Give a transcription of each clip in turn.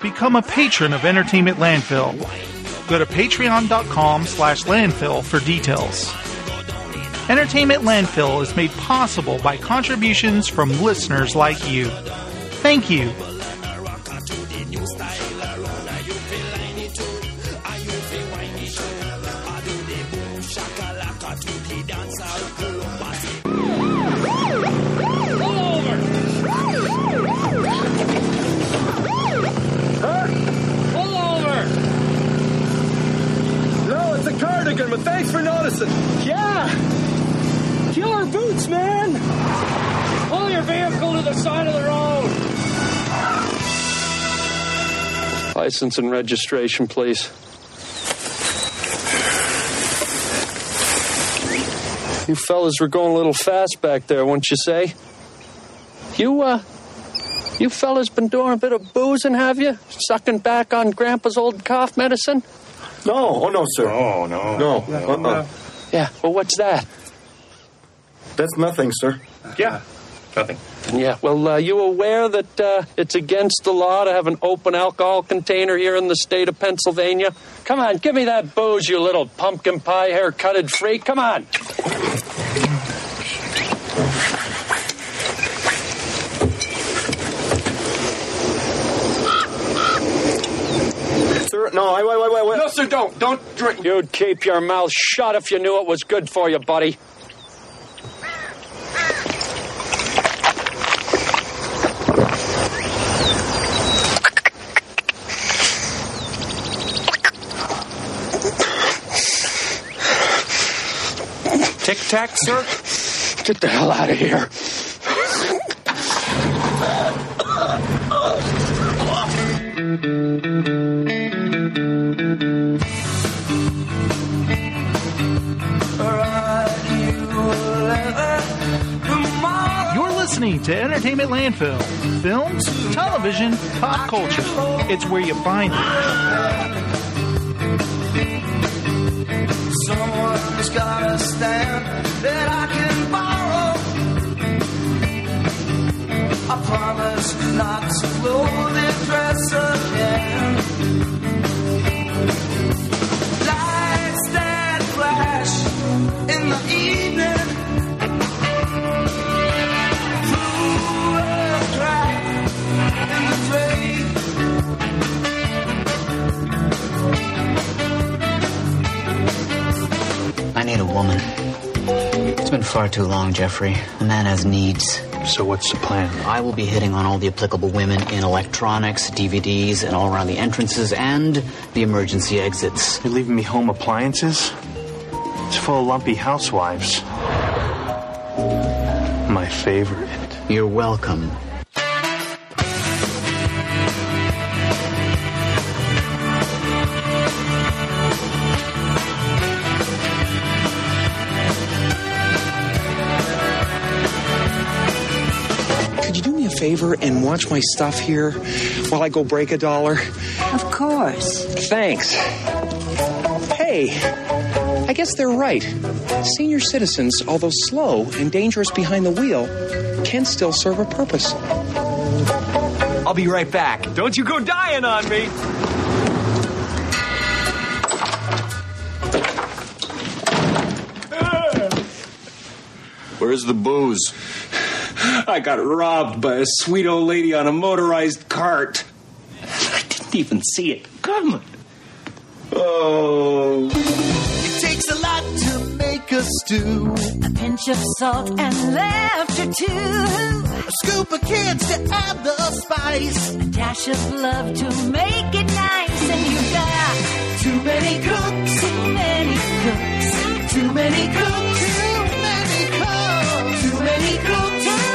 become a patron of Entertainment Landfill. Go to patreon.com/landfill for details. Entertainment Landfill is made possible by contributions from listeners like you. Thank you. Cardigan, but thanks for noticing. Yeah! Killer boots, man! Pull your vehicle to the side of the road. License and registration, please. You fellas were going a little fast back there, wouldn't you say? You fellas been doing a bit of boozing, have you? Sucking back on Grandpa's old cough medicine? No, no, sir. No. Yeah, well, what's that? That's nothing, sir. Yeah, nothing. Yeah, well, you aware that it's against the law to have an open alcohol container here in the state of Pennsylvania? Come on, give me that booze, you little pumpkin pie haircutted freak. Come on. Sir, no, wait. No, sir, don't drink. You'd keep your mouth shut if you knew it was good for you, buddy. Tic-tac, sir? Get the hell out of here. You're listening to Entertainment Landfill. Films, television, pop culture. It's where you find it. Someone's got a stamp that I can borrow. I promise not to blow the dress again. Lights that flash in the evening. Through a crack in the I need a woman. It's been far too long, Jeffrey. A man has needs. So what's the plan? I will be hitting on all the applicable women in electronics, DVDs, and all around the entrances and the emergency exits. You're leaving me home appliances? It's full of lumpy housewives. My favorite. You're welcome. Favor and watch my stuff here while I go break $1? Of course. Thanks. Hey, I guess they're right. Senior citizens, although slow and dangerous behind the wheel, can still serve a purpose. I'll be right back. Don't you go dying on me. Where's the booze? I got robbed by a sweet old lady on a motorized cart. I didn't even see it coming. Oh. It takes a lot to make a stew. A pinch of salt and laughter too. A scoop of kids to add the spice. A dash of love to make it nice. And you've got too many cooks. Too many cooks. Too many cooks. Too many cooks. Too many cooks.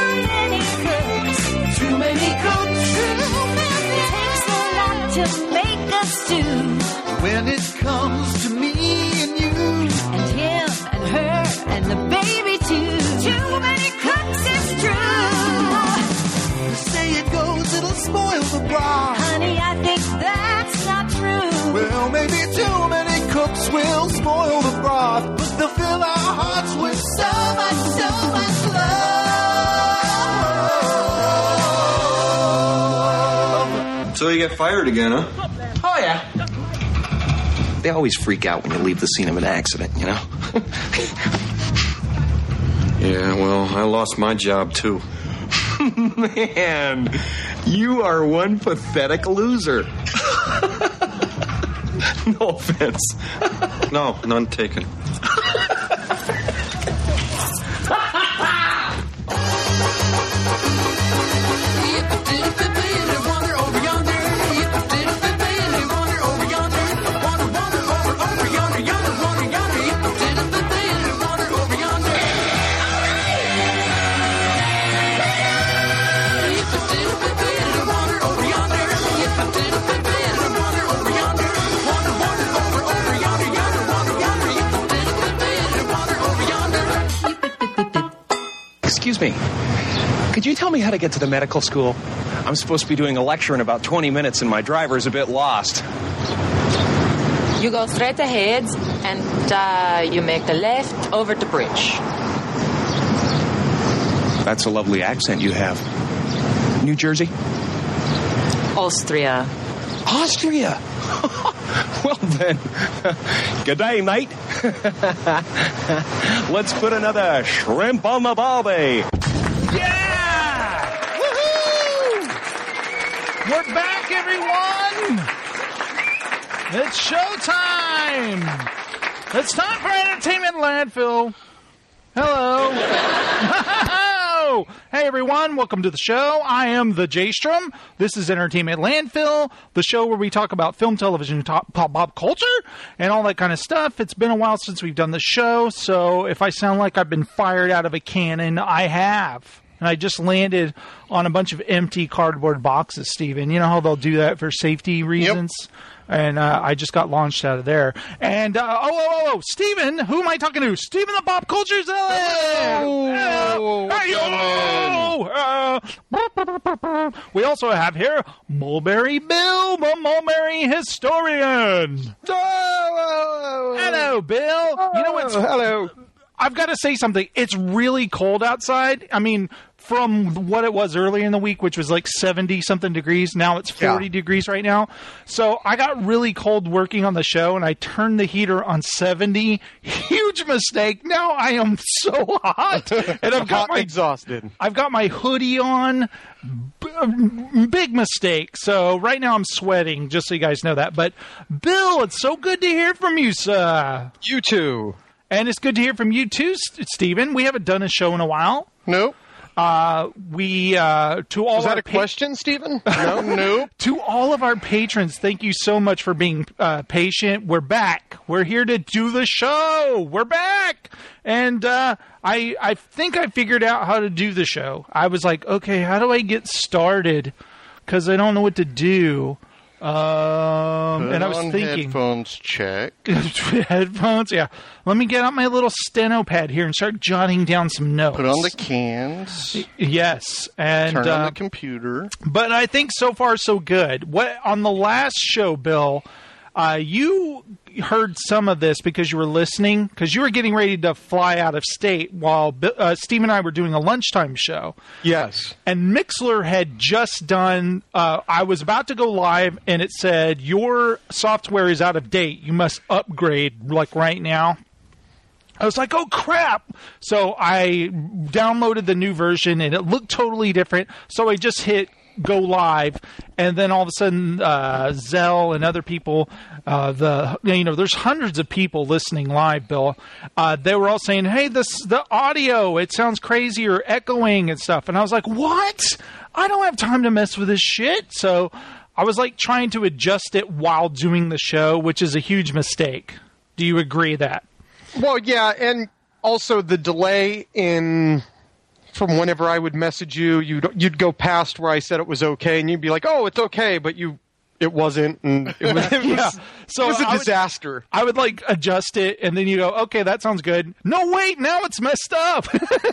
Too many cooks. It takes a lot to make a stew. When it comes to me and you, and him and her and the baby too. Too many cooks, it's true. You say it goes, it'll spoil the broth. Honey, I think that's not true. Well, maybe too many cooks will spoil the broth, but they'll fill our hearts with so much love. So you get fired again, huh? Oh, yeah. They always freak out when you leave the scene of an accident, you know? Yeah, well, I lost my job, too. Man, you are one pathetic loser. No offense. No, none taken. Excuse me. Could you tell me how to get to the medical school? I'm supposed to be doing a lecture in about 20 minutes and my driver's a bit lost. You go straight ahead and you make the left over the bridge. That's a lovely accent you have. New Jersey? Austria. Austria? Well then, good day, mate. Let's put another shrimp on the barbie. Yeah! Woohoo! We're back, everyone! It's showtime! It's time for Entertainment Landfill. Hello. Hey, everyone. Welcome to the show. I am the J-Strum. This is Entertainment Landfill, the show where we talk about film, television, pop culture, and all that kind of stuff. It's been a while since we've done the show, so if I sound like I've been fired out of a cannon, I have. And I just landed on a bunch of empty cardboard boxes, Steven. You know how they'll do that for safety reasons? Yep. And I just got launched out of there. And, Steven, who am I talking to? Steven the Pop Culture Zealot! We also have here Mulberry Bill, the Mulberry Historian. Hello, Bill. You know what's... Hello. I've got to say something. It's really cold outside. I mean, from what it was earlier in the week, which was like 70-something degrees, now it's 40 degrees right now. So I got really cold working on the show, and I turned the heater on 70. Huge mistake. Now I am so hot. And I've got exhausted. I've got my hoodie on. Big mistake. So right now I'm sweating, just so you guys know that. But, Bill, it's so good to hear from you, sir. You too. And it's good to hear from you too, Stephen. We haven't done a show in a while. Nope. To all Was that a question, Stephen? No, nope. To all of our patrons, thank you so much for being patient. We're back. We're here to do the show. We're back. And I think I figured out how to do the show. I was like, okay, how do I get started? Because I don't know what to do. And I was thinking headphones check. Headphones, yeah. Let me get out my little steno pad here and start jotting down some notes. Put on the cans. Yes, and turn on the computer. But I think so far so good. What on the last show, Bill? You heard some of this because you were listening, because you were getting ready to fly out of state while Steve and I were doing a lunchtime show. Yes. And Mixler had just done, I was about to go live, and it said, your software is out of date. You must upgrade, like, right now. I was like, oh, crap. So I downloaded the new version, and it looked totally different. So I just hit go live, and then all of a sudden Zell and other people, there's hundreds of people listening live, Bill. They were all saying, hey, the audio, it sounds crazy or echoing and stuff. And I was like, what? I don't have time to mess with this shit. So I was like trying to adjust it while doing the show, which is a huge mistake. Do you agree that? Well, yeah, and also the delay in... From whenever I would message you, you'd go past where I said it was okay, and you'd be like, "Oh, it's okay," but it wasn't, and it was a disaster. I would like adjust it, and then you go, "Okay, that sounds good." No, wait, now it's messed up.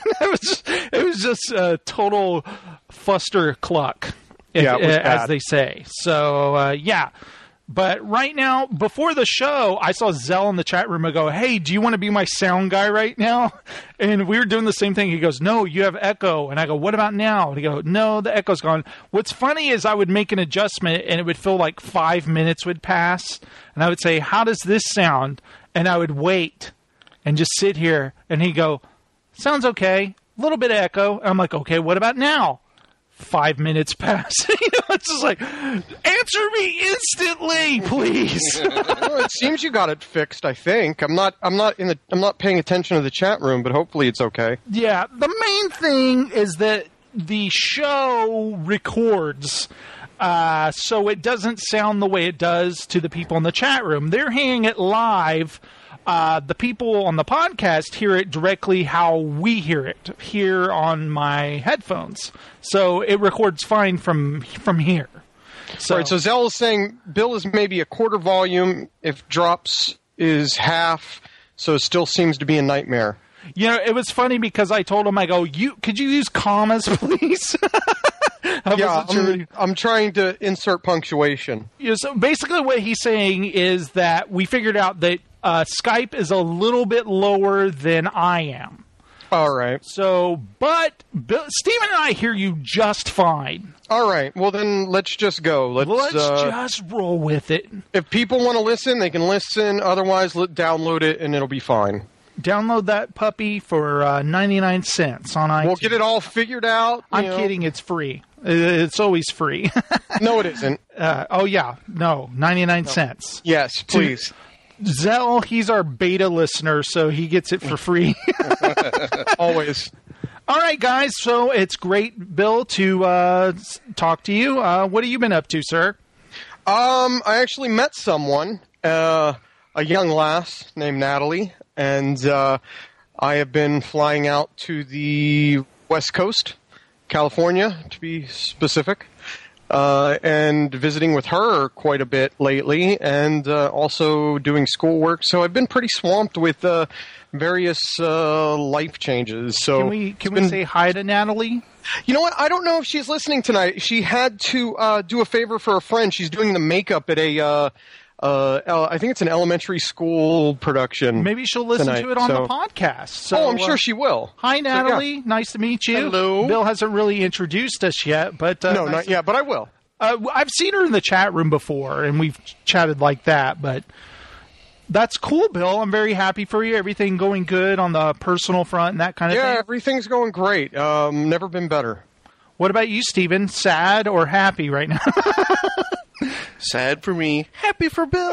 it was just a total fuster cluck, as they say. So yeah. But right now, before the show, I saw Zell in the chat room. I go, hey, do you want to be my sound guy right now? And we were doing the same thing. He goes, no, you have echo. And I go, what about now? And he goes, no, the echo's gone. What's funny is I would make an adjustment, and it would feel like 5 minutes would pass. And I would say, how does this sound? And I would wait and just sit here. And he'd go, sounds okay. A little bit of echo. And I'm like, okay, what about now? 5 minutes pass. It's just like, answer me instantly, please. Well, it seems you got it fixed. I think I'm not paying attention to the chat room, but hopefully it's okay. Yeah, the main thing is that the show records, so it doesn't sound the way it does to the people in the chat room. They're hearing it live. The people on the podcast hear it directly how we hear it here on my headphones. So it records fine from here. So, right, so Zell is saying Bill is maybe a quarter volume if drops is half, so it still seems to be a nightmare. You know, it was funny because I told him, I go, could you use commas, please? I'm trying to insert punctuation. Yeah, so basically what he's saying is that we figured out that Skype is a little bit lower than I am. All right. So, but Steven and I hear you just fine. All right. Well, then let's just go. Let's just roll with it. If people want to listen, they can listen. Otherwise, download it, and it'll be fine. Download that puppy for 99 cents on iTunes. We'll get it all figured out. I'm kidding. It's free. It's always free. No, it isn't. 99 cents. Yes, please. Zell, he's our beta listener, so he gets it for free. Always. All right, guys. So it's great, Bill, to talk to you. What have you been up to, sir? I actually met someone, a young lass named Natalie, and I have been flying out to the West Coast, California, to be specific, and visiting with her quite a bit lately, and also doing schoolwork. So I've been pretty swamped with various life changes. So can we say hi to Natalie? You know what? I don't know if she's listening tonight. She had to do a favor for a friend. She's doing the makeup at a I think it's an elementary school production. Maybe she'll listen to it on the podcast. So, I'm sure she will. Hi, Natalie. Nice to meet you. Hello. Bill hasn't really introduced us yet, but no, not yet. But I will. I've seen her in the chat room before, and we've chatted like that. But that's cool, Bill. I'm very happy for you. Everything going good on the personal front and that kind of thing. Yeah, everything's going great. Never been better. What about you, Steven? Sad or happy right now? Sad for me, happy for Bill.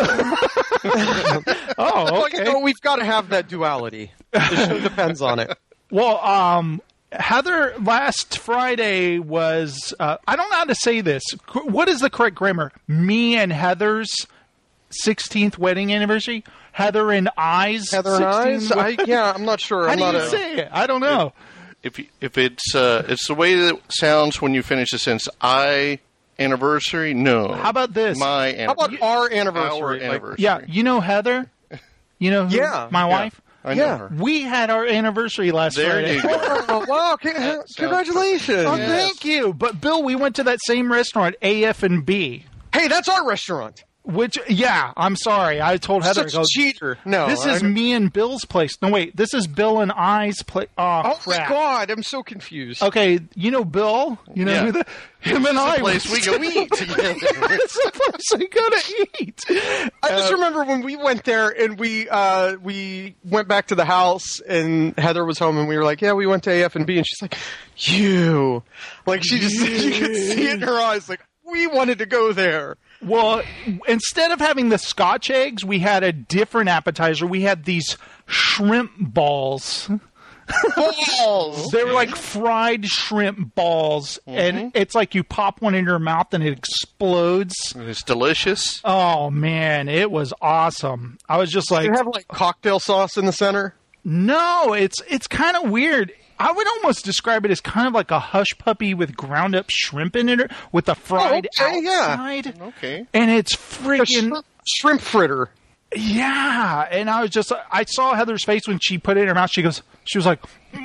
Oh, okay. Well, we've got to have that duality. The show depends on it. Well, Heather, last Friday was, I don't know how to say this. What is the correct grammar? Me and Heather's 16th wedding anniversary? Heather and I's? Heather and I's? I'm not sure. How do you say it? I don't know. If it's the way that it sounds when you finish the sentence, anniversary? No. How about this? How about our anniversary? Our anniversary. Yeah, you know Heather? You know who? Yeah. My wife? I know her. We had our anniversary last Friday. You go. Oh, wow, congratulations. Oh, thank you. But, Bill, we went to that same restaurant, AF&B. Hey, that's our restaurant. Which, yeah, I'm sorry. I told Heather. Such a cheater. No. This is me and Bill's place. No, wait. This is Bill and I's place. Oh, crap. My God. I'm so confused. Okay. You know Bill? You know who him and I. It's the place we go eat together. It's the place we go to eat. I just remember when we went there and we went back to the house and Heather was home and we were like, yeah, we went to AF&B. And she's like, you. Like, she just, you could see it in her eyes, like, we wanted to go there. Well, instead of having the Scotch eggs, we had a different appetizer. We had these shrimp balls. They were like fried shrimp balls, and it's like you pop one in your mouth and it explodes. It's delicious. Oh, man, it was awesome. I was just like... Do you have like cocktail sauce in the center? No, it's kind of weird. I would almost describe it as kind of like a hush puppy with ground up shrimp in it with a fried outside. Yeah. Okay. And it's freaking shrimp fritter. Yeah. And I saw Heather's face when she put it in her mouth. She was like,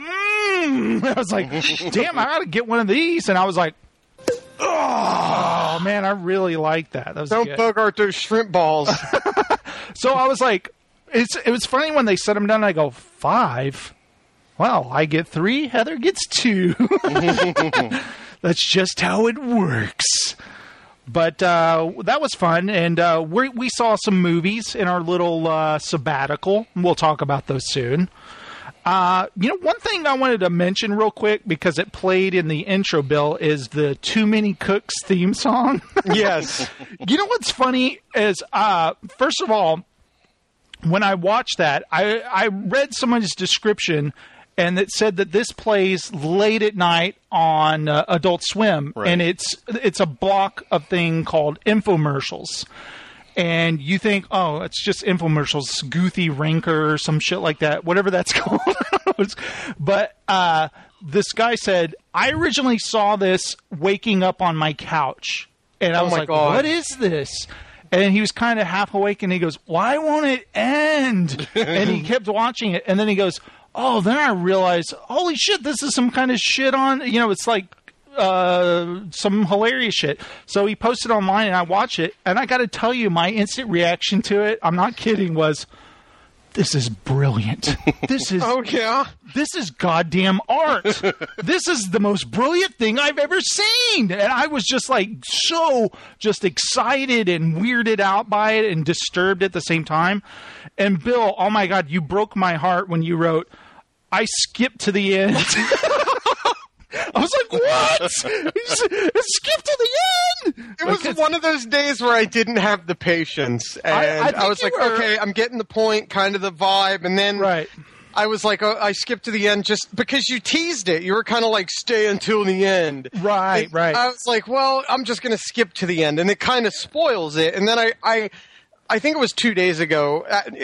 I was like, damn, I got to get one of these. And I was like, oh, Oh man, I really like that. That was Don't good. bogart those shrimp balls. So I was like, it was funny when they set them down. I go 5. Well, I get 3. Heather gets 2. That's just how it works. But that was fun, and we saw some movies in our little sabbatical. We'll talk about those soon. One thing I wanted to mention real quick, because it played in the intro, Bill, is the Too Many Cooks theme song. Yes. You know what's funny is, first of all, when I watched that, I read someone's description, and it said that this plays late at night on Adult Swim, Right. and it's a block of thing called infomercials. And you think, oh, it's just infomercials, Goothy Ranker or some shit like that, whatever that's called. But this guy said, I originally saw this waking up on my couch. And I was like, God. what is this? And he was kind of half awake, and he goes, why won't it end? And he kept watching it, and then he goes, oh, then I realized, holy shit, this is some kind of shit on, it's like some hilarious shit. So he posted online, and I watched it, and I got to tell you, my instant reaction to it, I'm not kidding, was, this is brilliant. This is Oh, yeah? This is goddamn art. This is the most brilliant thing I've ever seen. And I was just like so just excited and weirded out by it and disturbed at the same time. And Bill, oh my God, you broke my heart when you wrote, I skipped to the end. I was like, what? Skip to the end! It was one of those days where I didn't have the patience. And I was like, okay, I'm getting the point, kind of the vibe. And then I was like, I skipped to the end just because you teased it. You were kind of like, stay until the end. Right. I was like, well, I'm just going to skip to the end. And it kind of spoils it. And then I think it was 2 days ago.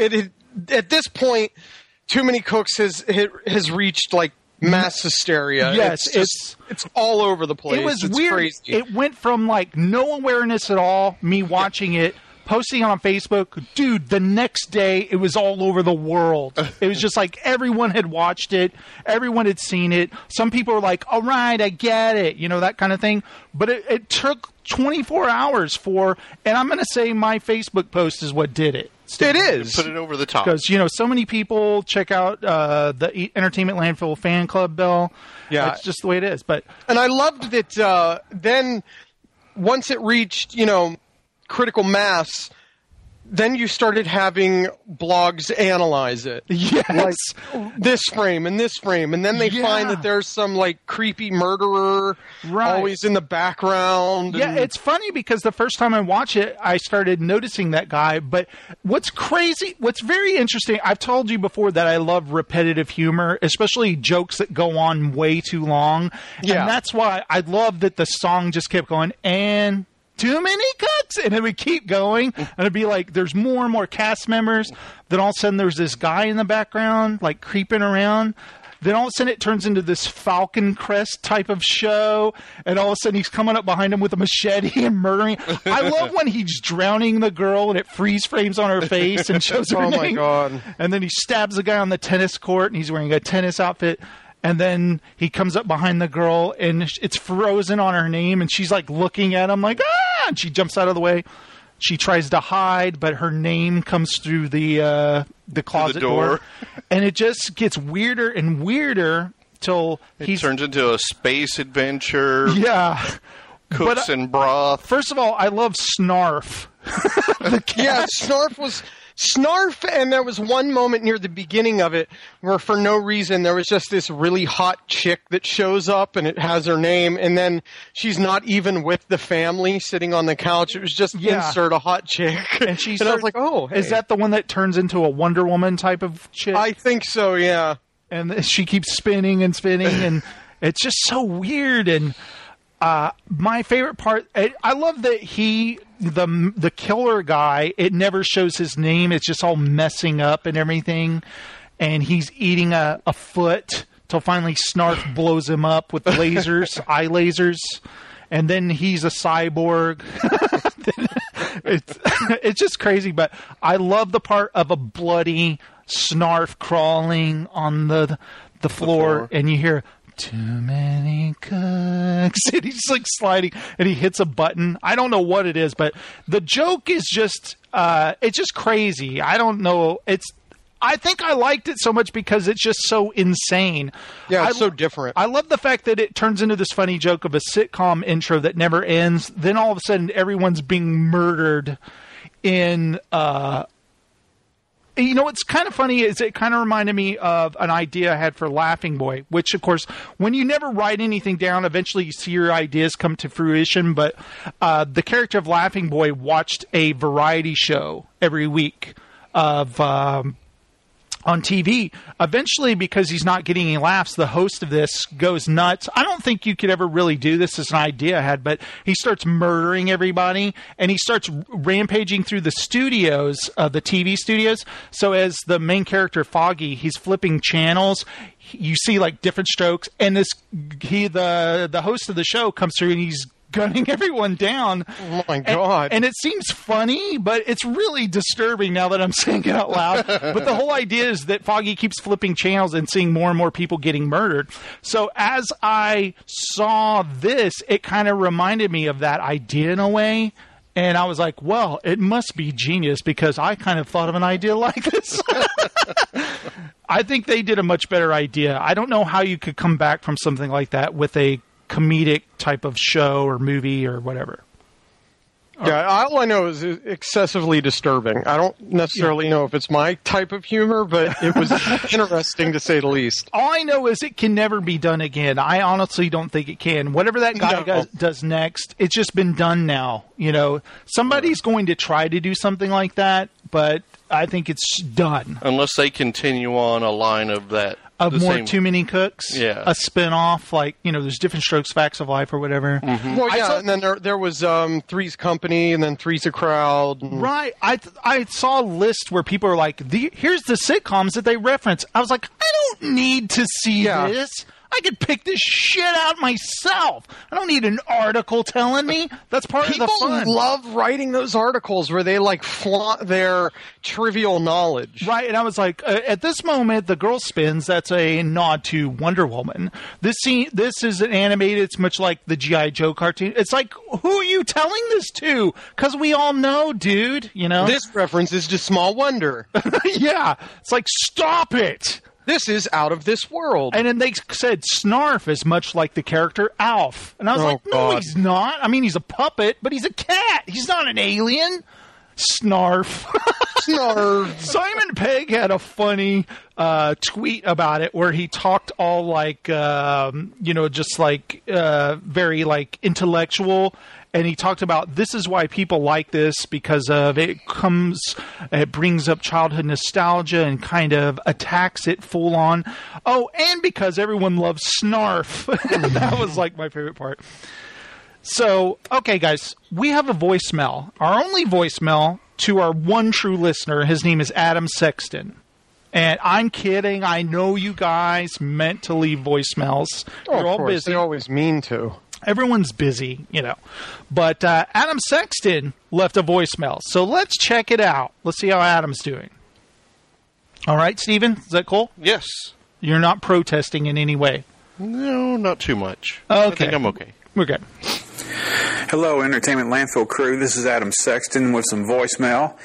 At this point, Too Many Cooks has reached like mass hysteria. Yes, it's all over the place. It was it's weird. Crazy. It went from like no awareness at all, me watching it, posting it on Facebook. Dude, the next day it was all over the world. It was just like everyone had watched it. Everyone had seen it. Some people were like, all right, I get it. That kind of thing. But it took 24 hours and I'm going to say my Facebook post is what did it. It is. Put it over the top. Because, so many people check out the Entertainment Landfill fan club, Bill. Yeah. It's just the way it is. And I loved that then once it reached, critical mass, then you started having blogs analyze it. Yes. Like this frame and this frame. And then they find that there's some like creepy murderer always in the background. Yeah, it's funny because the first time I watched it, I started noticing that guy. But what's very interesting, I've told you before that I love repetitive humor, especially jokes that go on way too long. Yeah. And that's why I love that the song just kept going, and Too Many Cooks, and it would keep going, and it'd be like there's more and more cast members. Then all of a sudden there's this guy in the background like creeping around. Then all of a sudden it turns into this Falcon Crest type of show, and all of a sudden he's coming up behind him with a machete and murdering. I love when he's drowning the girl and it freeze frames on her face and shows her name. Oh my God. And then he stabs the guy on the tennis court, and he's wearing a tennis outfit. And then he comes up behind the girl, and it's frozen on her name, and she's like looking at him like, ah! And she jumps out of the way. She tries to hide, but her name comes through the closet door. And it just gets weirder and weirder till he turns into a space adventure. Yeah. Cooks and broth. First of all, I love Snarf. Yeah, Snarf, and there was one moment near the beginning of it where for no reason there was just this really hot chick that shows up and it has her name, and then she's not even with the family sitting on the couch. It was just insert a hot chick. And I was like, oh, hey. Is that the one that turns into a Wonder Woman type of chick? I think so, yeah. And she keeps spinning and spinning, and it's just so weird. And my favorite part, I love that the killer guy, it never shows his name. It's just all messing up and everything. And he's eating a foot till finally Snarf blows him up with lasers, eye lasers. And then he's a cyborg. It's just crazy. But I love the part of a bloody Snarf crawling on the floor. And you hear, too many cooks. exit. He's like sliding, and he hits a button. I don't know what it is, but the joke is just it's just crazy. I don't know. I think I liked it so much because it's just so insane. Yeah, it's so different. I love the fact that it turns into this funny joke of a sitcom intro that never ends. Then all of a sudden, everyone's being murdered in. You know what's kind of funny is it kind of reminded me of an idea I had for Laughing Boy, which, of course, when you never write anything down, eventually you see your ideas come to fruition. But the character of Laughing Boy watched a variety show every week of on TV. Eventually, because he's not getting any laughs, the host of this goes nuts. I don't think you could ever really do this as an idea I had, but he starts murdering everybody, and he starts rampaging through the studios, the TV studios. So as the main character, Foggy, he's flipping channels. You see like different strokes, and the host of the show comes through and he's gunning everyone down. Oh my God. And it seems funny, but it's really disturbing now that I'm saying it out loud. But the whole idea is that Foggy keeps flipping channels and seeing more and more people getting murdered. So as I saw this, it kind of reminded me of that idea in a way. And I was like, well, it must be genius because I kind of thought of an idea like this. I think they did a much better idea. I don't know how you could come back from something like that with a comedic type of show or movie or whatever. Yeah, all I know is it's excessively disturbing. I don't necessarily know if it's my type of humor, but it was interesting to say the least. All I know is it can never be done again. I honestly don't think it can. Whatever that guy does next, it's just been done now. You know, somebody's going to try to do something like that, but I think it's done. Unless they continue on a line of that. Of more Too Many Cooks? Yeah. A spin-off, like, you know, there's Different Strokes, Facts of Life or whatever. Mm-hmm. Well, yeah, and then there was Three's Company and then Three's a Crowd. Right. I saw a list where people are like, here's the sitcoms that they reference. I was like, I don't need to see this. I could pick this shit out myself. I don't need an article telling me. That's part of the fun. People love writing those articles where they like flaunt their trivial knowledge. Right, and I was like, at this moment, the girl spins. That's a nod to Wonder Woman. This is an animated. It's much like the G.I. Joe cartoon. It's like, who are you telling this to? Because we all know, dude. You know, this reference is to Small Wonder. Yeah, it's like, stop it. This is out of this world. And then they said Snarf is much like the character Alf. And I was like, no, he's not. I mean, he's a puppet, but he's a cat. He's not an alien. Snarf. Snarf. Simon Pegg had a funny tweet about it where he talked all like, just like very like intellectual. And he talked about this is why people like this because of it brings up childhood nostalgia and kind of attacks it full on. Oh, and because everyone loves Snarf. That was like my favorite part. So, okay, guys, we have a voicemail. Our only voicemail to our one true listener. His name is Adam Sexton. And I'm kidding. I know you guys meant to leave voicemails. You're all busy. They always mean to. Everyone's busy, you know. But Adam Sexton left a voicemail. So let's check it out. Let's see how Adam's doing. All right, Steven? Is that cool? Yes. You're not protesting in any way? No, not too much. Okay. I think I'm okay. We're good. Hello, Entertainment Landfill crew. This is Adam Sexton with some voicemail.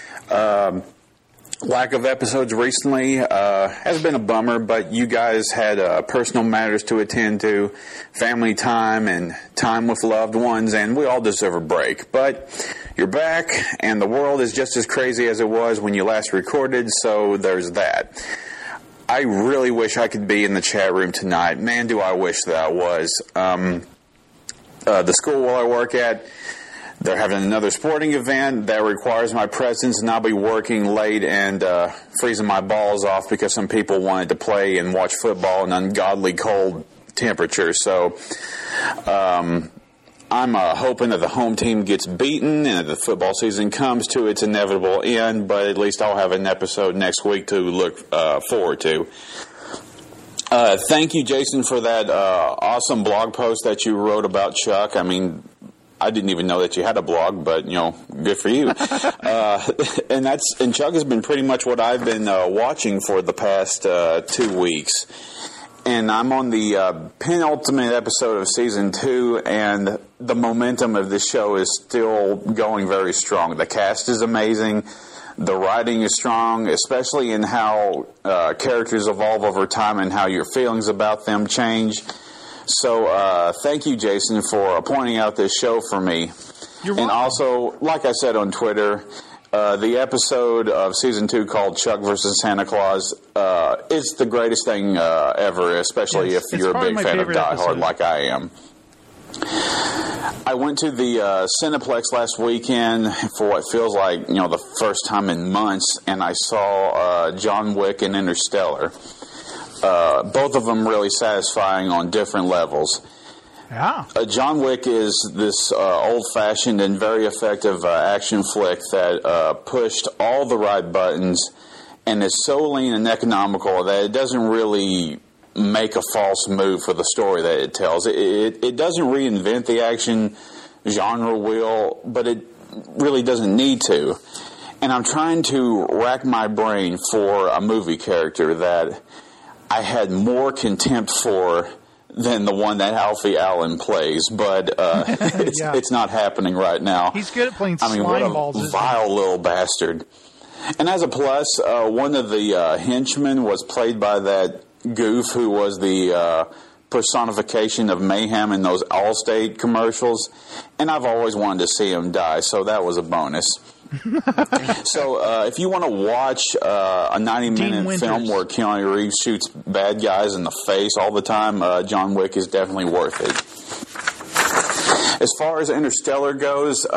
Lack of episodes recently has been a bummer, but you guys had personal matters to attend to, family time and time with loved ones, and we all deserve a break. But you're back, and the world is just as crazy as it was when you last recorded, so there's that. I really wish I could be in the chat room tonight. Man, do I wish that I was. The school where I work at, they're having another sporting event that requires my presence, and I'll be working late and freezing my balls off because some people wanted to play and watch football in ungodly cold temperatures. So I'm hoping that the home team gets beaten and that the football season comes to its inevitable end, but at least I'll have an episode next week to look forward to. Thank you, Jason, for that awesome blog post that you wrote about Chuck. I mean, I didn't even know that you had a blog, but, you know, good for you. And Chuck has been pretty much what I've been watching for the past 2 weeks. and I'm on the penultimate episode of season 2, and the momentum of this show is still going very strong. The cast is amazing. The writing is strong, especially in how characters evolve over time and how your feelings about them change. So thank you, Jason, for pointing out this show for me. You're welcome. And also, like I said on Twitter, the episode of season 2 called Chuck versus Santa Claus, it's the greatest thing ever, especially if you're a big fan of Die Hard like I am. I went to the Cineplex last weekend for what feels like, the first time in months, and I saw John Wick and Interstellar. Both of them really satisfying on different levels. Yeah. John Wick is this old-fashioned and very effective action flick that pushed all the right buttons and is so lean and economical that it doesn't really make a false move for the story that it tells. It doesn't reinvent the action genre wheel, but it really doesn't need to. And I'm trying to rack my brain for a movie character that I had more contempt for than the one that Alfie Allen plays, but it's not happening right now. He's good at playing slime balls. What a vile little bastard. And as a plus, one of the henchmen was played by that goof who was the personification of mayhem in those Allstate commercials, and I've always wanted to see him die, so that was a bonus. So if you want to watch a 90-minute film where Keanu Reeves shoots bad guys in the face all the time, John Wick is definitely worth it. As far as Interstellar goes,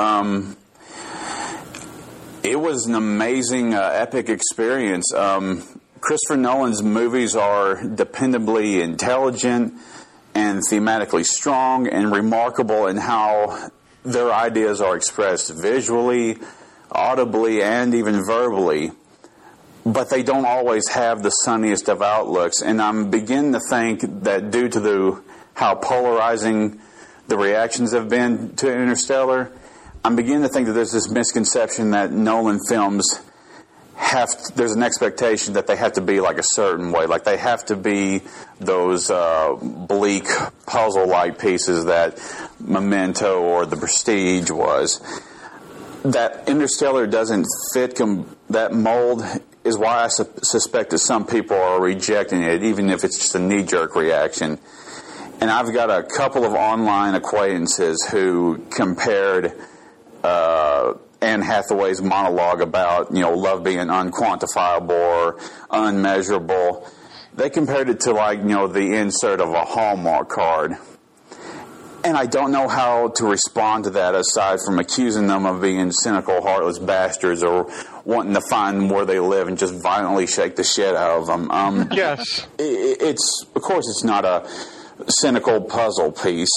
it was an amazing, epic experience. Christopher Nolan's movies are dependably intelligent and thematically strong and remarkable in how their ideas are expressed visually, audibly, and even verbally. But they don't always have the sunniest of outlooks. And I'm beginning to think that due to how polarizing the reactions have been to Interstellar, I'm beginning to think that there's this misconception that Nolan films there's an expectation that they have to be like a certain way, like they have to be those bleak puzzle-like pieces that Memento or The Prestige was. That Interstellar doesn't fit that mold is why I suspect that some people are rejecting it, even if it's just a knee-jerk reaction. And I've got a couple of online acquaintances who compared Anne Hathaway's monologue about, love being unquantifiable or unmeasurable. They compared it to the insert of a Hallmark card. And I don't know how to respond to that aside from accusing them of being cynical, heartless bastards or wanting to find where they live and just violently shake the shit out of them. Yes. Of course it's not a cynical puzzle piece.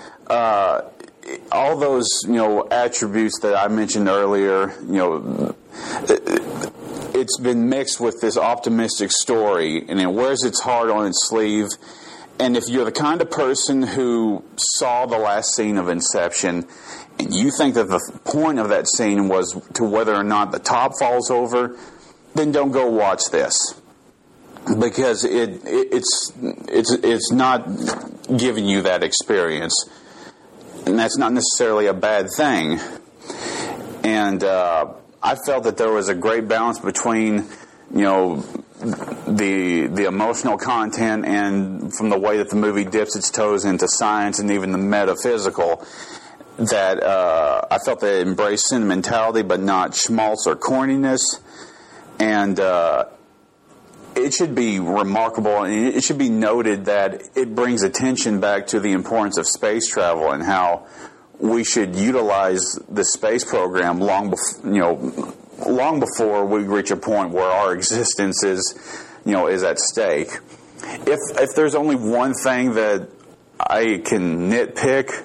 All those, attributes that I mentioned earlier, it's been mixed with this optimistic story, and it wears its heart on its sleeve. And if you're the kind of person who saw the last scene of Inception, and you think that the point of that scene was to whether or not the top falls over, then don't go watch this. Because it's not giving you that experience. And that's not necessarily a bad thing. And I felt that there was a great balance between, the emotional content and from the way that the movie dips its toes into science and even the metaphysical, that I felt that it embraced sentimentality but not schmaltz or corniness. And it should be remarkable, and it should be noted that it brings attention back to the importance of space travel and how we should utilize the space program long before we reach a point where our existence is at stake. If there's only one thing that I can nitpick,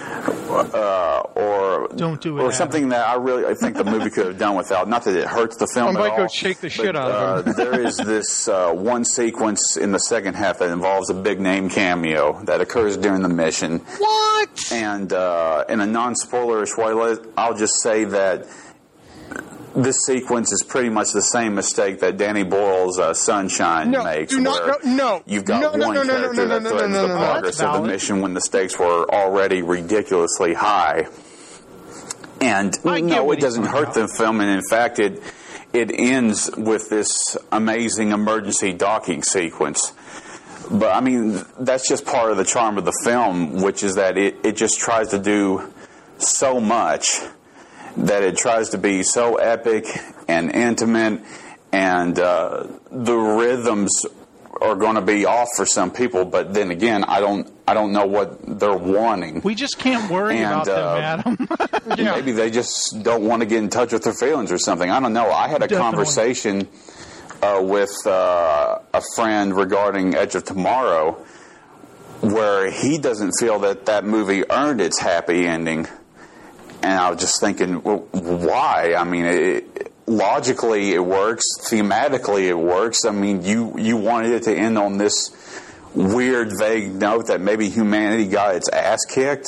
or something that I think the movie could have done without. Not that it hurts the film at all. I might go shake the shit out of him. There is this one sequence in the second half that involves a big name cameo that occurs during the mission. What? And in a non-spoilerish way, I'll just say that this sequence is pretty much the same mistake that Danny Boyle's Sunshine makes. Do not go. No. You've got one character that threatens the progress of the mission when the stakes were already ridiculously high. And no, it doesn't hurt the film, and in fact, it ends with this amazing emergency docking sequence. But I mean, that's just part of the charm of the film, which is that it just tries to do so much, that it tries to be so epic and intimate, and the rhythms are going to be off for some people. But then again, I don't know what they're wanting. We just can't worry about them, Adam. Maybe they just don't want to get in touch with their feelings or something. I don't know. I had a conversation with a friend regarding Edge of Tomorrow, where he doesn't feel that movie earned its happy ending. And I was just thinking, well, why? I mean, logically it works, thematically it works. I mean, you wanted it to end on this weird, vague note that maybe humanity got its ass kicked.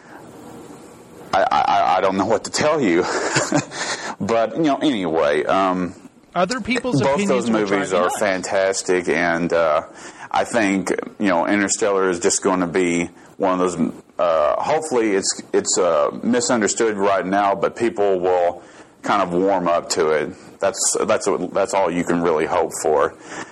I don't know what to tell you. But, anyway. Other people's both opinions those movies are nuts. fantastic, and I think, Interstellar is just going to be one of those. Hopefully, it's misunderstood right now, but people will kind of warm up to it. That's all you can really hope for.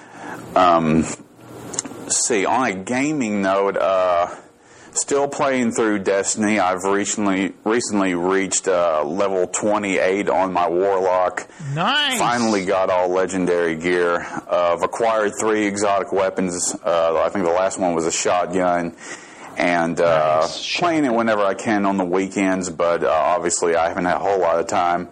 See, on a gaming note, still playing through Destiny. I've recently reached level 28 on my Warlock. Nice. Finally got all legendary gear. I've acquired 3 exotic weapons. I think the last one was a shotgun. And playing it whenever I can on the weekends, but obviously I haven't had a whole lot of time.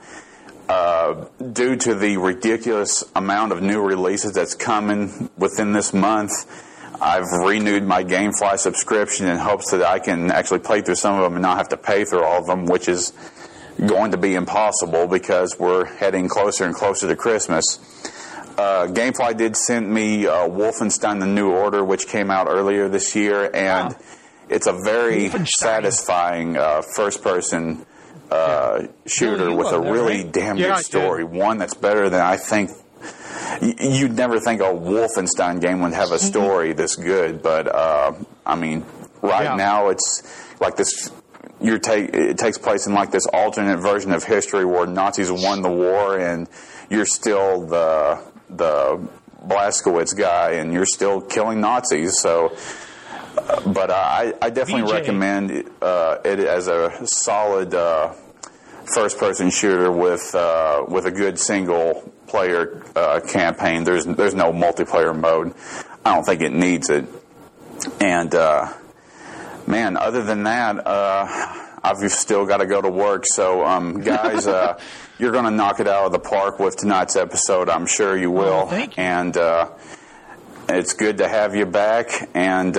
Due to the ridiculous amount of new releases that's coming within this month, I've renewed my GameFly subscription in hopes that I can actually play through some of them and not have to pay through all of them, which is going to be impossible because we're heading closer and closer to Christmas. GameFly did send me Wolfenstein: The New Order, which came out earlier this year, and it's a very satisfying first-person shooter with a really damn good story. One that's better than I think. You'd never think a Wolfenstein game would have a story this good, but I mean, now it's like this. It takes place in like this alternate version of history where Nazis won the war, and you're still the Blazkowicz guy, and you're still killing Nazis. So, but I definitely recommend it as a solid first-person shooter with a good single-player campaign. There's no multiplayer mode. I don't think it needs it. And man, other than that, I've still got to go to work. So, guys, you're going to knock it out of the park with tonight's episode. I'm sure you will. Thank you. And it's good to have you back. And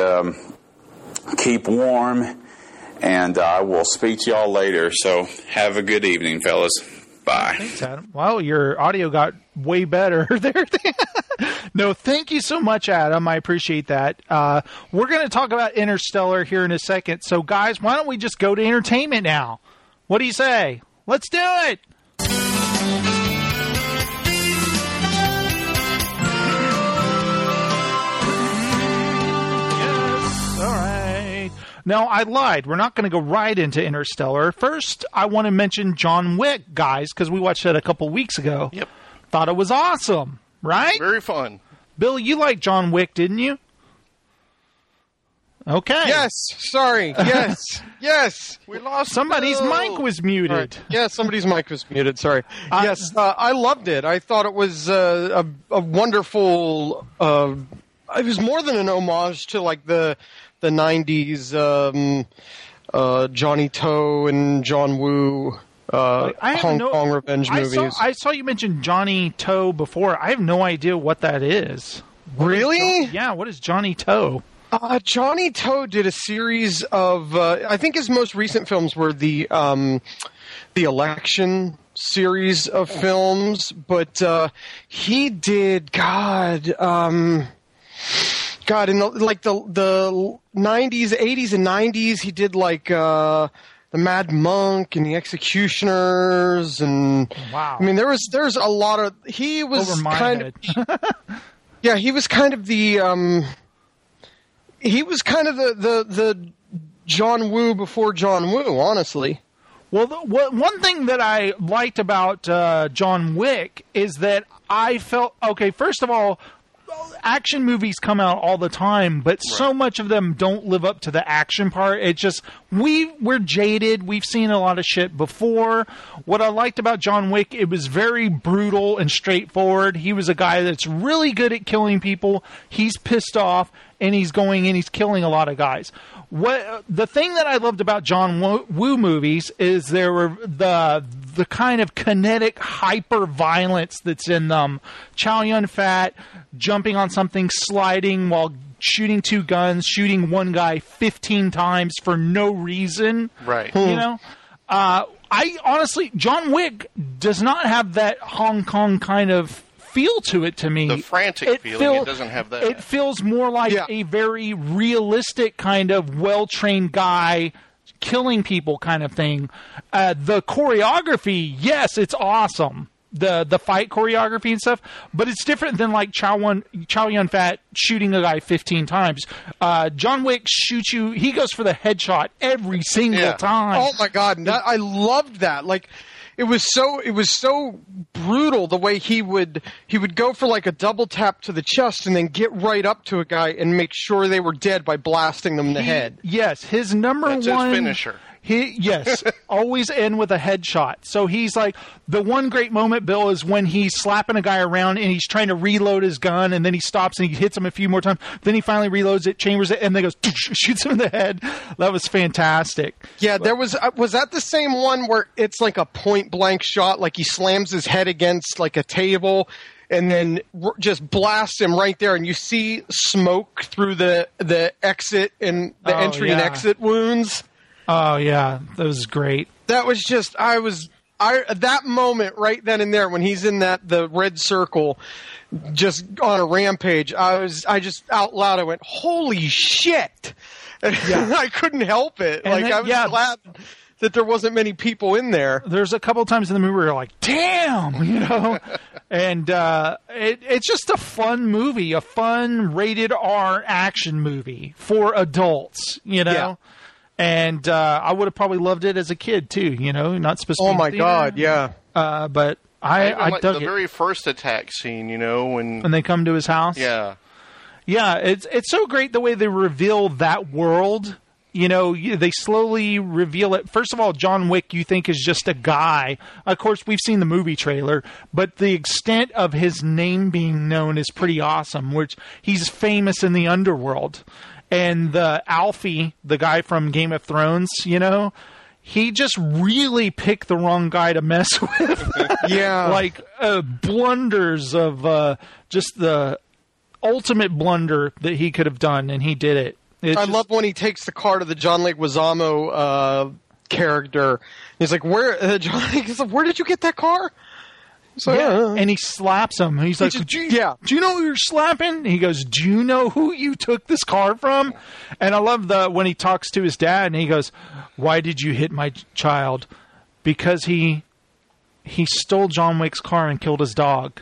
keep warm. And I will speak to y'all later. So have a good evening, fellas. Bye. Thanks, Adam. Well, your audio got way better there. No, thank you so much, Adam. I appreciate that. We're going to talk about Interstellar here in a second. So, guys, why don't we just go to entertainment now? What do you say? Let's do it. No, I lied. We're not going to go right into Interstellar. First, I want to mention John Wick, guys, because we watched it a couple weeks ago. Yep. Thought it was awesome, right? Very fun. Bill, you liked John Wick, didn't you? Okay. Yes. Sorry. Yes. Yes. We lost somebody's Bill. mic was muted. Right. Yeah, somebody's mic was muted. Sorry. Yes, I loved it. I thought it was a wonderful. It was more than an homage to like the 90s Johnny To and John Woo Hong Kong revenge movies. I saw you mention Johnny To before. I have no idea what that is. Really? What is Johnny To? Johnny To did a series of I think his most recent films were the election series of films, but he did in the 90s, 80s and 90s, he did like Mad Monk and the Executioners, and wow. I mean, there's a lot of he was Over my kind head. of yeah, he was kind of the the John Woo before John Woo, honestly. Well, one thing that I liked about John Wick is that I felt, okay, first of all, action movies come out all the time, but so much of them don't live up to the action part. It's just, we're jaded. We've seen a lot of shit before. What I liked about John Wick, it was very brutal and straightforward. He was a guy that's really good at killing people. He's pissed off, and he's going and he's killing a lot of guys. The thing that I loved about John Woo movies is there were the kind of kinetic hyper violence that's in them. Chow Yun-Fat jumping on something, sliding while shooting two guns, shooting one guy 15 times for no reason. Right. You know? I honestly, John Wick does not have that Hong Kong kind of feel to it to me. The frantic feeling, it doesn't have that. It feels more like a very realistic kind of well-trained guy killing people kind of thing. The choreography, yes, it's awesome. The fight choreography and stuff, but it's different than like Chow Yun-Fat shooting a guy 15 times. John Wick shoots you, he goes for the headshot every single time. Oh my god, I loved that. Like, it was so brutal the way he would go for like a double tap to the chest and then get right up to a guy and make sure they were dead by blasting them in the head. Yes, his number That's one his finisher. Yes, always end with a headshot. So he's like, the one great moment, Bill, is when he's slapping a guy around and he's trying to reload his gun, and then he stops and he hits him a few more times. Then he finally reloads it, chambers it, and then goes, shoots him in the head. That was fantastic. Yeah, there was that the same one where it's like a point blank shot, like he slams his head against like a table and then just blasts him right there, and you see smoke through the exit and the entry and exit wounds. Oh yeah, that was great. That was just that moment right then and there when he's in the red circle, just on a rampage. I just out loud I went, "Holy shit!" Yeah. I couldn't help it. And I was glad that there wasn't many people in there. There's a couple of times in the movie where you're like, "Damn," you know. And it's just a fun movie, a fun rated R action movie for adults, you know. Yeah. And I would have probably loved it as a kid too, you know, not supposed to be. Oh my god, yeah. But I like dug the it. very first attack scene, you know, when they come to his house. Yeah. Yeah, it's so great the way they reveal that world. You know, they slowly reveal it. First of all, John Wick, you think, is just a guy. Of course, we've seen the movie trailer, but the extent of his name being known is pretty awesome, which he's famous in the underworld. And the Alfie, the guy from Game of Thrones, you know, he just really picked the wrong guy to mess with. Yeah. Like blunders of just the ultimate blunder that he could have done, and he did it. I love when he takes the car to the John Leguizamo character. He's like, "Where, John?" He's like, "Where did you get that car?" So, and he slaps him. He's like, do you know who you're slapping? He goes, "Do you know who you took this car from?" And I love when he talks to his dad, and he goes, "Why did you hit my child?" Because he stole John Wick's car and killed his dog.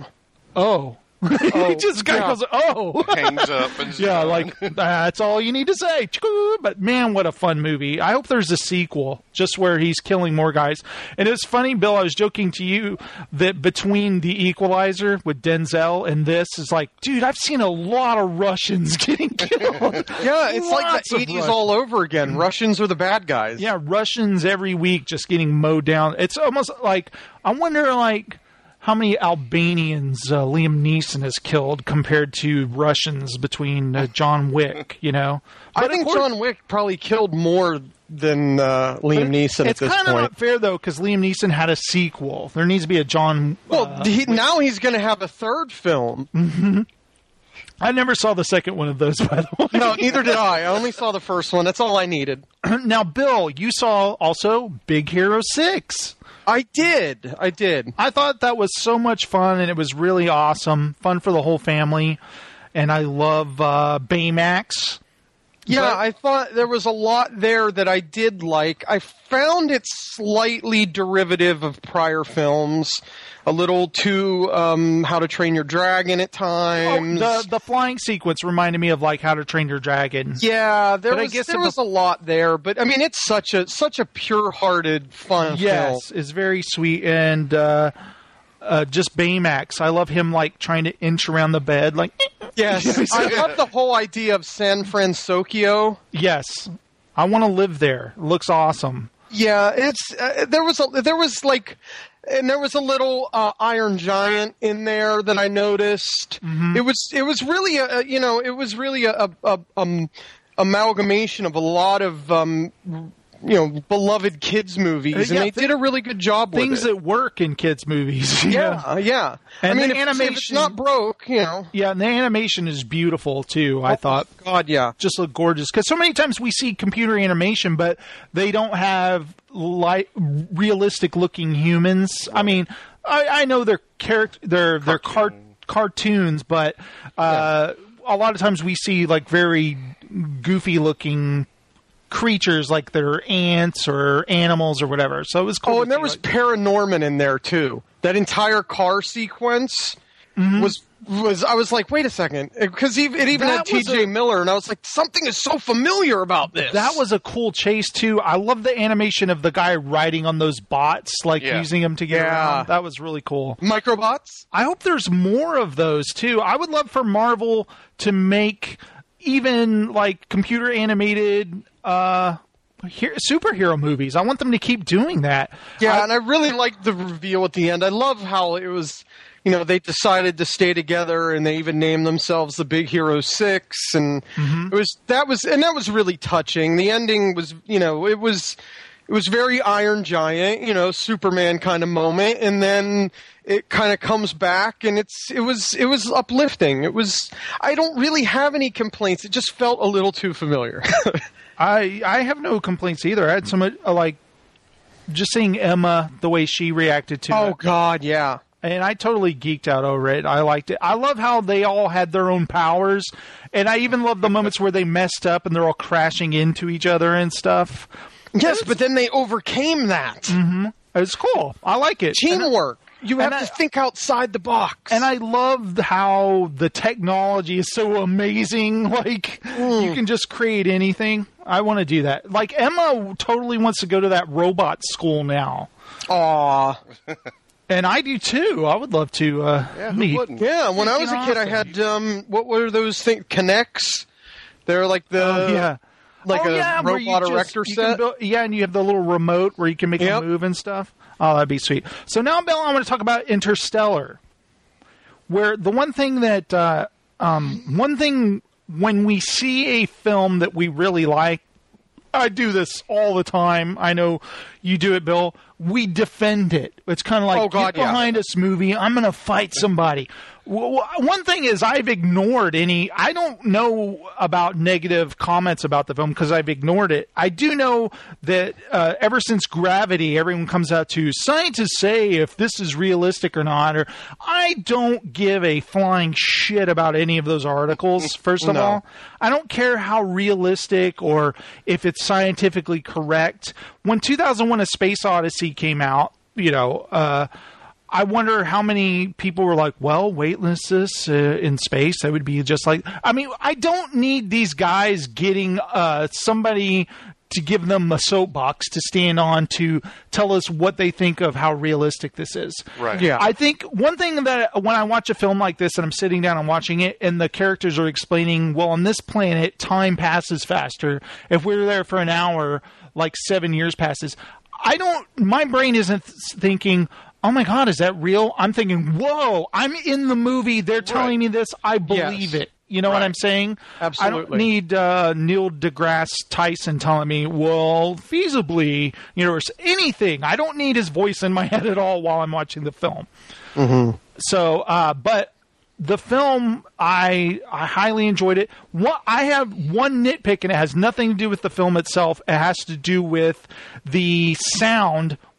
Oh. He just goes, oh. Hangs up and yeah, like, that's all you need to say. But man, what a fun movie. I hope there's a sequel just where he's killing more guys. And it was funny, Bill, I was joking to you that between The Equalizer with Denzel and this is like, dude, I've seen a lot of Russians getting killed. Yeah, it's like the 80s all over again. Russians are the bad guys. Yeah, Russians every week just getting mowed down. It's almost like, I wonder, like, how many Albanians Liam Neeson has killed compared to Russians between John Wick, you know? But I think John Wick probably killed more than Liam Neeson at this point. It's kind of not fair, though, because Liam Neeson had a sequel. There needs to be a John... Well, now he's going to have a third film. Mm-hmm. I never saw the second one of those, by the way. No, neither did I. I only saw the first one. That's all I needed. Now, Bill, you saw also Big Hero 6. I did. I thought that was so much fun, and it was really awesome. Fun for the whole family. And I love Baymax. Yeah, But- I thought there was a lot there that I did like. I found it slightly derivative of prior films, a little too How to Train Your Dragon at times. The flying sequence reminded me of like How to Train Your Dragon. Yeah, there But I was guess there if was a lot there, but I mean, it's such a pure-hearted, fun film. Yes, it's very sweet, and just Baymax. I love him like trying to inch around the bed, like. Yes, I love the whole idea of San Francisco. Yes, I want to live there. It looks awesome. Yeah, it's there was a little Iron Giant in there that I noticed. Mm-hmm. It was really a amalgamation of a lot of beloved kids movies, and they did a really good job with it. Things that work in kids movies. Yeah. And I mean, the animation, if it's not broke, Yeah, and the animation is beautiful too. I thought. God, yeah, just look gorgeous. Because so many times we see computer animation, but they don't have realistic looking humans. I mean, I know they're cartoons, but a lot of times we see like very goofy looking creatures, like they're ants or animals or whatever. So it was cool. Oh, and there was Paranorman in there too. That entire car sequence was I was like, wait a second, because it even had T.J. Miller, and I was like, something is so familiar about this. That was a cool chase too. I love the animation of the guy riding on those bots, like using them to get around. That was really cool. Microbots? I hope there's more of those too. I would love for Marvel to make even like computer animated superhero movies. I want them to keep doing that. Yeah, and I really liked the reveal at the end. I love how it was, they decided to stay together, and they even named themselves the Big Hero 6, and that was really touching. The ending was, it was very Iron Giant, Superman kind of moment, and then it kind of comes back, and it was uplifting. I don't really have any complaints. It just felt a little too familiar. I have no complaints either. I had some like just seeing Emma, the way she reacted to it. Oh God, yeah. And I totally geeked out over it. I liked it. I love how they all had their own powers, and I even love the moments where they messed up and they're all crashing into each other and stuff. Yes, but then they overcame that. Mm-hmm. It's cool. I like it. Teamwork. You have to think outside the box. And I love how the technology is so amazing. Like, you can just create anything. I want to do that. Like, Emma totally wants to go to that robot school now. Aw. And I do, too. I would love to meet. Yeah, when I was a kid, I had, what were those things? Connects? They're like the... robot erector set. And you have the little remote where you can make it move and stuff. Oh, that'd be sweet. So now, Bill, I want to talk about Interstellar, where the one thing that when we see a film that we really like, I do this all the time. I know you do it, Bill. We defend it. It's kind of like, get behind us, movie. I'm going to fight somebody. One thing is I've ignored I don't know about negative comments about the film because I've ignored it. I do know that ever since Gravity, everyone comes out to scientists say if this is realistic or not. Or I don't give a flying shit about any of those articles, first of all. I don't care how realistic or if it's scientifically correct. When 2001 A Space Odyssey came out, I wonder how many people were like, well, weightlessness in space, that would be just like... I mean, I don't need these guys getting somebody to give them a soapbox to stand on to tell us what they think of how realistic this is. Right. Yeah. I think one thing that when I watch a film like this and I'm sitting down and watching it and the characters are explaining, well, on this planet, time passes faster. If we were there for an hour, like 7 years passes. My brain isn't thinking... oh my God, is that real? I'm thinking, whoa, I'm in the movie. They're telling me this. I believe it. You know what I'm saying? Absolutely. I don't need Neil deGrasse Tyson telling me, well, feasibly, or anything. I don't need his voice in my head at all while I'm watching the film. Mm-hmm. So, but the film, I highly enjoyed it. I have one nitpick, and it has nothing to do with the film itself. It has to do with the sound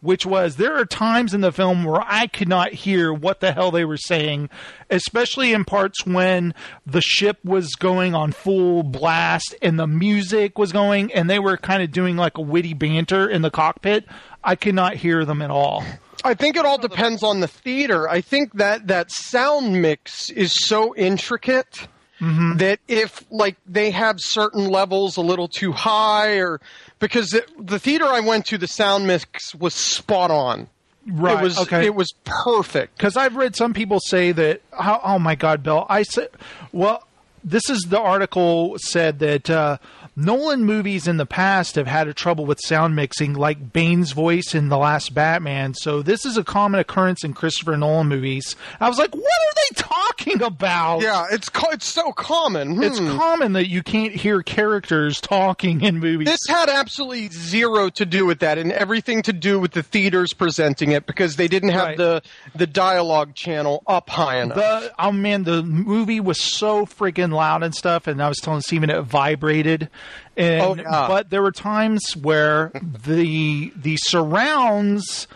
which was there are times in the film where I could not hear what the hell they were saying, especially in parts when the ship was going on full blast and the music was going and they were kind of doing like a witty banter in the cockpit. I could not hear them at all. I think it all depends on the theater. I think that sound mix is so intricate that if like they have certain levels a little too high, or because the theater I went to, the sound mix was spot on. Right. It was perfect. Because I've read some people say that. Oh my God, Bill! I said, well, this is the article said that Nolan movies in the past have had a trouble with sound mixing, like Bane's voice in The Last Batman. So this is a common occurrence in Christopher Nolan movies. I was like, what are they talking about? Yeah, it's so common. It's common that you can't hear characters talking in movies. This had absolutely zero to do with that, and everything to do with the theaters presenting it, because they didn't have the dialogue channel up high enough. The movie was so freaking loud and stuff, and I was telling Steven it vibrated. And, but there were times where the surrounds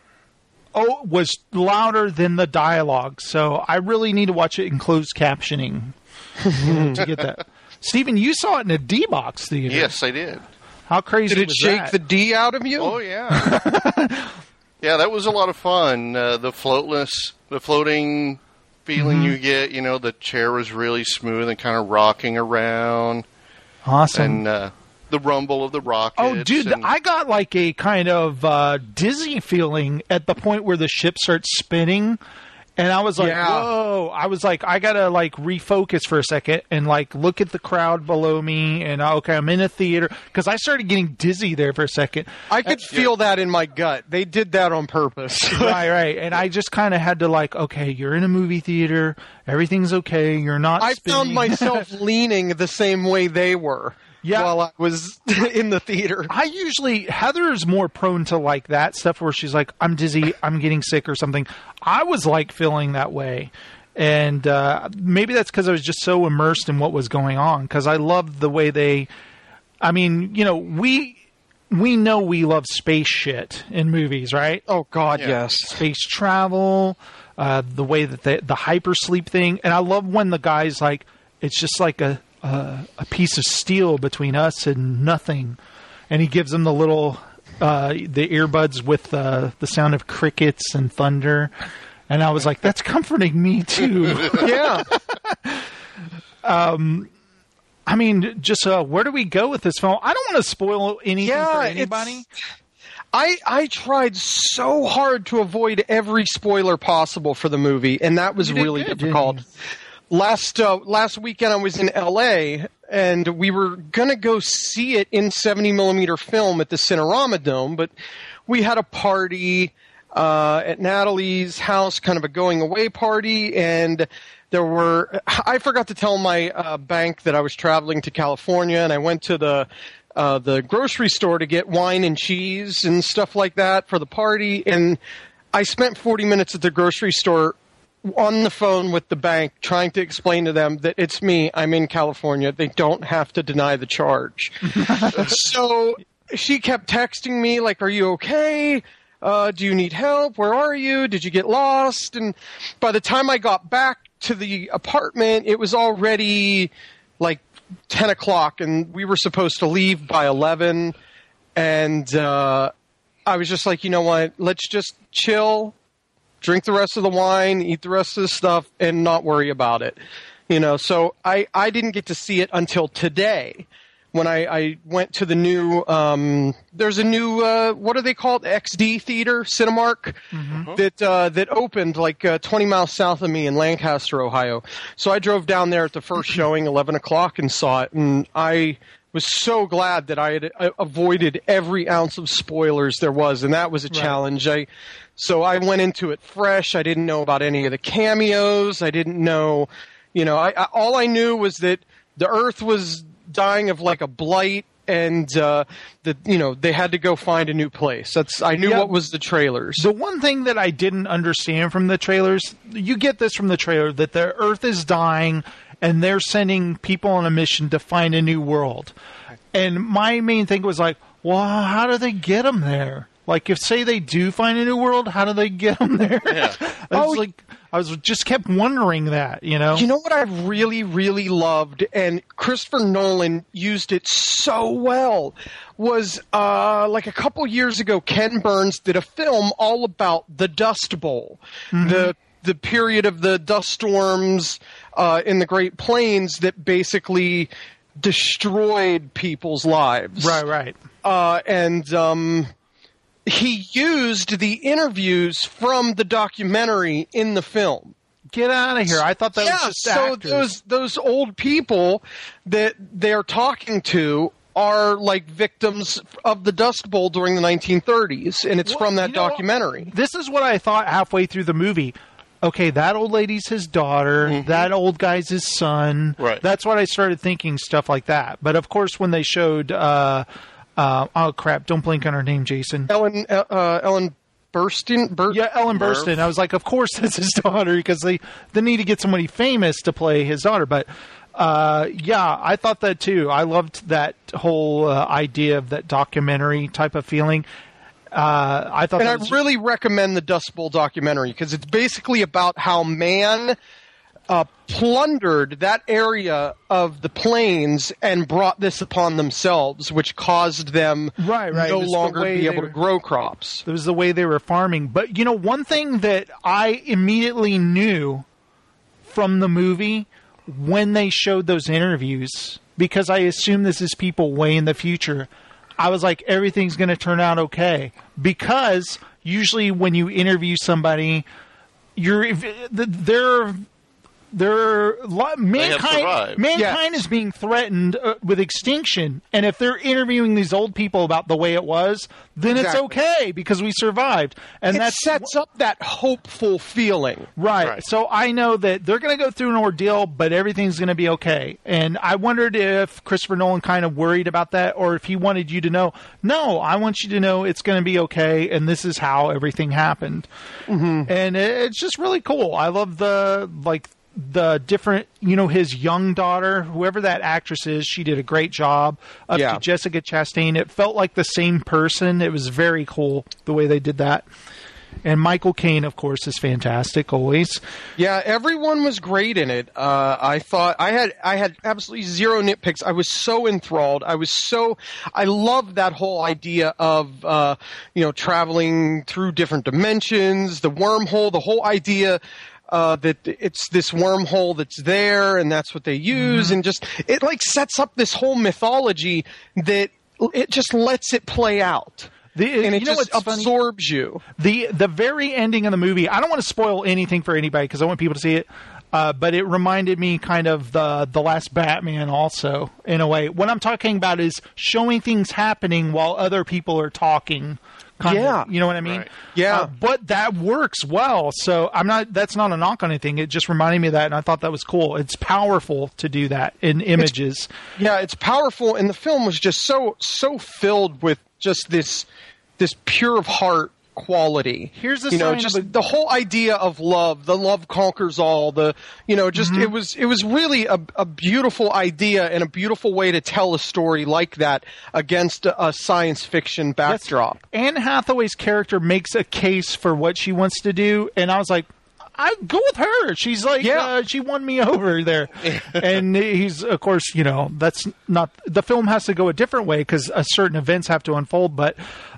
was louder than the dialogue. So I really need to watch it in closed captioning to get that. Steven, you saw it in a D-Box theater. Yes, I did. How crazy did it was shake that? the D out of you? Oh, yeah. Yeah, that was a lot of fun. The floating feeling you get, the chair was really smooth and kind of rocking around. Awesome. And the rumble of the rockets. Oh, dude, I got like a kind of dizzy feeling at the point where the ship starts spinning. And I was like, whoa. I was like, I got to like refocus for a second and like look at the crowd below me. And okay, I'm in a theater. Because I started getting dizzy there for a second. I could feel that in my gut. They did that on purpose. Right. And I just kind of had to like, okay, you're in a movie theater. Everything's okay. You're not spinning. I found myself leaning the same way they were. Yeah. While I was in the theater. Heather's more prone to like that stuff where she's like, I'm dizzy, I'm getting sick or something. I was like feeling that way. And maybe that's because I was just so immersed in what was going on. Because I loved the way we know we love space shit in movies, right? Oh, God, yes. Space travel, the way that the hypersleep thing. And I love when the guy's like, it's just like a piece of steel between us and nothing, and he gives them the little the earbuds with the sound of crickets and thunder, and I was like, that's comforting me too. Yeah. I mean, just where do we go with this film? I don't want to spoil anything for anybody. I tried so hard to avoid every spoiler possible for the movie, and that was really difficult. Last weekend I was in LA, and we were gonna go see it in 70mm film at the Cinerama Dome, but we had a party at Natalie's house, kind of a going away party, and I forgot to tell my bank that I was traveling to California, and I went to the grocery store to get wine and cheese and stuff like that for the party, and I spent 40 minutes at the grocery store on the phone with the bank trying to explain to them that it's me, I'm in California, they don't have to deny the charge. So she kept texting me like, are you okay? Do you need help? Where are you? Did you get lost? And by the time I got back to the apartment, it was already like 10 o'clock and we were supposed to leave by 11. And I was just like, you know what, let's just chill, drink the rest of the wine, eat the rest of the stuff, and not worry about it. So I didn't get to see it until today when I went to the new, there's a new, what are they called? XD Theater, Cinemark, that opened like 20 miles south of me in Lancaster, Ohio. So I drove down there at the first showing, 11 o'clock, and saw it, and I was so glad that I had avoided every ounce of spoilers there was, and that was a challenge. So I went into it fresh. I didn't know about any of the cameos. I didn't know, all I knew was that the Earth was dying of like a blight, and that they had to go find a new place. I knew what was the trailers. The one thing that I didn't understand from the trailers, you get this from the trailer, that the Earth is dying and they're sending people on a mission to find a new world. And my main thing was like, well, how do they get them there? Like, if, say, they do find a new world, how do they get them there? Yeah. I was just kept wondering that, you know? You know what I really, really loved, and Christopher Nolan used it so well, was like a couple years ago, Ken Burns did a film all about the Dust Bowl, the period of the dust storms in the Great Plains that basically destroyed people's lives. Right. And he used the interviews from the documentary in the film. Get out of here. I thought that was just actors. Those old people that they're talking to are like victims of the Dust Bowl during the 1930s, and it's from that documentary. This is what I thought halfway through the movie. Okay, that old lady's his daughter. That old guy's his son. Right. That's what I started thinking, stuff like that. But, of course, when they showed... oh, crap. Don't blink on her name, Jason. Ellen Burstyn? Ellen Burstyn. I was like, of course that's his daughter, because they need to get somebody famous to play his daughter. But, I thought that, too. I loved that whole idea of that documentary type of feeling. I thought, and I really recommend the Dust Bowl documentary because it's basically about how man plundered that area of the plains and brought this upon themselves, which caused them no longer be able to grow crops. It was the way they were farming. But, you know, one thing that I immediately knew from the movie when they showed those interviews, because I assume this is people way in the future, I was like, everything's going to turn out okay. Because usually when you interview somebody, mankind is being threatened with extinction, and if they're interviewing these old people about the way it was, then it's okay because we survived, and that sets up that hopeful feeling. Right. So I know that they're going to go through an ordeal, but everything's going to be okay. And I wondered if Christopher Nolan kind of worried about that, or if he wanted you to know, no, I want you to know it's going to be okay, and this is how everything happened. And it's just really cool. I love the different, you know, his young daughter, whoever that actress is, she did a great job. To Jessica Chastain, it felt like the same person. It was very cool the way they did that. And Michael Caine, of course, is fantastic always. Yeah, everyone was great in it. I thought I had absolutely zero nitpicks. I was so enthralled. I loved that whole idea of traveling through different dimensions, the wormhole, the whole idea. That it's this wormhole that's there, and that's what they use, and just it like sets up this whole mythology that it just lets it play out, and it just absorbs you. The very ending of the movie. I don't want to spoil anything for anybody because I want people to see it. But it reminded me kind of the last Batman also, in a way. What I'm talking about is showing things happening while other people are talking. You know what I mean? Right. Yeah. But that works well. So that's not a knock on anything. It just reminded me of that, and I thought that was cool. It's powerful to do that in images. It's powerful, and the film was just so filled with just this pure of heart quality. Here's the sign the whole idea of love. The love conquers all. It was really a beautiful idea and a beautiful way to tell a story like that against a science fiction backdrop. Anne Hathaway's character makes a case for what she wants to do, and I was like, I go with her. She's like, she won me over there. And he's, of course, that's not, the film has to go a different way because certain events have to unfold, but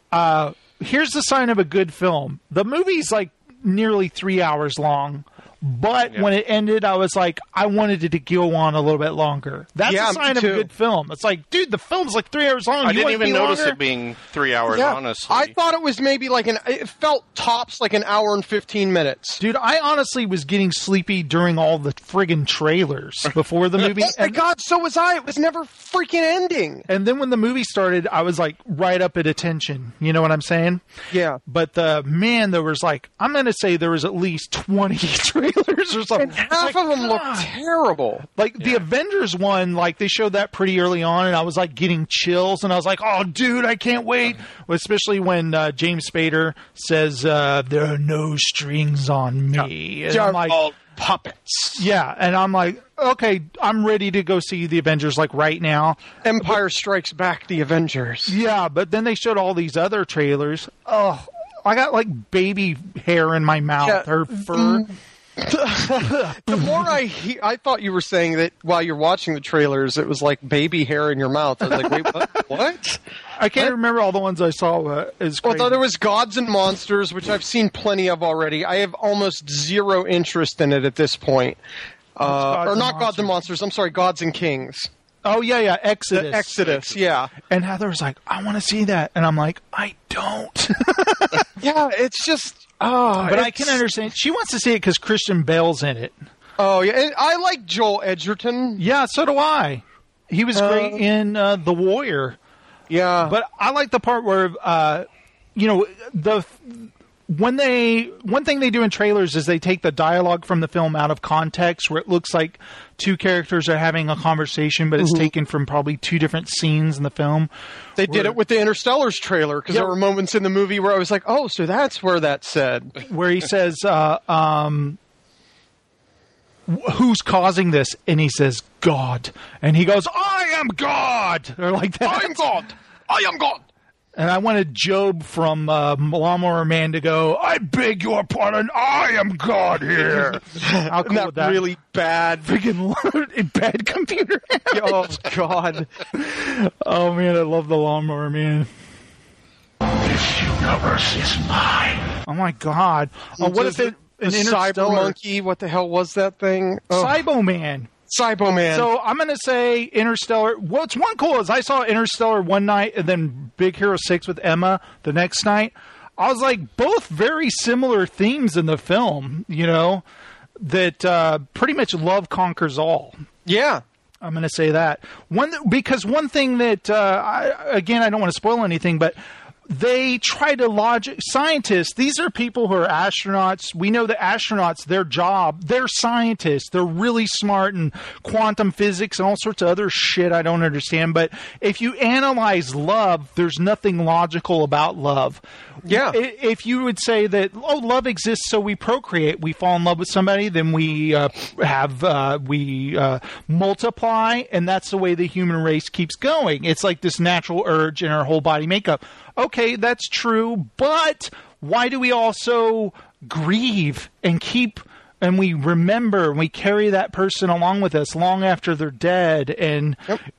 here's the sign of a good film. The movie's like nearly 3 hours long, but when it ended, I was like, I wanted it to go on a little bit longer. That's a sign of a good film. It's like, dude, the film's like 3 hours long. I didn't even notice it being 3 hours, honestly. I thought it was maybe it felt tops like an hour and 15 minutes. Dude, I honestly was getting sleepy during all the friggin' trailers before the movie. Oh my God, so was I. It was never freaking ending. And then when the movie started, I was like right up at attention. You know what I'm saying? Yeah. But there was I'm going to say there was at least 20 trailers or something. And half of them looked terrible. Like the Avengers one, like they showed that pretty early on, and I was like getting chills, and I was like, oh, dude, I can't wait. Especially when James Spader says, there are no strings on me. And I'm like, all puppets. Yeah, and I'm like, okay, I'm ready to go see the Avengers like right now. Empire Strikes Back, the Avengers. Yeah, but then they showed all these other trailers. Oh, I got like baby hair in my mouth, or fur. The more I thought you were saying that while you're watching the trailers, it was like baby hair in your mouth. I was like, wait, what? I can't remember all the ones I saw. Well, there was Gods and Monsters, which I've seen plenty of already. I have almost zero interest in it at this point. Or not Gods and Monsters. I'm sorry, Gods and Kings. Oh, yeah, Exodus. Exodus, yeah. And Heather was like, I want to see that. And I'm like, I don't. Yeah, it's just... but I can understand. She wants to see it because Christian Bale's in it. Oh, yeah. And I like Joel Edgerton. Yeah, so do I. He was great in The Warrior. Yeah. But I like the part where, one thing they do in trailers is they take the dialogue from the film out of context, where it looks like two characters are having a conversation, but it's taken from probably two different scenes in the film. They did it with the Interstellar's trailer, because there were moments in the movie where I was like, oh, so that's where that's said. Where he says, who's causing this? And he says, God. And he goes, I am God! Or like that. I am God! I am God! And I wanted Job from Lawnmower Man to go, I beg your pardon, I am God here. How cool would that really bad, freaking bad computer. Oh, God. Oh, man, I love the Lawnmower Man. This universe is mine. Oh, my God. Oh, what if it... The Cyber Monkey, what the hell was that thing? Oh. Cybo-Man. Cybo-Man. So I'm going to say Interstellar. What's one cool is I saw Interstellar one night and then Big Hero 6 with Emma the next night. I was like, both very similar themes in the film, that pretty much love conquers all. Yeah. I'm going to say that. Because one thing that, I don't want to spoil anything, but they try to scientists, these are people who are astronauts. We know that astronauts, their job, they're scientists. They're really smart in quantum physics and all sorts of other shit I don't understand. But if you analyze love, there's nothing logical about love. Yeah. If you would say that, love exists so we procreate, we fall in love with somebody, then we multiply, and that's the way the human race keeps going. It's like this natural urge in our whole body makeup. Okay, that's true, but why do we also grieve and we remember and we carry that person along with us long after they're dead, and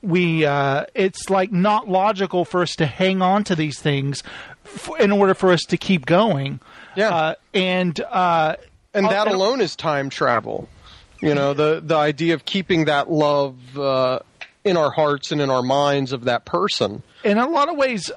it's like not logical for us to hang on to these things in order for us to keep going. Yeah. And that alone is time travel. The idea of keeping that love in our hearts and in our minds of that person. In a lot of ways,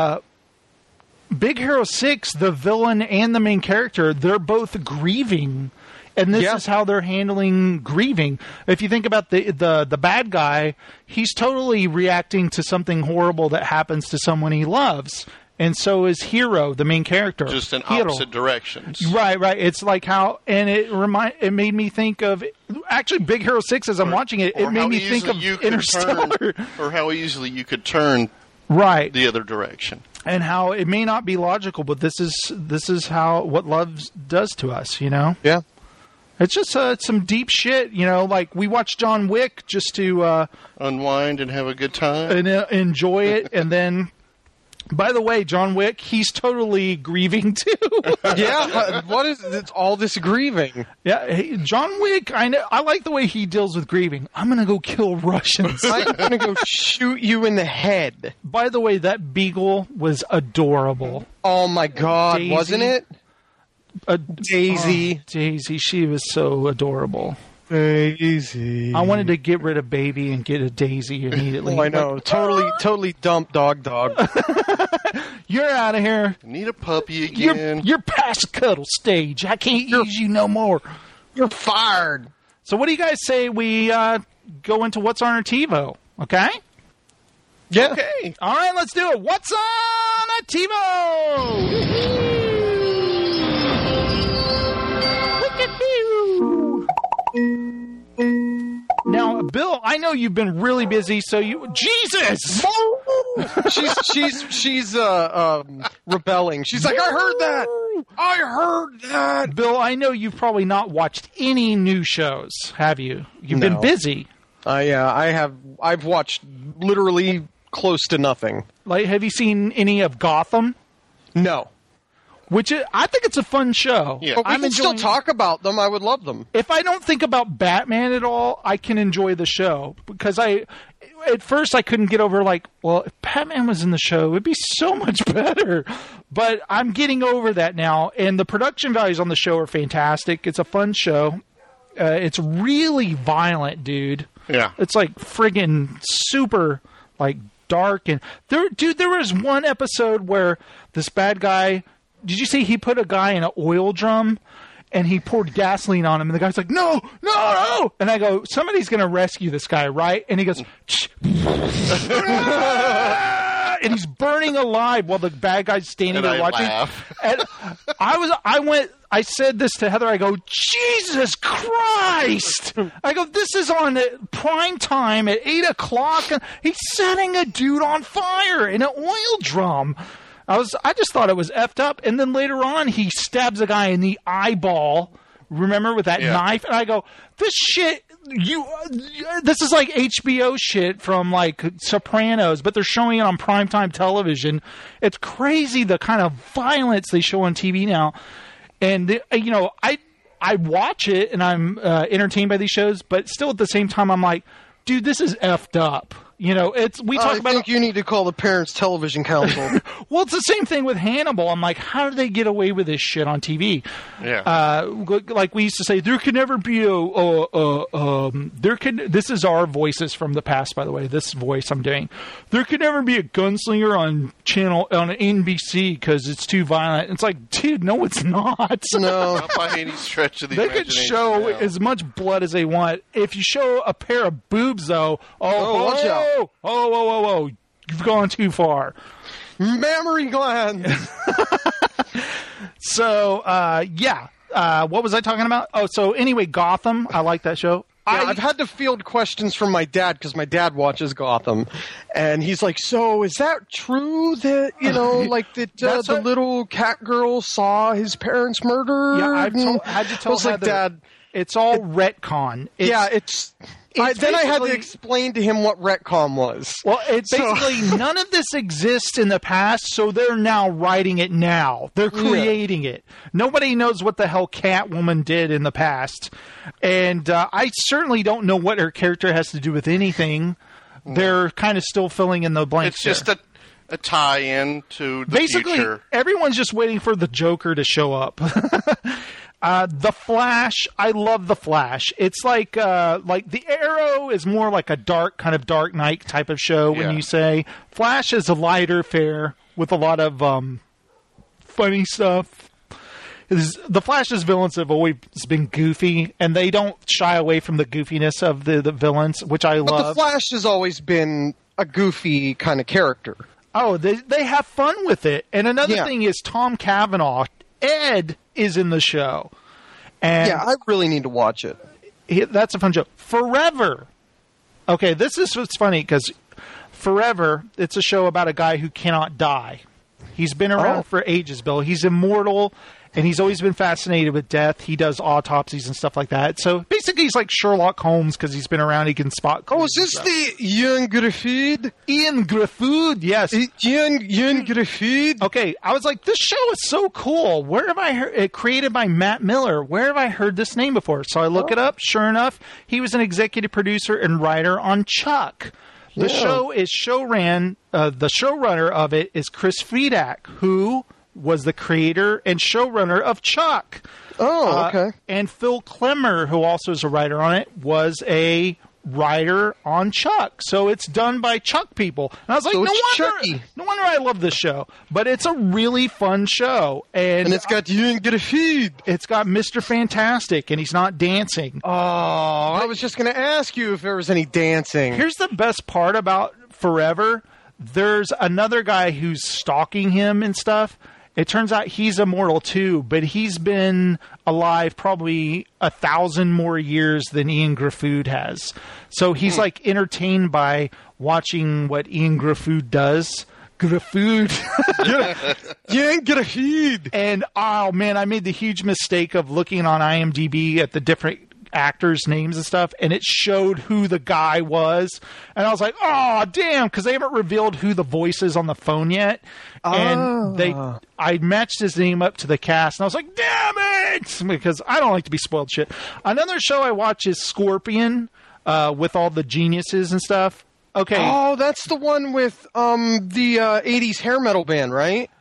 Big Hero 6, the villain and the main character, they're both grieving. And this is how they're handling grieving. If you think about the bad guy, he's totally reacting to something horrible that happens to someone he loves. And so is Hero, the main character. Just in opposite directions. Right. It's like how, and it made me think of, actually Big Hero 6 as I'm watching it, it made me think of Interstellar. Or how easily you could turn the other direction. And how it may not be logical, but this is what love does to us, Yeah. It's just some deep shit, like we watched John Wick just to unwind and have a good time and enjoy it. And then, by the way, John Wick, he's totally grieving too. Yeah, what is all this grieving? Yeah, hey, John Wick, I like the way he deals with grieving. I'm going to go kill Russians. I'm going to go shoot you in the head. By the way, that beagle was adorable. Oh my God, Daisy. Wasn't it? Daisy. Oh, Daisy, she was so adorable. Daisy. I wanted to get rid of Baby and get a Daisy immediately. Oh, I know. Totally dump dog. You're out of here. Need a puppy again. You're past cuddle stage. I can't use you no more. You're fired. So what do you guys say we go into What's on our TiVo? Okay? Yeah. Okay. All right, let's do it. What's on a TiVo? Now, Bill, I know you've been really busy, so Jesus! she's rebelling. She's like, I heard that. Bill, I know you've probably not watched any new shows, have you? You've been busy. Yeah, I have. I've watched literally close to nothing. Like, have you seen any of Gotham? No. I think it's a fun show. Yeah. But we can still talk about them. I would love them. If I don't think about Batman at all, I can enjoy the show. Because at first I couldn't get over, like, well, if Batman was in the show, it would be so much better. But I'm getting over that now. And the production values on the show are fantastic. It's a fun show. It's really violent, dude. Yeah. It's like friggin' super, like, dark. And there was one episode where this bad guy... Did you see he put a guy in an oil drum and he poured gasoline on him and the guy's like, no. And I go, somebody's going to rescue this guy, right? And he goes, and he's burning alive while the bad guy's standing there watching. And I said this to Heather. I go, Jesus Christ! I go, this is on prime time at 8:00. He's setting a dude on fire in an oil drum. I just thought it was effed up. And then later on, he stabs a guy in the eyeball. Remember, with that knife? And I go, this shit, this is like HBO shit from like Sopranos, but they're showing it on primetime television. It's crazy the kind of violence they show on TV now. And, I watch it and I'm entertained by these shows, but still at the same time, I'm like, dude, this is effed up. I think you need to call the Parents Television Council. Well, it's the same thing with Hannibal. I'm like, how do they get away with this shit on TV? Yeah. Like we used to say, there can never be this is our voices from the past, by the way, this voice I'm doing. There can never be a gunslinger on NBC because it's too violent. It's like, dude, no, it's not. No. Not by any stretch of the imagination. They could show as much blood as they want. If you show a pair of boobs, though, watch out. Whoa. You've gone too far. Mammary gland. So, what was I talking about? Oh, so anyway, Gotham. I like that show. Yeah, I've had to field questions from my dad because my dad watches Gotham, and he's like, "So is that true that the little cat girl saw his parents murder?" Yeah, I had to tell Heather, Dad, it's all retcon. Then I had to explain to him what retcon was. Well, it's basically none of this exists in the past, so they're now writing it now. They're creating it. Nobody knows what the hell Catwoman did in the past. And I certainly don't know what her character has to do with anything. They're kind of still filling in the blanks. It's just a tie-in to the basically, future. Everyone's just waiting for the Joker to show up. The Flash, I love The Flash. It's like The Arrow is more like a dark Knight type of show when you say. Flash is a lighter fare with a lot of funny stuff. The Flash's villains have always been goofy, and they don't shy away from the goofiness of the villains, which I love. But the Flash has always been a goofy kind of character. Oh, they have fun with it. And another thing is Tom Cavanaugh. Ed is in the show. And I really need to watch it. That's a fun show. Forever. Okay, this is what's funny, because Forever, it's a show about a guy who cannot die. He's been around for ages, Bill. He's immortal, and he's always been fascinated with death. He does autopsies and stuff like that. So basically, he's like Sherlock Holmes because he's been around. He can spot clues. Oh, is this the Ian Graffield? Ian Graffield, yes. Ian Graffield. Okay, I was like, this show is so cool. Where have I heard it? Created by Matt Miller. Where have I heard this name before? So I look it up. Sure enough, he was an executive producer and writer on Chuck. The show is showran. The showrunner of it is Chris Friedak, who was the creator and showrunner of Chuck. Oh, okay. And Phil Klemmer, who also is a writer on it, was a writer on Chuck. So it's done by Chuck people. And I was like, no wonder I love this show. But it's a really fun show. And it's got you and get a feed. It's got Mr. Fantastic, and he's not dancing. Oh, I was just going to ask you if there was any dancing. Here's the best part about Forever. There's another guy who's stalking him and stuff. It turns out he's immortal too, but he's been alive probably 1,000 more years than Ian Graffield has. So he's like entertained by watching what Ian Graffood does. Graffood. Yeah, Graffood. And, oh, man, I made the huge mistake of looking on IMDb at the different actors' names and stuff, and it showed who the guy was. And I was like, oh, damn, because they haven't revealed who the voice is on the phone yet. And I matched his name up to the cast, and I was like, damn it! Because I don't like to be spoiled shit. Another show I watch is Scorpion, with all the geniuses and stuff. Okay. Oh, that's the one with the 80s hair metal band, right?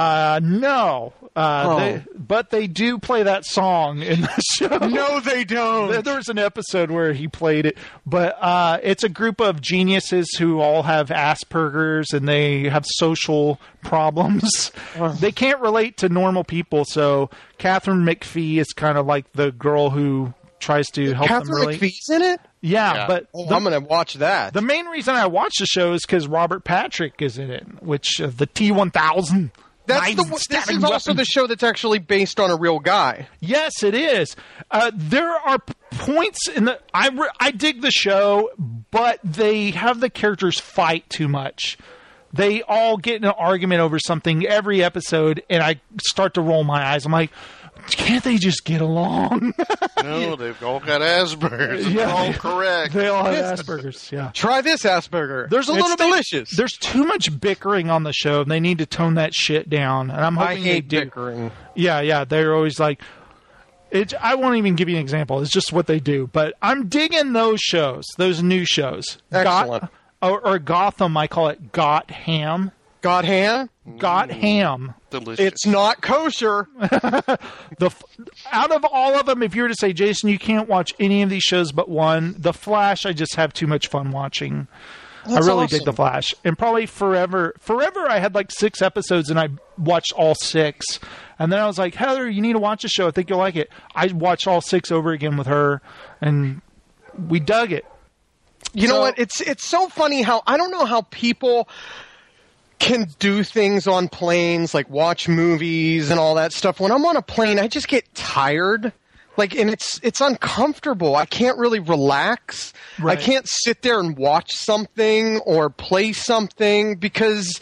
No. But they do play that song in the show. No, they don't. There was an episode where he played it. But it's a group of geniuses who all have Asperger's and they have social problems. They can't relate to normal people. So Catherine McPhee is kind of like the girl who tries to help them relate. Catherine McPhee's in it? Yeah, but I'm going to watch that. The main reason I watch the show is because Robert Patrick is in it, which the T-1000. This is also the show that's actually based on a real guy. Yes, it is. There are points in the... I dig the show, but they have the characters fight too much. They all get in an argument over something every episode, and I start to roll my eyes. I'm like, can't they just get along? No, they've all got Asperger's. Yeah, they're all correct. They all have Asperger's, yeah. Try this Asperger. There's a little bit delicious. There's too much bickering on the show, and they need to tone that shit down. And I'm hoping I hate they do. bickering. Yeah, they're always like... I won't even give you an example. It's just what they do. But I'm digging those shows, those new shows. Excellent. Or Gotham, I call it Got Ham. Got ham? Got ham. Delicious. It's not kosher. Out of all of them, if you were to say, Jason, you can't watch any of these shows but one, The Flash, I just have too much fun watching. That's I really awesome. dig The Flash. And probably Forever, I had like 6 episodes and I watched all 6. And then I was like, Heather, you need to watch the show. I think you'll like it. I watched all 6 over again with her, and we dug it. You know what? It's so funny how I don't know how people can do things on planes, like watch movies and all that stuff. When I'm on a plane, I just get tired. Like, and it's uncomfortable. I can't really relax. Right. I can't sit there and watch something or play something because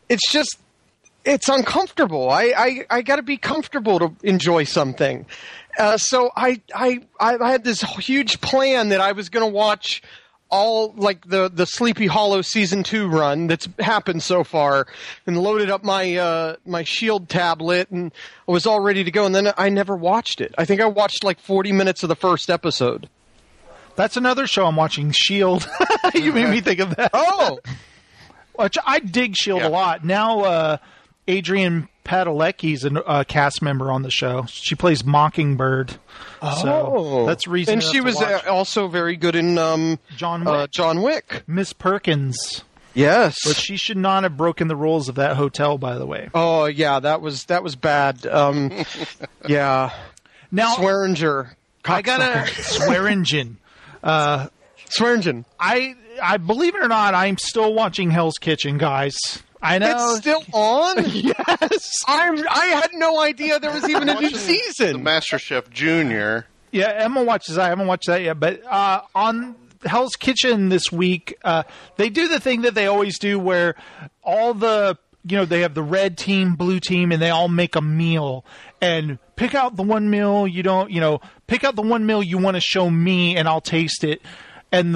it's uncomfortable. I got to be comfortable to enjoy something. So I had this huge plan that I was going to watch all like the Sleepy Hollow season 2 run that's happened so far, and loaded up my my Shield tablet, and I was all ready to go, and then I never watched it. I think I watched like 40 minutes of the first episode. That's another show I'm watching, Shield. You made me think of that. Oh, which I dig Shield a lot. Now Adrian Padalecki's a cast member on the show. She plays Mockingbird. So that's the reason. And she was also very good in John Wick. John Wick. Miss Perkins. Yes. But she should not have broken the rules of that hotel, by the way. Oh, yeah, that was bad. Yeah. Now, Swearinger. I gotta... Swearingen. Swearingen. I believe it or not, I'm still watching Hell's Kitchen, guys. I know. It's still on? Yes. I had no idea there was even a new season. The MasterChef Junior. Yeah, Emma watches that. I haven't watched that yet. But on Hell's Kitchen this week, they do the thing that they always do where all the, they have the red team, blue team, and they all make a meal. And pick out the one meal pick out the one meal you want to show me, and I'll taste it. And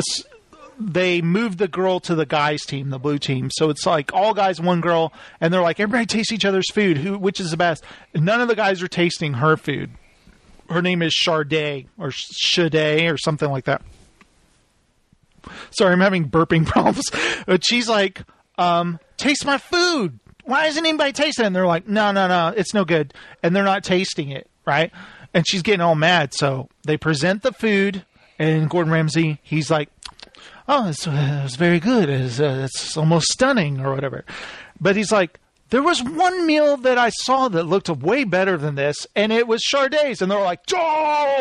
they moved the girl to the guys team, the blue team. So it's like all guys, one girl, and they're like, everybody taste each other's food. Which is the best? And none of the guys are tasting her food. Her name is Sade or Shade or something like that. Sorry, I'm having burping problems. But she's like, taste my food. Why isn't anybody tasting it? And they're like, no, it's no good. And they're not tasting it, right? And she's getting all mad. So they present the food, and Gordon Ramsay, he's like, oh, it's very good. It's almost stunning or whatever. But he's like, there was one meal that I saw that looked way better than this, and it was Sade's. And they're like, oh,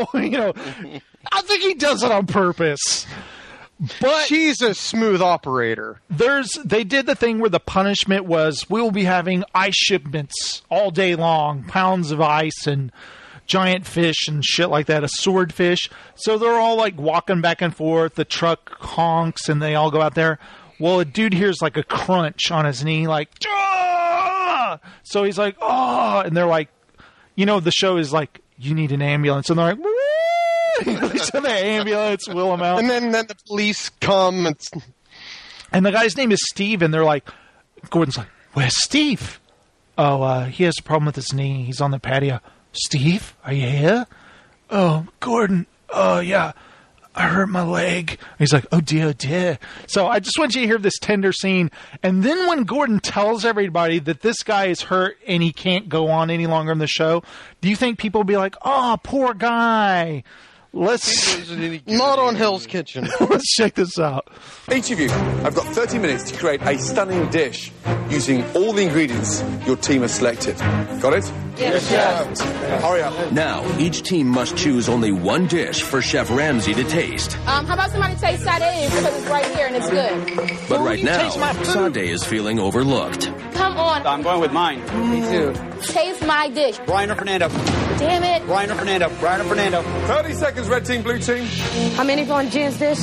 I think he does it on purpose. But she's a smooth operator. They did the thing where the punishment was, we will be having ice shipments all day long, pounds of ice, and giant fish and shit like that, a swordfish. So they're all like walking back and forth. The truck honks and they all go out there. Well, a dude hears like a crunch on his knee, like, ah! So he's like, oh, and they're like, the show is like, you need an ambulance. And they're like, woo! So the ambulance will him out. And then the police come. And the guy's name is Steve, and they're like, Gordon's like, where's Steve? Oh, he has a problem with his knee. He's on the patio. Steve, are you here? Oh, Gordon. Oh, yeah. I hurt my leg. He's like, oh dear, oh dear. So I just want you to hear this tender scene. And then when Gordon tells everybody that this guy is hurt and he can't go on any longer in the show, do you think people will be like, oh, poor guy? Let's not on Hell's Kitchen. Let's check this out. Each of you, I've got 30 minutes to create a stunning dish using all the ingredients your team has selected. Got it? Yes, Chef. Hurry up. Now, each team must choose only one dish for Chef Ramsay to taste. How about somebody taste Sade because it's right here and it's good? But right now, Sade is feeling overlooked. Come on. I'm going with mine. Me too. Taste my dish. Brian or Fernando? Damn it. Brian or Fernando? Brian or Fernando? 30 seconds, red team, blue team. How many on Jen's dish?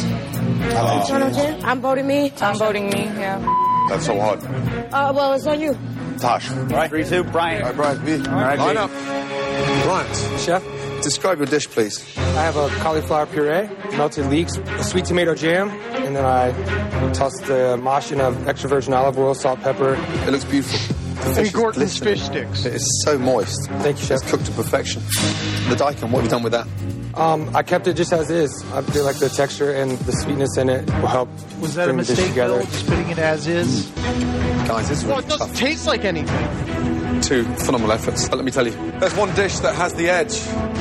I'm voting me. I'm voting me, yeah. That's so hard. Well, it's on you. Tosh. Right. 3-2, Brian. All right, Brian. Me. All right, line up. Brian. Chef? Describe your dish, please. I have a cauliflower puree, melted leeks, a sweet tomato jam, and then I toss the mash in of extra virgin olive oil, salt, pepper. It looks beautiful. And Gordon's fish sticks. It is so moist. Thank you, Chef. It's cooked to perfection. The daikon, what have you done with that? I kept it just as is. I feel like the texture and the sweetness in it will help. Was that a mistake, Bill, just putting it as is? Guys, this is really it doesn't taste like anything. 2 phenomenal efforts. But let me tell you, there's one dish that has the edge.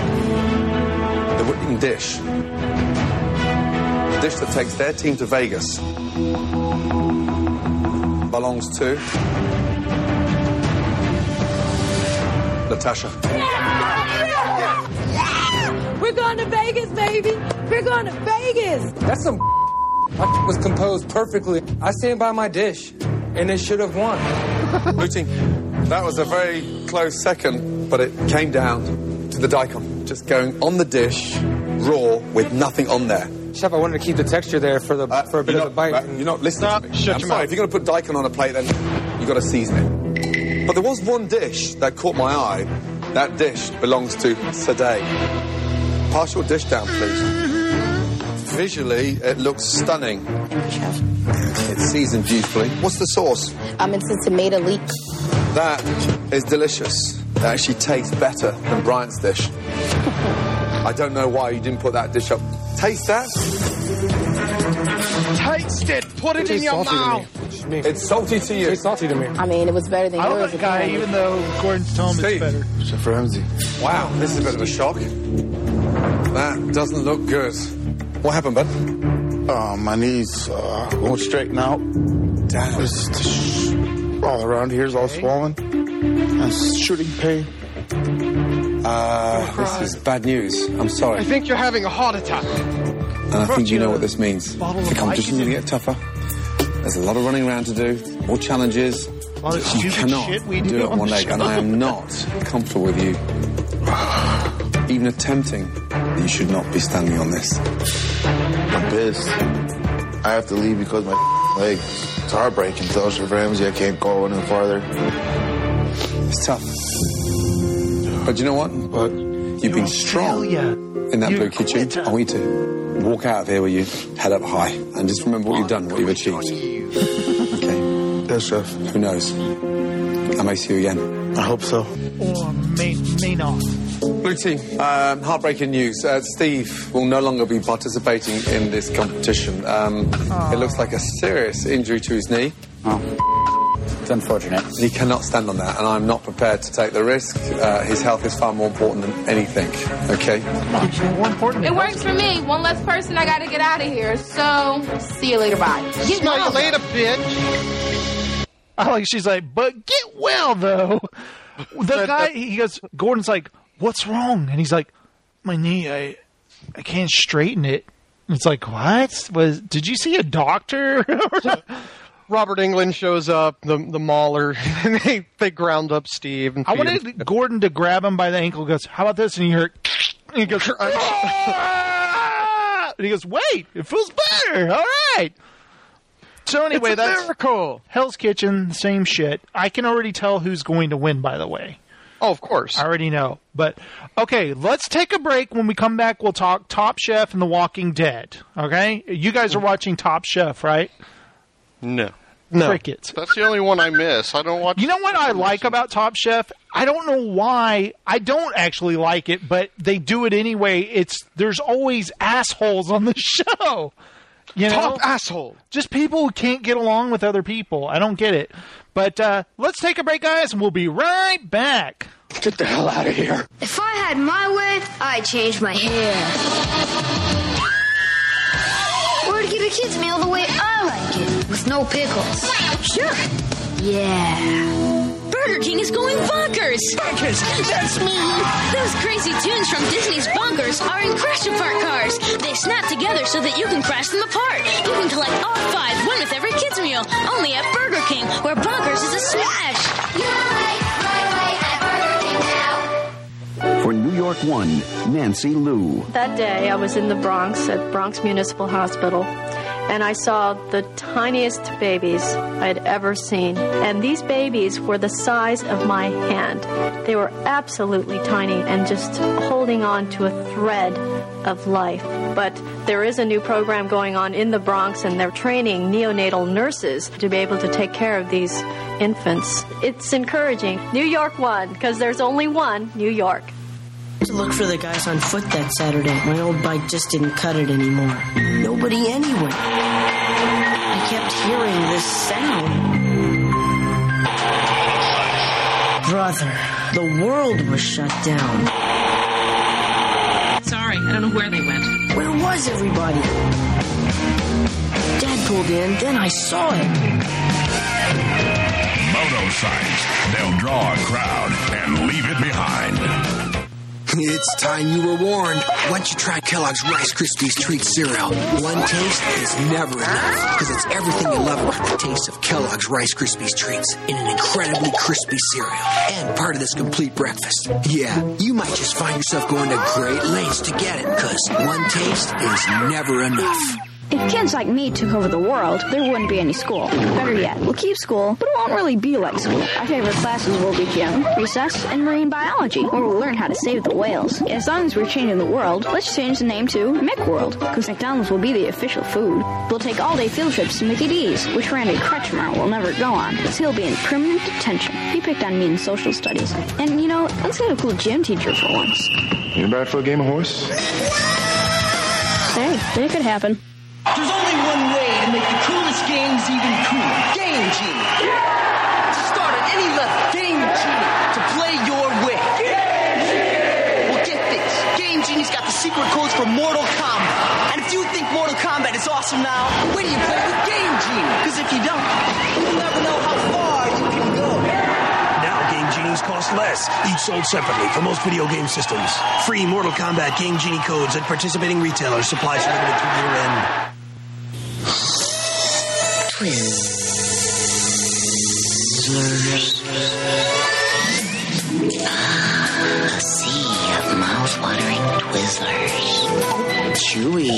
The Whitman dish. The dish that takes their team to Vegas belongs to Natasha. We're going to Vegas, baby. We're going to Vegas. That's some that was composed perfectly. I stand by my dish, and it should have won. Blue team, that was a very close second, but it came down to the daikon. Just going on the dish, raw, with nothing on there. Chef, I wanted to keep the texture there for a bit of a bite. You're not listening to me. I'm sorry, if you're going to put daikon on a plate, then you've got to season it. But there was one dish that caught my eye. That dish belongs to Sade. Pass your dish down, please. Visually, it looks stunning. Thank you, Chef. It's seasoned beautifully. What's the sauce? It's a tomato leek. That is delicious. It actually tastes better than Bryant's dish. I don't know why you didn't put that dish up. Taste that. Taste it. Put it in your mouth. It's salty to you. It's salty to me. It was better than I yours. like guy, even though Gordon's telling me it's better. Chef Ramsay. Wow, this is a bit of a shock. That doesn't look good. What happened, bud? My knees won't straighten out. Damn. It's all around here is all swollen. It's shooting pain. This is bad news. I'm sorry. I think you're having a heart attack. And I think you know what this means. The competition's going to get tougher. There's a lot of running around to do, more challenges. You cannot do it on one leg, and I am not comfortable with you even attempting that you should not be standing on this. I'm pissed. I have to leave because my leg is heartbreaking. Tell Chef Ramsay I can't go any farther. It's tough. But you know what? You've been strong in that blue kitchen. I want you to walk out of here with your head up high and just remember what you've done, what you've achieved. Okay? Yes, Chef. Who knows? I may see you again. I hope so. Or may not. Blue team, heartbreaking news. Steve will no longer be participating in this competition. It looks like a serious injury to his knee. It's unfortunate. He cannot stand on that, and I'm not prepared to take the risk. His health is far more important than anything, okay? More important. It works for me. One less person, I gotta get out of here. So, see you later, bye. See you later, bitch. I like, she's like, but get well, though. The guy, he goes, Gordon's like, what's wrong? And he's like, my knee, I can't straighten it. And it's like, what? Did you see a doctor? Robert Englund shows up, the mauler, and they ground up Steve. And I wanted Gordon to grab him by the ankle and goes, how about this? And you hear it, and he goes, and he goes, wait, it feels better. All right. So anyway, it's a that's miracle. Hell's Kitchen, same shit. I can already tell who's going to win, by the way. Oh, of course. I already know. But, okay, let's take a break. When we come back, we'll talk Top Chef and The Walking Dead. Okay? You guys are watching Top Chef, right? No. Crickets. That's the only one I miss. I don't watch. You know what I like about Top Chef? I don't know why. I don't actually like it, but they do it anyway. There's always assholes on the show. You know? Top asshole. Just people who can't get along with other people. I don't get it. But let's take a break, guys, and we'll be right back. Get the hell out of here. If I had my way, I'd change my hair. Or to give a kid's meal the way I like it, with no pickles. Sure. Yeah. Burger King is going bonkers! Bonkers! That's me! Those crazy tunes from Disney's Bonkers are in crash-apart cars. They snap together so that you can crash them apart. You can collect all 5, one with every kid's meal, only at Burger King, where Bonkers is a smash! For New York 1, Nancy Liu. That day, I was in the Bronx at Bronx Municipal Hospital, and I saw the tiniest babies I'd ever seen. And these babies were the size of my hand. They were absolutely tiny and just holding on to a thread of life. But there is a new program going on in the Bronx, and they're training neonatal nurses to be able to take care of these infants. It's encouraging. New York won, because there's only one New York. To look for the guys on foot that Saturday. My old bike just didn't cut it anymore. Nobody anywhere. I kept hearing this sound. Brother, the world was shut down. Sorry, I don't know where they went. Where was everybody? Dad pulled in, then I saw it. Moto signs. They'll draw a crowd and leave it behind. It's time you were warned. Why don't you try Kellogg's Rice Krispies Treat Cereal? One taste is never enough, because it's everything you love about the taste of Kellogg's Rice Krispies Treats in an incredibly crispy cereal, and part of this complete breakfast. Yeah, you might just find yourself going to great lengths to get it, because one taste is never enough. If kids like me took over the world, there wouldn't be any school. Better yet, we'll keep school, but it won't really be like school. Our favorite classes will be gym, recess, and marine biology, where we'll learn how to save the whales. As long as we're changing the world, let's change the name to McWorld, because McDonald's will be the official food. We'll take all-day field trips to Mickey D's, which Randy Kretschmer will never go on, because he'll be in permanent detention. He picked on me in social studies. And, you know, let's get a cool gym teacher for once. You back for a game of horse? Hey, that could happen. There's only one way to make the coolest games even cooler. Game Genie. To start at any level, Game Genie. To play your way. Game Genie. Well, get this. Game Genie's got the secret codes for Mortal Kombat. And if you think Mortal Kombat is awesome now, wait till you play with Game Genie. Because if you don't, you'll never know how far you can go. Now Game Genies cost less, each sold separately for most video game systems. Free Mortal Kombat Game Genie codes at participating retailers. Supplies are limited through year end. Twizzlers. A sea of mouth-watering Twizzlers. Chewy.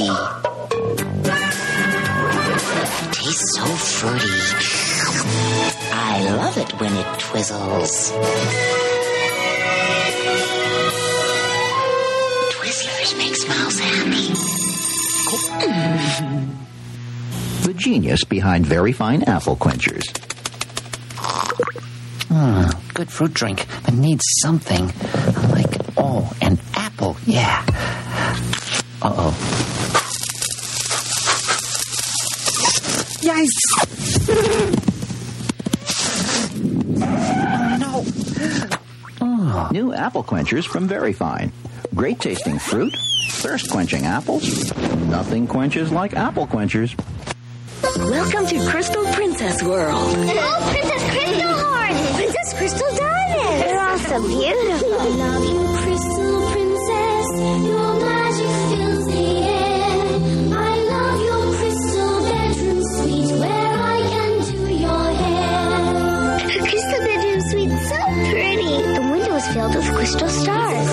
Tastes so fruity. I love it when it twizzles. Twizzlers makes mouths happy. The genius behind very fine apple quenchers. Good fruit drink, but needs something like, an apple, yeah. Uh-oh. Yikes! Oh, new apple quenchers from Very Fine. Great tasting fruit, thirst quenching apples. Nothing quenches like apple quenchers. Welcome to Crystal Princess World. Oh, Princess Crystal Horn! Princess Crystal Diamond! They're all so beautiful. I love you, Crystal Princess. Your magic fills the air. I love your crystal bedroom suite where I can do is filled with crystal stars.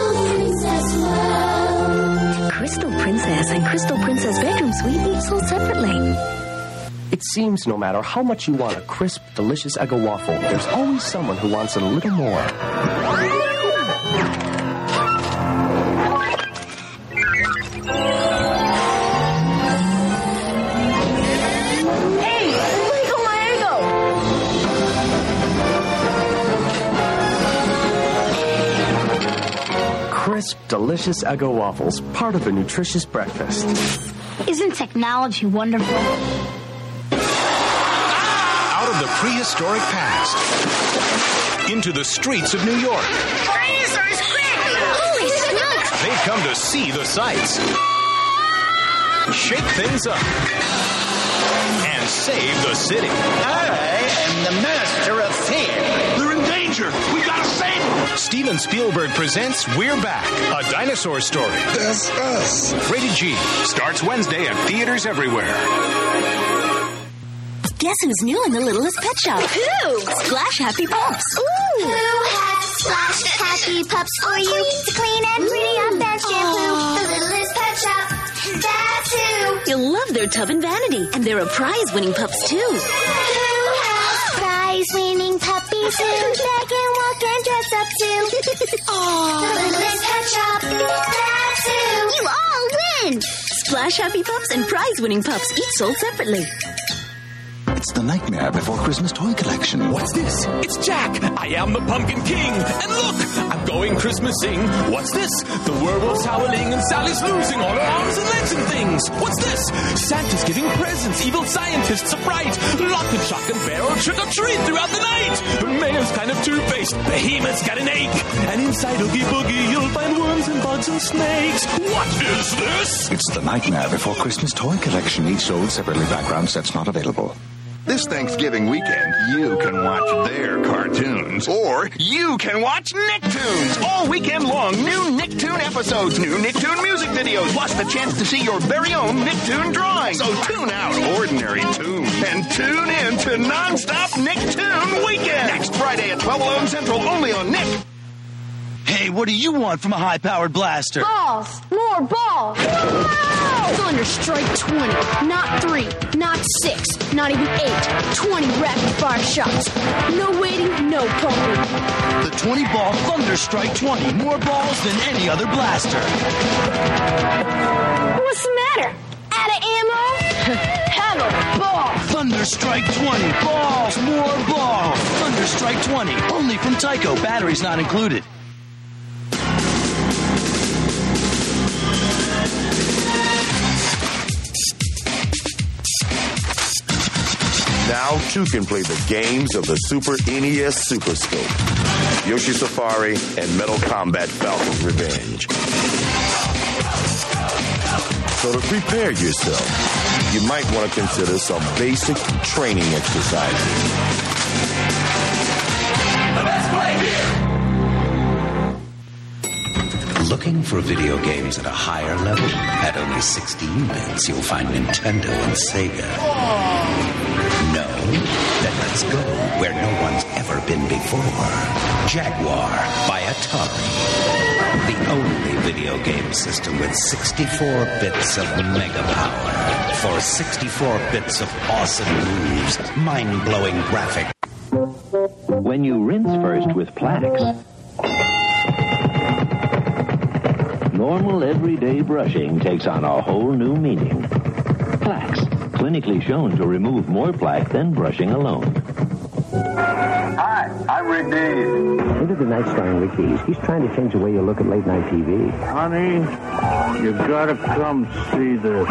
Crystal Princess and Crystal Princess Bedroom Suite each sold separately. It seems no matter how much you want a crisp, delicious Eggo waffle, there's always someone who wants it a little more. Hey, where go my Eggo? Crisp, delicious Eggo waffles, part of a nutritious breakfast. Isn't technology wonderful? Out of the prehistoric past, into the streets of New York. Dinosaurs, quick! Holy smokes! They've come to see the sights, shake things up, and save the city. I am the master of fear. They're in danger. We gotta save them. Steven Spielberg presents We're Back, a dinosaur story. That's us. Rated G. Starts Wednesday at theaters everywhere. Guess who's new in the Littlest Pet Shop? Who? Splash Happy Pups. Ooh. Who has Splash Happy Pups for you to clean and pretty up and shampoo? The Littlest Pet Shop. That's who. You'll love their tub and vanity, and they're a prize-winning pups too. Who has prize-winning puppies who that can walk and dress up too? The Littlest Pet Shop. That's who. You all win! Splash Happy Pups and prize-winning pups, each sold separately. It's the Nightmare Before Christmas toy collection. What's this? It's Jack. I am the Pumpkin King. And look, I'm going Christmasing. What's this? The werewolf's howling and Sally's losing all her arms and legs and things. What's this? Santa's giving presents. Evil scientists are bright. Lock and shock and bear or trick or treat throughout the night. The mayor's kind of two-faced. Behemoth's got an ache. And inside Oogie Boogie, you'll find worms and bugs and snakes. What is this? It's the Nightmare Before Christmas toy collection. Each sold separately. Background sets not available. This Thanksgiving weekend, you can watch their cartoons, or you can watch Nicktoons all weekend long. New Nicktoon episodes, new Nicktoon music videos, plus the chance to see your very own Nicktoon drawing. So tune out ordinary tunes and tune in to nonstop Nicktoon weekend. Next Friday at 12:11 Central, only on Nick. Hey, what do you want from a high-powered blaster? Balls! More balls! Thunder Strike 20. Not 3, not 6, not even 8. 20 rapid-fire shots. No waiting, no pumping. The 20-ball Thunder Strike 20. More balls than any other blaster. What's the matter? Out of ammo? Have a ball! Thunder Strike 20. Balls, more balls. Thunder Strike 20. Only from Tyco. Batteries not included. Now, two can play the games of the Super NES Super Scope, Yoshi Safari, and Metal Combat Falcon's Revenge. So to prepare yourself, you might want to consider some basic training exercises. The best play here! Looking for video games at a higher level? At only 16 bits, you'll find Nintendo and Sega. No? Then let's go where no one's ever been before. Jaguar by Atari. The only video game system with 64 bits of mega power. For 64 bits of awesome moves, mind-blowing graphics. When you rinse first with Plax, normal everyday brushing takes on a whole new meaning. Plax, clinically shown to remove more plaque than brushing alone. Hi, I'm Rick Dees. Into the night starring Rick Dees. He's trying to change the way you look at late night TV. Honey, you gotta come see this.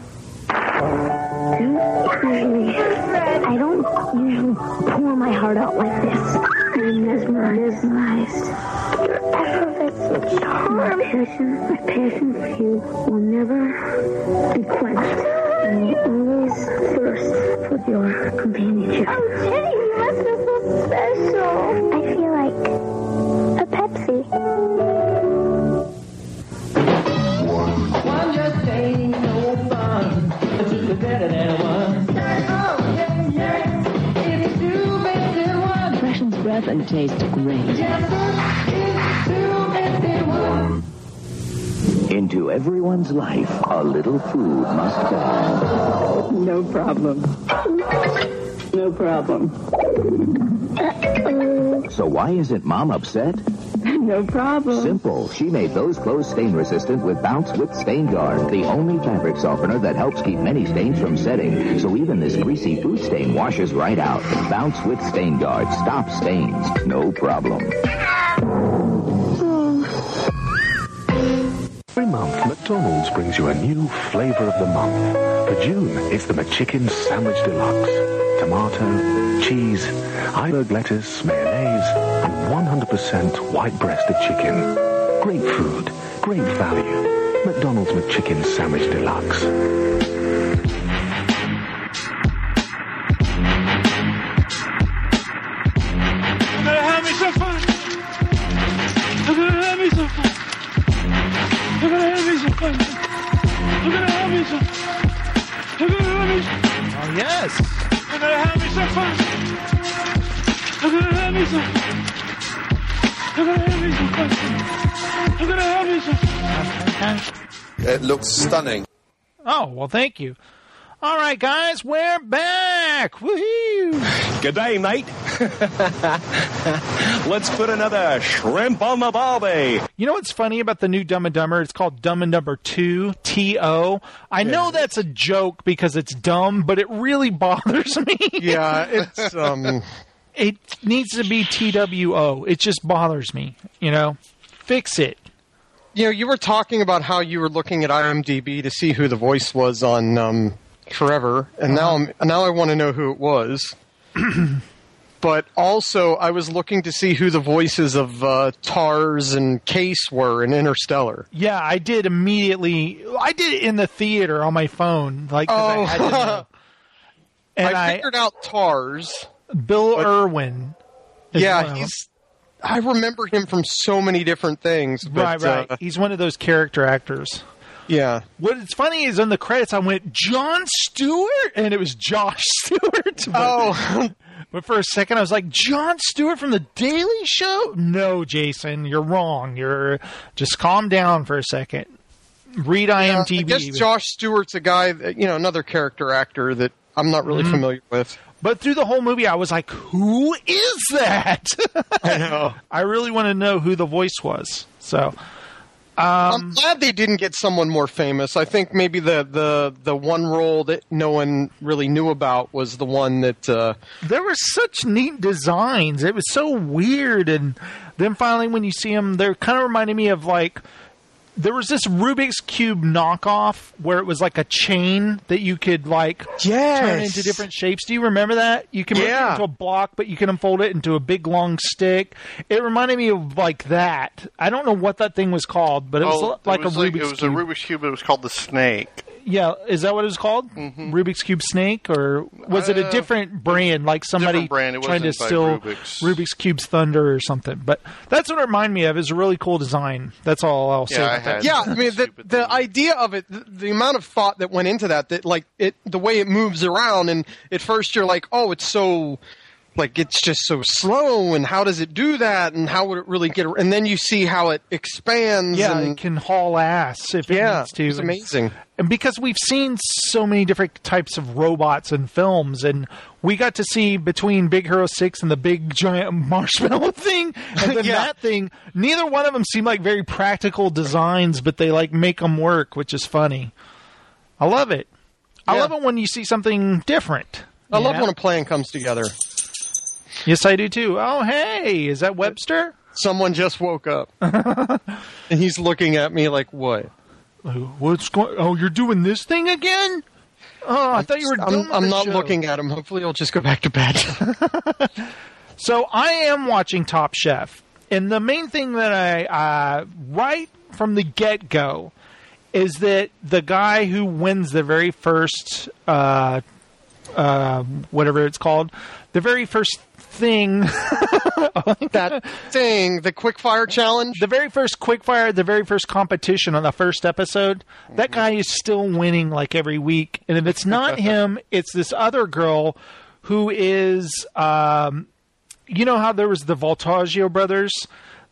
I don't usually pour my heart out like this. I'm mesmerized. Your effortless charm. My passion for you will never be quenched. I will always thirst for your companionship. Oh, Jenny, you must have so special. I feel like a Pepsi. One just ain't no fun. It's just better than one. Freshens breath and tastes great. Into everyone's life, a little food must go. No problem. No problem. So why isn't Mom upset? No problem. Simple. She made those clothes stain-resistant with Bounce With Stain Guard, the only fabric softener that helps keep many stains from setting, so even this greasy food stain washes right out. Bounce With Stain Guard. Stop stains. No problem. Every month, McDonald's brings you a new flavor of the month. For June, it's the McChicken Sandwich Deluxe. Tomato, cheese, iceberg lettuce, mayonnaise, and 100% white-breasted chicken. Great food, great value. McDonald's McChicken Sandwich Deluxe. I'm gonna have me some fun. I'm gonna have me some fun. I'm gonna have me some fun. I'm gonna have me some. I'm gonna have me some. Oh, yes. I'm gonna have me some fun. I'm gonna have me some fun. I'm gonna have me some fun. I'm gonna have me some fun. It looks stunning. Oh, well, thank you. All right, guys, we're back. Woohoo! Good day, mate. Let's put another shrimp on the barbie. You know what's funny about the new Dumb and Dumber? It's called Dumb and Dumber 2, T-O. I know that's a joke because it's dumb, but it really bothers me. Yeah, it's... It needs to be T-W-O. It just bothers me, you know? Fix it. You know, you were talking about how you were looking at IMDb to see who the voice was on... Forever, and now I want to know who it was. But also, I was looking to see who the voices of Tars and Case were in Interstellar. Yeah, I did immediately. I did it in the theater on my phone. Like, I had to know. And I figured out Tars. Bill Irwin. Yeah, well. I remember him from so many different things. But, right. He's one of those character actors. Yeah. What's funny is in the credits I went, Jon Stewart? And it was Josh Stewart. But for a second I was like, Jon Stewart from The Daily Show? No, Jason, you're wrong. Just calm down for a second. Read IMDb. I guess Josh Stewart's a guy, another character actor that I'm not really familiar with. But through the whole movie I was like, who is that? I know. I really want to know who the voice was. So... I'm glad they didn't get someone more famous. I think maybe the one role that no one really knew about was the one that... There were such neat designs. It was so weird. And then finally when you see them, they're kind of reminding me of like... There was this Rubik's Cube knockoff where it was like a chain that you could like turn into different shapes. Do you remember that? You can make it into a block, but you can unfold it into a big long stick. It reminded me of like that. I don't know what that thing was called, but it was like a Rubik's Cube. It was a Rubik's Cube. It was called the Snake. Yeah, is that what it was called? Mm-hmm. Rubik's Cube Snake? Or was it a different brand, like somebody trying to steal Rubik's Cube's thunder or something? But that's what it reminded me of. It's a really cool design. That's all I'll say about that. Yeah, I mean, the idea of it, the amount of thought that went into that like, the way it moves around, and at first you're like, oh, it's so... Like, it's just so slow, and how does it do that, and how would it really get... And then you see how it expands. Yeah, and it can haul ass if it needs to. It's amazing. And because we've seen so many different types of robots in films, and we got to see between Big Hero 6 and the big giant marshmallow thing, and then that thing, neither one of them seem like very practical designs, but they, like, make them work, which is funny. I love it. I love it when you see something different. I love when a plan comes together. Yes, I do too. Oh, hey, is that Webster? Someone just woke up. And he's looking at me like, what? What's going... Oh, you're doing this thing again? Oh, I thought you were done with I'm not show. Looking at him. Hopefully he'll just go back to bed. So I am watching Top Chef. And the main thing that I right from the get-go is that the guy who wins the very first... whatever it's called, the very first thing, the quickfire challenge, the very first quickfire, the very first competition on the first episode, that guy is still winning like every week. And if it's not him, it's this other girl who is, you know how there was the Voltaggio brothers?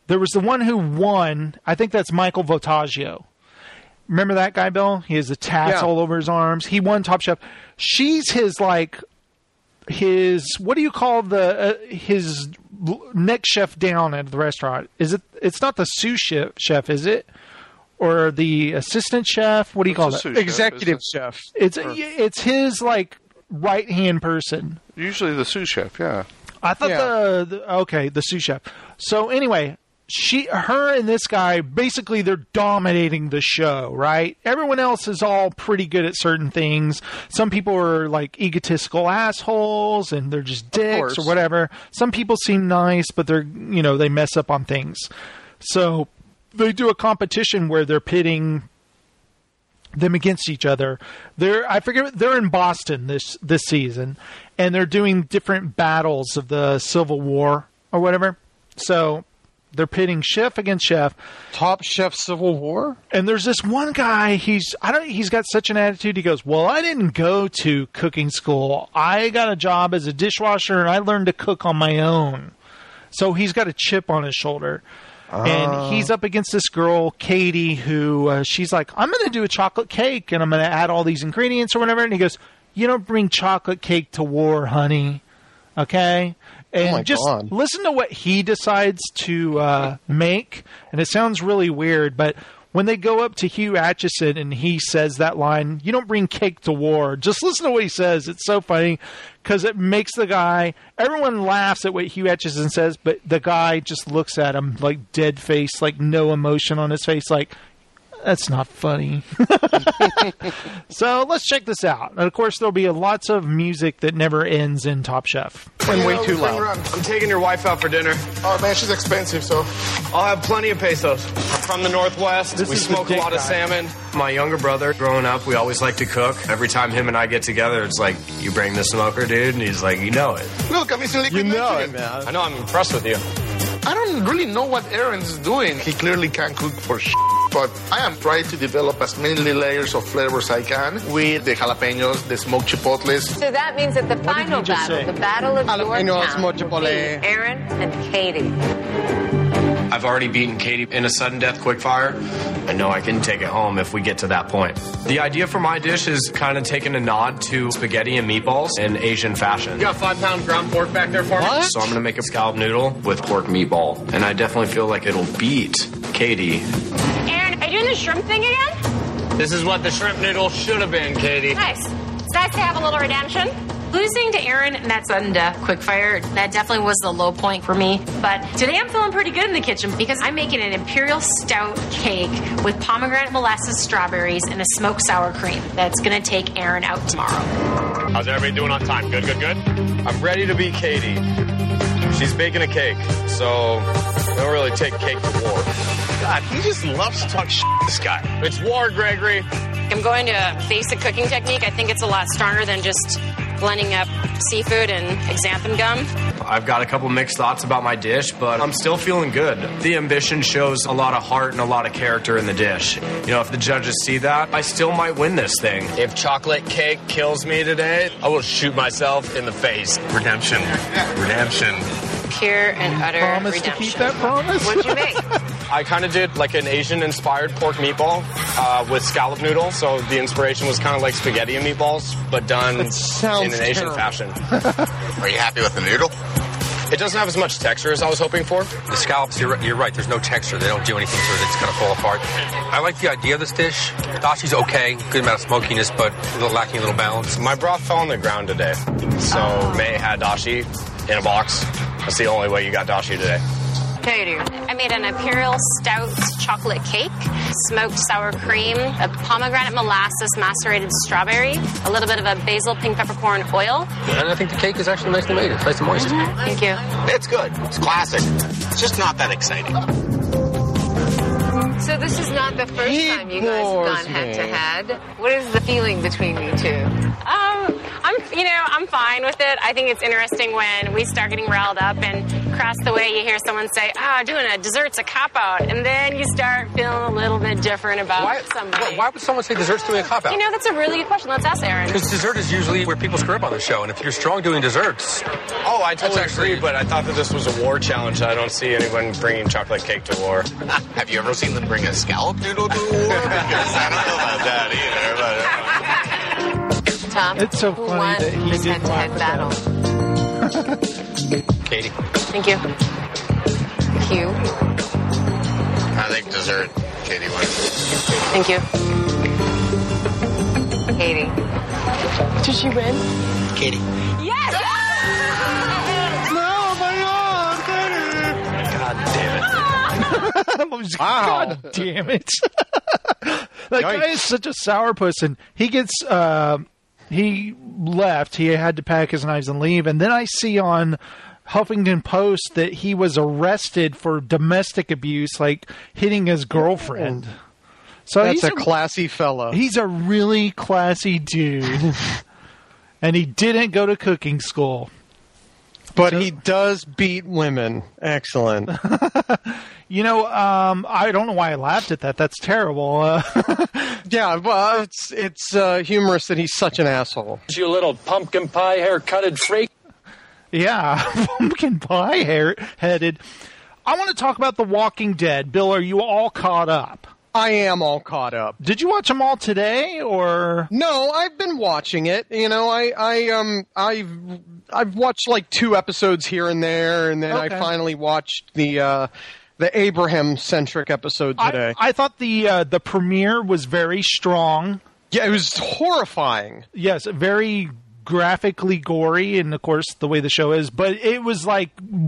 There was the one who won. I think that's Michael Votaggio. Remember that guy, Bill? He has the tats all over his arms. He won Top Chef. She's his what do you call his next chef down at the restaurant? It's not the sous chef, is it? Or the assistant chef? What do you call it? Executive chef. It's his right hand person. Usually the sous chef, yeah. I thought the sous chef. So anyway, her and this guy, basically they're dominating the show, right? Everyone else is all pretty good at certain things. Some people are egotistical assholes and they're just dicks or whatever. Some people seem nice, but they're, they mess up on things. So they do a competition where they're pitting them against each other. They're in Boston this season, and they're doing different battles of the Civil War or whatever. So they're pitting chef against chef. Top Chef Civil War? And there's this one guy, he's got such an attitude. He goes, well, I didn't go to cooking school. I got a job as a dishwasher, and I learned to cook on my own. So he's got a chip on his shoulder. And he's up against this girl, Katie, who she's like, I'm going to do a chocolate cake, and I'm going to add all these ingredients or whatever. And he goes, you don't bring chocolate cake to war, honey. Okay? And listen to what he decides to make. And it sounds really weird, but when they go up to Hugh Atchison and he says that line, you don't bring cake to war, just listen to what he says. It's so funny because it makes the guy, everyone laughs at what Hugh Atchison says, but the guy just looks at him dead face, no emotion on his face, that's not funny. So let's check this out. And of course, there'll be lots of music that never ends in Top Chef. And way too loud. I'm taking your wife out for dinner. Oh, man, she's expensive, so I'll have plenty of pesos. I'm from the Northwest. We smoke a lot of salmon. My younger brother, growing up, we always like to cook. Every time him and I get together, it's like, you bring the smoker, dude? And he's like, you know it. Look, I'm missing liquid nitrogen. Man. I know, I'm impressed with you. I don't really know what Aaron's doing. He clearly can't cook for but I am trying to develop as many layers of flavors I can with the jalapenos, the smoked chipotles. So that means that the final battle, the battle of your town, will be Aaron and Katie. I've already beaten Katie in a sudden death quickfire. I know I can take it home if we get to that point. The idea for my dish is kind of taking a nod to spaghetti and meatballs in Asian fashion. You got 5-pound ground pork back there for me? So I'm going to make a scallop noodle with pork meatball. And I definitely feel like it'll beat Katie. Aaron, are you doing the shrimp thing again? This is what the shrimp noodle should have been, Katie. Nice. It's nice to have a little redemption. Losing to Aaron in that sudden death quickfire, that definitely was the low point for me. But today I'm feeling pretty good in the kitchen because I'm making an imperial stout cake with pomegranate molasses strawberries and a smoked sour cream that's going to take Aaron out tomorrow. How's everybody doing on time? Good, good, good? I'm ready to beat Katie. She's baking a cake, so I don't really take cake to war. God, he just loves to talk shit, this guy. It's war, Gregory. I'm going to a basic cooking technique. I think it's a lot stronger than just blending up seafood and xanthan gum. I've got a couple mixed thoughts about my dish, but I'm still feeling good. The ambition shows a lot of heart and a lot of character in the dish. You know, if the judges see that, I still might win this thing. If chocolate cake kills me today, I will shoot myself in the face. Redemption. Redemption. Pure and utter promise redemption. To keep that promise? What'd you make? I kind of did like an Asian-inspired pork meatball with scallop noodles, so the inspiration was kind of like spaghetti and meatballs, but done in an Asian fashion. Are you happy with the noodle? It doesn't have as much texture as I was hoping for. The scallops, you're right, there's no texture. They don't do anything to it. It's going to fall apart. I like the idea of this dish. Dashi's okay, good amount of smokiness, but lacking a little balance. My broth fell on the ground today, so May had dashi in a box. That's the only way you got dashi today. Katie. I made an imperial stout chocolate cake, smoked sour cream, a pomegranate molasses macerated strawberry, a little bit of a basil pink peppercorn oil. And I think the cake is actually nicely made. It's nice and moist. Mm-hmm. Thank you. It's good. It's classic. It's just not that exciting. So this is not the first time you guys have gone head-to-head. What is the feeling between you two? I'm fine with it. I think it's interesting when we start getting riled up and across the way you hear someone say, doing a dessert's a cop-out, and then you start feeling a little bit different about somebody. Why would someone say dessert's doing a cop-out? You know, that's a really good question. Let's ask Aaron. Because dessert is usually where people screw up on the show, and if you're strong doing desserts... Oh, I totally agree, but I thought that this was a war challenge. I don't see anyone bringing chocolate cake to war. Have you ever seen them bring a scallop noodle to war? Because I don't know about that either. But... Tom, It's so who funny won that he this didn't head-to-head laugh at battle? Katie. Thank you. Q. I think dessert, Katie won. Thank you. Katie. Did she win? Katie. Yes! God damn it. God damn it. That guy is such a sourpuss, and he gets, he left. He had to pack his knives and leave, and then I see on Huffington Post that he was arrested for domestic abuse, like hitting his girlfriend. So That's he's a classy fella. He's a really classy dude. And he didn't go to cooking school. But he does beat women. Excellent. You know, I don't know why I laughed at that. That's terrible. Yeah, well, it's humorous that he's such an asshole. You little pumpkin pie hair-cutted freak. Yeah, pumpkin pie headed. I want to talk about The Walking Dead. Bill, are you all caught up? I am all caught up. Did you watch them all today, or no? I've been watching it. You know, I've watched like 2 episodes here and there, and then Okay. I finally watched the Abraham-centric episode today. I thought the premiere was very strong. Yeah, it was horrifying. Yes, very graphically gory, and of course the way the show is, but it was like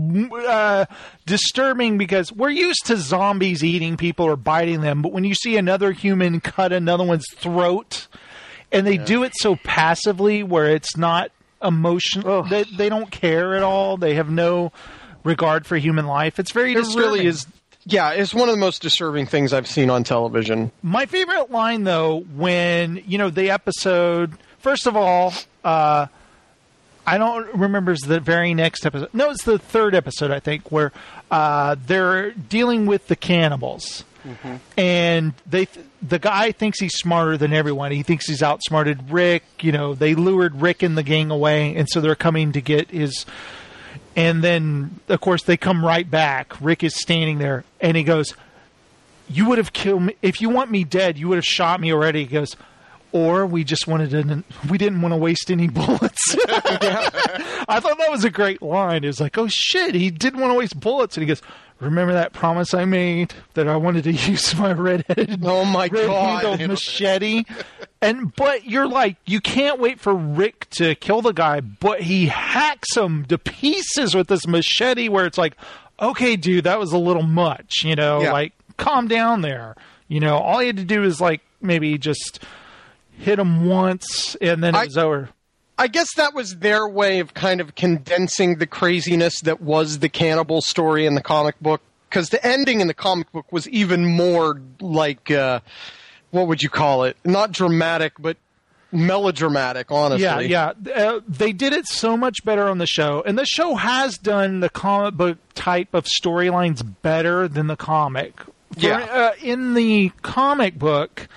disturbing because we're used to zombies eating people or biting them, but when you see another human cut another one's throat, and they do it so passively where it's not emotional, they don't care at all, they have no regard for human life, it's very disturbing. It really is. Yeah, it's one of the most disturbing things I've seen on television. My favorite line, though, when, the episode... First of all, I don't remember it's the very next episode. No, it's the 3rd episode, I think, where they're dealing with the cannibals. Mm-hmm. And the guy thinks he's smarter than everyone. He thinks he's outsmarted Rick. They lured Rick and the gang away, and so they're coming to get his... And then, of course, they come right back. Rick is standing there, and he goes, "You would have killed me. If you want me dead, you would have shot me already." He goes, "Or we just we didn't want to waste any bullets." I thought that was a great line. It was like, oh shit, he didn't want to waste bullets. And he goes, "Remember that promise I made that I wanted to use my red-handled machete?" But you're like, you can't wait for Rick to kill the guy, but he hacks him to pieces with this machete where it's like, okay, dude, that was a little much, like, calm down there. All you had to do is like maybe just hit him once, and then it was over. I guess that was their way of kind of condensing the craziness that was the cannibal story in the comic book, because the ending in the comic book was even more like, what would you call it? Not dramatic, but melodramatic, honestly. Yeah. They did it so much better on the show, and the show has done the comic book type of storylines better than the comic. In the comic book,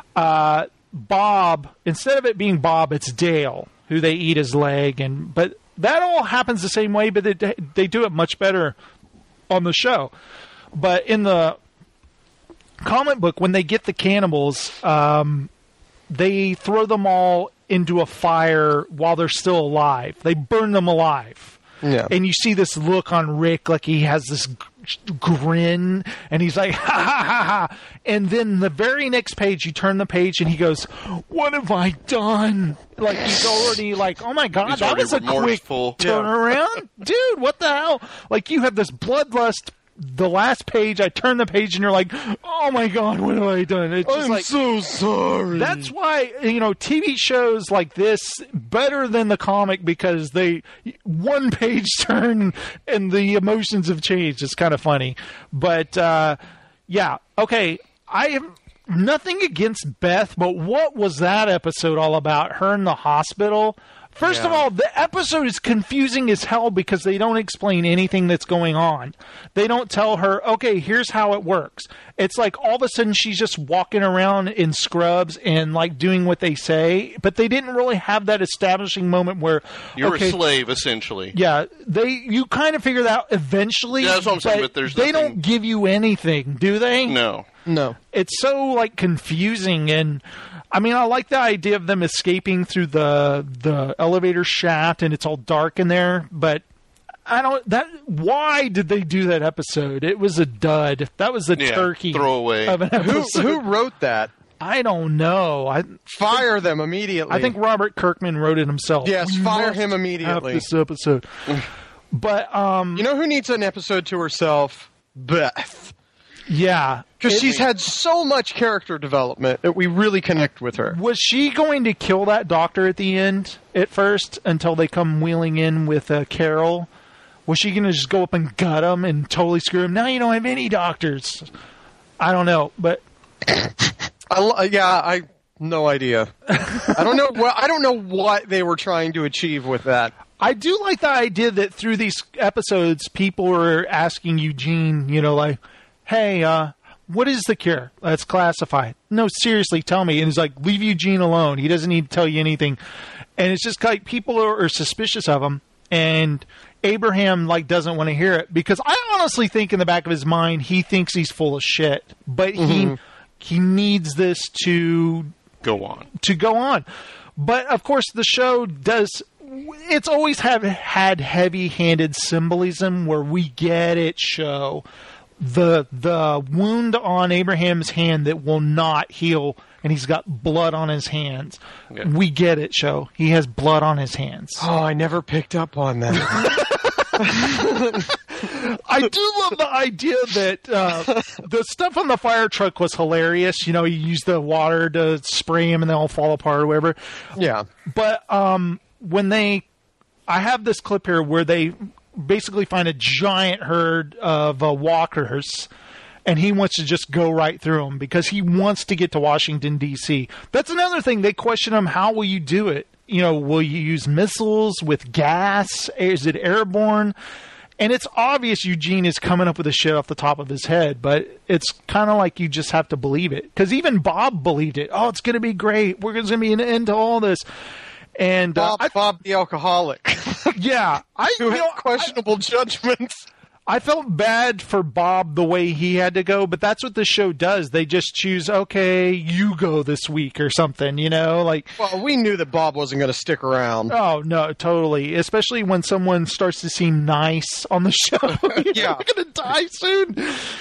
Bob, instead of it being Bob, it's Dale, who they eat his leg, but that all happens the same way, but they do it much better on the show. But in the comic book, when they get the cannibals, they throw them all into a fire while they're still alive. They burn them alive. Yeah. And you see this look on Rick, like he has this grin, and he's like, ha, ha, ha, ha. And then the very next page, you turn the page, and he goes, "What have I done?" Like, he's already like, oh my God, that was a quick turnaround. Dude, what the hell? Like, you have this bloodlust. The last page, I turn the page, and you're like, oh my God, what have I done? It's just I'm so sorry. That's why, TV shows like this better than the comic, because they one page turn and the emotions have changed. It's kind of funny. But, yeah. Okay. I have nothing against Beth, but what was that episode all about? Her in the hospital? First of all, the episode is confusing as hell because they don't explain anything that's going on. They don't tell her, okay, here's how it works. It's like all of a sudden she's just walking around in scrubs and like doing what they say, but they didn't really have that establishing moment where you're a slave, essentially. Yeah, you kind of figure that out eventually. Yeah, that's what I'm saying, but there's they don't give you anything, do they? No. It's so like confusing, and I mean, I like the idea of them escaping through the elevator shaft, and it's all dark in there. But I don't. Why did they do that episode? It was a dud. That was a turkey throwaway of an episode. Who wrote that? I don't know. Fire them immediately. I think Robert Kirkman wrote it himself. Yes, fire him immediately. This episode. But you know who needs an episode to herself? Beth. Yeah. Because she's had so much character development that we really connect with her. Was she going to kill that doctor at the end at first until they come wheeling in with Carol? Was she going to just go up and gut him and totally screw him? Now you don't have any doctors. I don't know, but I no idea. I don't know what they were trying to achieve with that. I do like the idea that through these episodes, people were asking Eugene, like, hey, what is the cure? Let's classify it. No, seriously, tell me. And he's like, leave Eugene alone. He doesn't need to tell you anything. And it's just like people are suspicious of him. And Abraham doesn't want to hear it because I honestly think in the back of his mind he thinks he's full of shit. But he needs this to go on. But of course the show does. It's always had heavy-handed symbolism where we get it. Show the wound on Abraham's hand that will not heal, and he's got blood on his hands. Okay. We get it. Show he has blood on his hands. Oh, I never picked up on that. I do love the idea that the stuff on the fire truck was hilarious. You use the water to spray him and they all fall apart or whatever. Yeah. But I have this clip here where they basically find a giant herd of walkers, and he wants to just go right through them because he wants to get to Washington, D.C. That's another thing. They question him, how will you do it? Will you use missiles with gas? Is it airborne? And it's obvious Eugene is coming up with the shit off the top of his head, but it's kind of like you just have to believe it. Because even Bob believed it. Oh, it's going to be great. We're going to be an end to all this. And Bob the alcoholic. Yeah. Who had questionable judgments. I felt bad for Bob the way he had to go, but that's what the show does. They just choose, okay, you go this week or something, Well, we knew that Bob wasn't going to stick around. Oh, no, totally. Especially when someone starts to seem nice on the show. Yeah. We're going to die soon.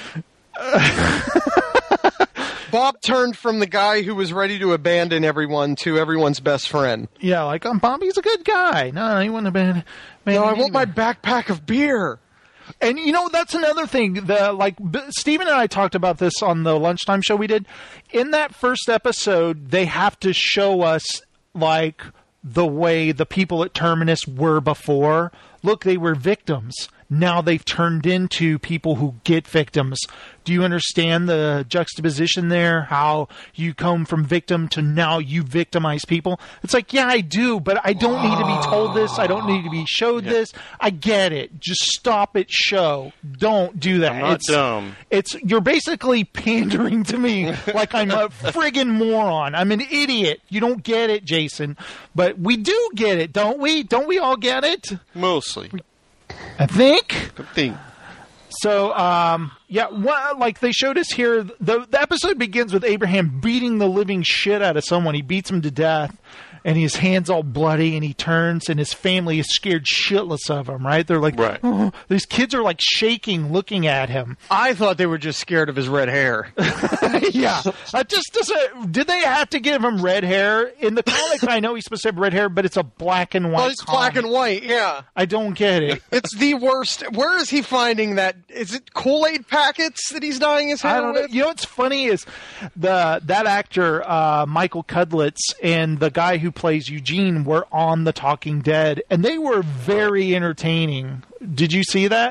Bob turned from the guy who was ready to abandon everyone to everyone's best friend. Yeah, Bobby's a good guy. No, he wouldn't abandon. No, I want my backpack of beer. And that's another thing. Steven and I talked about this on the lunchtime show we did. In that first episode, they have to show us the way the people at Terminus were before. Look, they were victims. Now they've turned into people who get victims. Do you understand the juxtaposition there? How you come from victim to now you victimize people? It's like, yeah, I do, but I don't need to be told this. I don't need to be showed this. I get it. Just stop it, show. Don't do that. I'm not dumb. You're basically pandering to me like I'm a friggin' moron. I'm an idiot. You don't get it, Jason. But we do get it, don't we? Don't we all get it? Mostly. I think. So, they showed us here, the episode begins with Abraham beating the living shit out of someone. He beats him to death, and his hand's all bloody, and he turns, and his family is scared shitless of him, right? They're like, right. Oh, these kids are shaking looking at him. I thought they were just scared of his red hair. Yeah. Did they have to give him red hair? In the comic, I know he's supposed to have red hair, but it's a black and white it's black and white, yeah. I don't get it. It's the worst. Where is he finding that? Is it Kool-Aid packets that he's dyeing his hair I don't know. with? You know what's funny is that actor, Michael Cudlitz, and the guy who plays Eugene were on The Talking Dead, and they were very entertaining. Did you see that?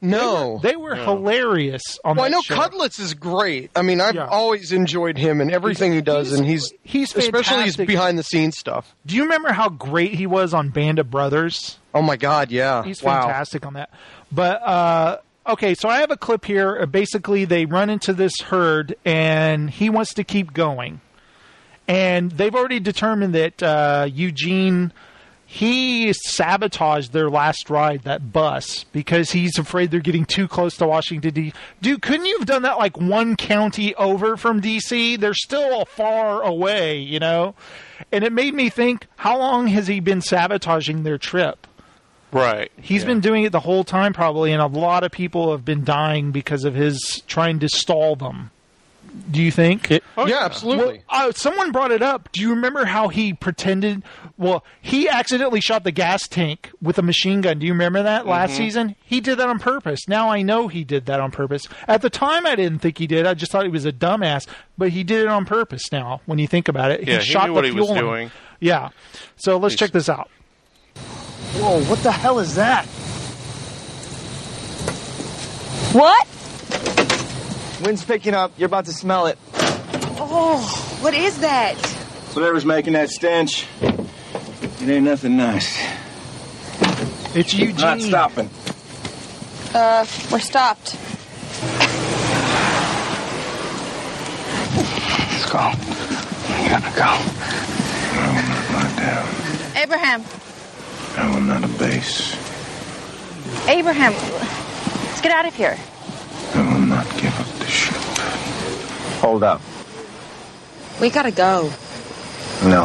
No. They were hilarious on Well, I that know show. Cutlets is great. I mean, I've always enjoyed him and everything he does, and he's especially his fantastic. behind-the-scenes stuff. Do you remember how great he was on Band of Brothers? Oh, my God, yeah. He's Wow. fantastic on that. But, okay, so I have a clip here. Basically, they run into this herd, and he wants to keep going. And they've already determined that Eugene, he sabotaged their last ride, that bus, because he's afraid they're getting too close to Washington, D.C. Dude, couldn't you have done that like one county over from D.C.? They're still far away, you know? And it made me think, how long has he been sabotaging their trip? Right. He's been doing it the whole time probably, and a lot of people have been dying because of his trying to stall them. Do you think? Yeah, absolutely. Well, someone brought it up. Do you remember how he pretended? Well, he accidentally shot the gas tank with a machine gun. Do you remember that last season? He did that on purpose. Now I know he did that on purpose. At the time, I didn't think he did. I just thought he was a dumbass. But he did it on purpose now, when you think about it. Yeah, he shot knew what the he was fuel in. doing. Yeah. So let's check this out. Whoa, what the hell is that? What? Wind's picking up. You're about to smell it. Oh, what is that? Whatever's making that stench, it ain't nothing nice. It's Eugene. Not stopping. We're stopped. Let's go. We gotta go. I will not lie down. Abraham. I will not abase. Abraham, let's get out of here. I will not give up the ship. Hold up. We gotta go. No.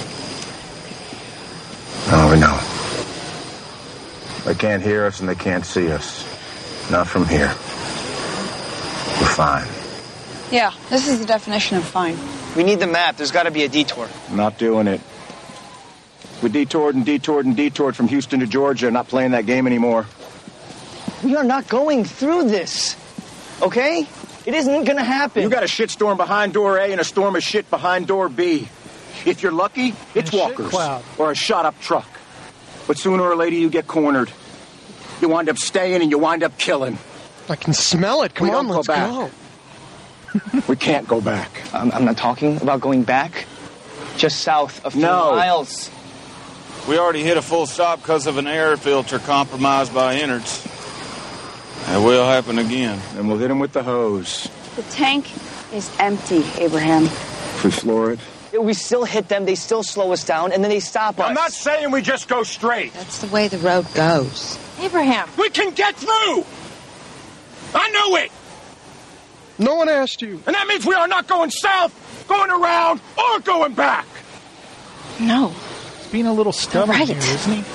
No, no. They can't hear us and they can't see us. Not from here. We're fine. Yeah, this is the definition of fine. We need the map. There's got to be a detour. Not doing it. We detoured and detoured and detoured from Houston to Georgia. Not playing that game anymore. We are not going through this. Okay? It isn't going to happen. You got a shitstorm behind door A and a storm of shit behind door B. If you're lucky, it's walkers or a shot-up truck. But sooner or later, you get cornered. You wind up staying and you wind up killing. I can smell it. Come on, let's go. We can't go back. I'm not talking about going back. Just south of 2 miles. We already hit a full stop because of an air filter compromised by innards. It will happen again. And we'll hit them with the hose. The tank is empty, Abraham. If we floor it. We still hit them, they still slow us down, and then they stop us. I'm not saying we just go straight. That's the way the road goes. Abraham. We can get through! I know it! No one asked you. And that means we are not going south, going around, or going back! No. He's being a little stubborn here, isn't he?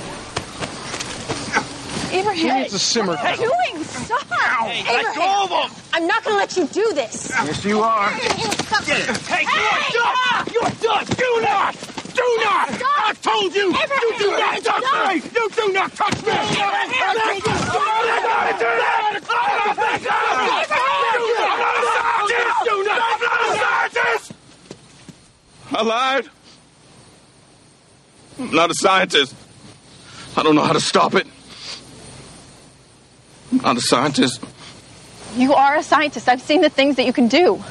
Abraham. She needs to simmer What are you doing? Stop! Hey, Abraham. let go of them! I'm not going to let you do this. Yes, you are. Stop. Hey, you are done! You're done! Do not! Do not! Stop. I told you! Abraham, You do not touch me! You do not touch me! I lied. I'm not a scientist. I don't know how to stop it. I'm not a scientist. You are a scientist. I've seen the things that you can do.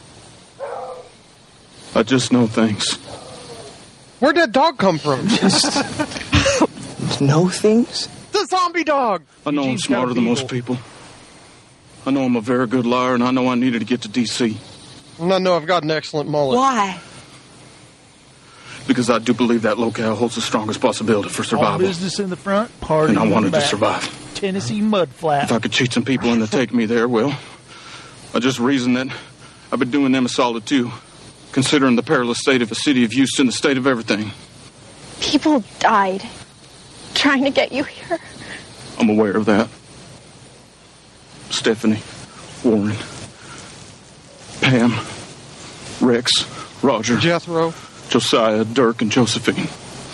I just know things. Where'd that dog come from? Know things? The zombie dog. I know I'm smarter than most people. I know I'm a very good liar, and I know I needed to get to D.C. And I know I've got an excellent mullet. Why? Because I do believe that locale holds the strongest possibility for All survival. business in the front, party And I in the wanted to back. survive. Tennessee mud flat. If I could cheat some people into taking me there, well, I just reasoned that I've been doing them a solid too, considering the perilous state of a city of Houston, the state of everything. People died trying to get you here. I'm aware of that. Stephanie, Warren, Pam, Rex, Roger, Jethro, Josiah, Dirk, and Josephine.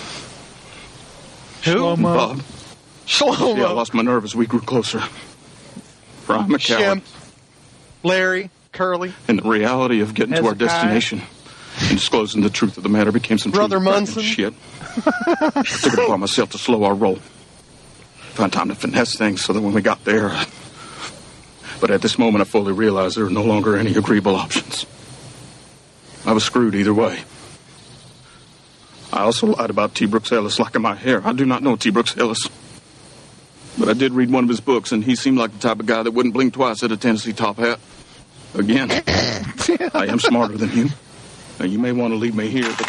Who? Bob. Shlomo. Yeah, I lost my nerve as we grew closer. Brian McCallum. Shemp. Larry. Curly. And the reality of getting to our Hezekiah. destination and disclosing the truth of the matter became some Brother truly Munson. shit. I took it upon myself to slow our roll. find time to finesse things so that when we got there... But at this moment, I fully realized there were no longer any agreeable options. I was screwed either way. I also lied about T. Brooks Ellis liking my hair. I do not know T. Brooks Ellis. But I did read one of his books, and he seemed like the type of guy that wouldn't blink twice at a Tennessee top hat. Again, I am smarter than you. Now, you may want to leave me here, but...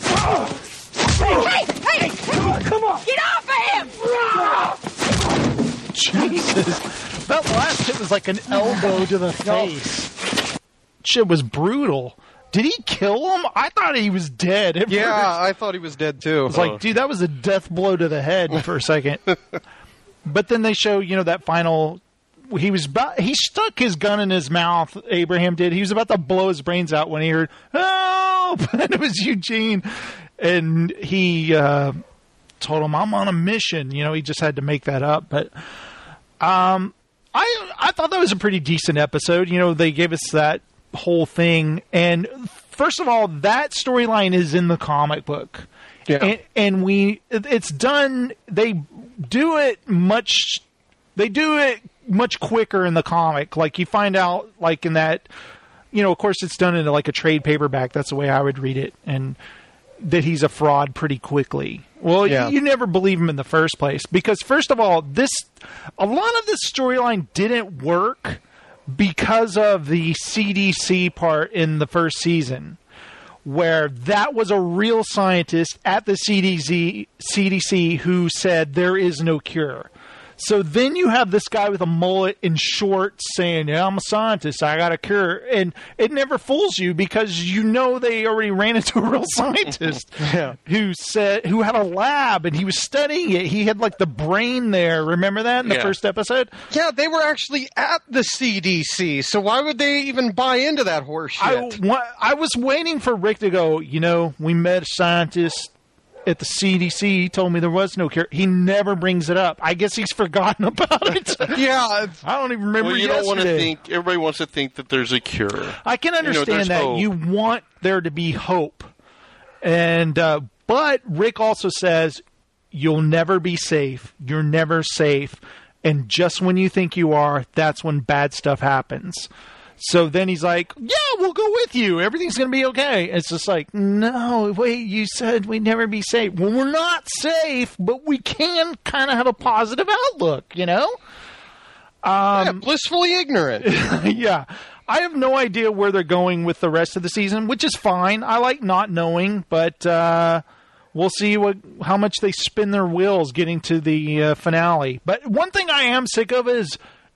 Hey! Come on! Get off of him! Jesus. That last hit was like an elbow to the face. Shit was brutal. Did he kill him? I thought he was dead. At Yeah, first. I thought he was dead too. I was like, dude, that was a death blow to the head for a second. But then they show, that final... He stuck his gun in his mouth, Abraham did. He was about to blow his brains out when he heard, help! And it was Eugene. And he told him, I'm on a mission. He just had to make that up. But I thought that was a pretty decent episode. They gave us that whole thing. And first of all, that storyline is in the comic book. Yeah. And it's done, they do it much quicker in the comic. Like, you find out, like, in that, of course it's done in like a trade paperback. That's the way I would read it. And that he's a fraud pretty quickly. Well, Yeah. you never believe him in the first place. Because, first of all, a lot of this storyline didn't work because of the CDC part in the first season, where that was a real scientist at the CDC who said there is no cure. So then you have this guy with a mullet and shorts saying, yeah, I'm a scientist, I got a cure. And it never fools you because they already ran into a real scientist who had a lab and he was studying it. He had like the brain there. Remember that in the first episode? Yeah, they were actually at the CDC, so why would they even buy into that horse shit? I was waiting for Rick to go, we met a scientist at the CDC. He told me there was no cure. He never brings it up. I guess he's forgotten about it. Yeah. I don't even remember you yesterday. don't want to think, everybody wants to think that there's a cure. I can understand that. Hope. You want there to be hope. And, but Rick also says, you'll never be safe. You're never safe. And just when you think you are, that's when bad stuff happens. So then he's like, yeah, we'll go with you. Everything's going to be okay. It's just like, no, wait, you said we'd never be safe. Well, we're not safe, but we can kind of have a positive outlook, blissfully ignorant. Yeah. I have no idea where they're going with the rest of the season, which is fine. I like not knowing, but we'll see how much they spin their wheels getting to the finale. But one thing I am sick of is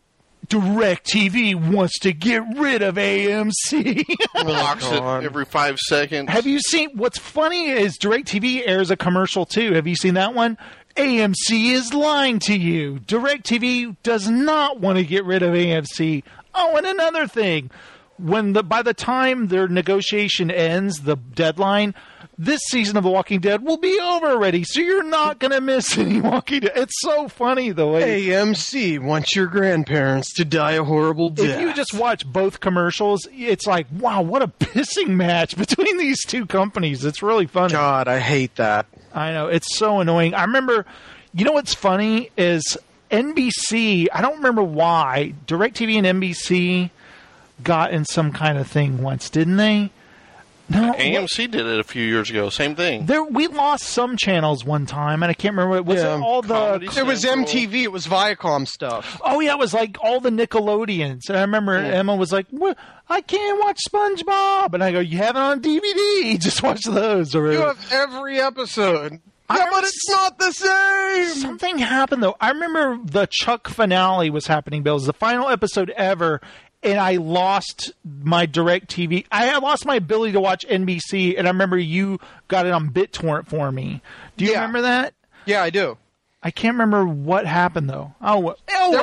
DirecTV wants to get rid of AMC. Locks it every 5 seconds. Have you seen, what's funny is DirecTV airs a commercial too. Have you seen that one? AMC is lying to you. DirecTV does not want to get rid of AMC. Oh, and another thing. By the time their negotiation ends, the deadline, this season of The Walking Dead will be over already, so you're not going to miss any Walking Dead. It's so funny the way... AMC wants your grandparents to die a horrible death. If you just watch both commercials, it's like, wow, what a pissing match between these two companies. It's really funny. God, I hate that. I know. It's so annoying. I remember... what's funny is NBC, I don't remember why, DirecTV and NBC got in some kind of thing once, didn't they? No, AMC did it a few years ago. Same thing. We lost some channels one time, and I can't remember. Was it all the... It was MTV. It was Viacom stuff. Oh, yeah. It was like all the Nickelodeons. And I remember Emma was like, I can't watch SpongeBob. And I go, you have it on DVD. Just watch those. Or, you have every episode. Yeah, but it's not the same. Something happened, though. I remember the Chuck finale was happening, Bill. It was the final episode ever. And I lost my DirecTV. I lost my ability to watch NBC, and I remember you got it on BitTorrent for me. Do you remember that? Yeah, I do. I can't remember what happened, though. Well.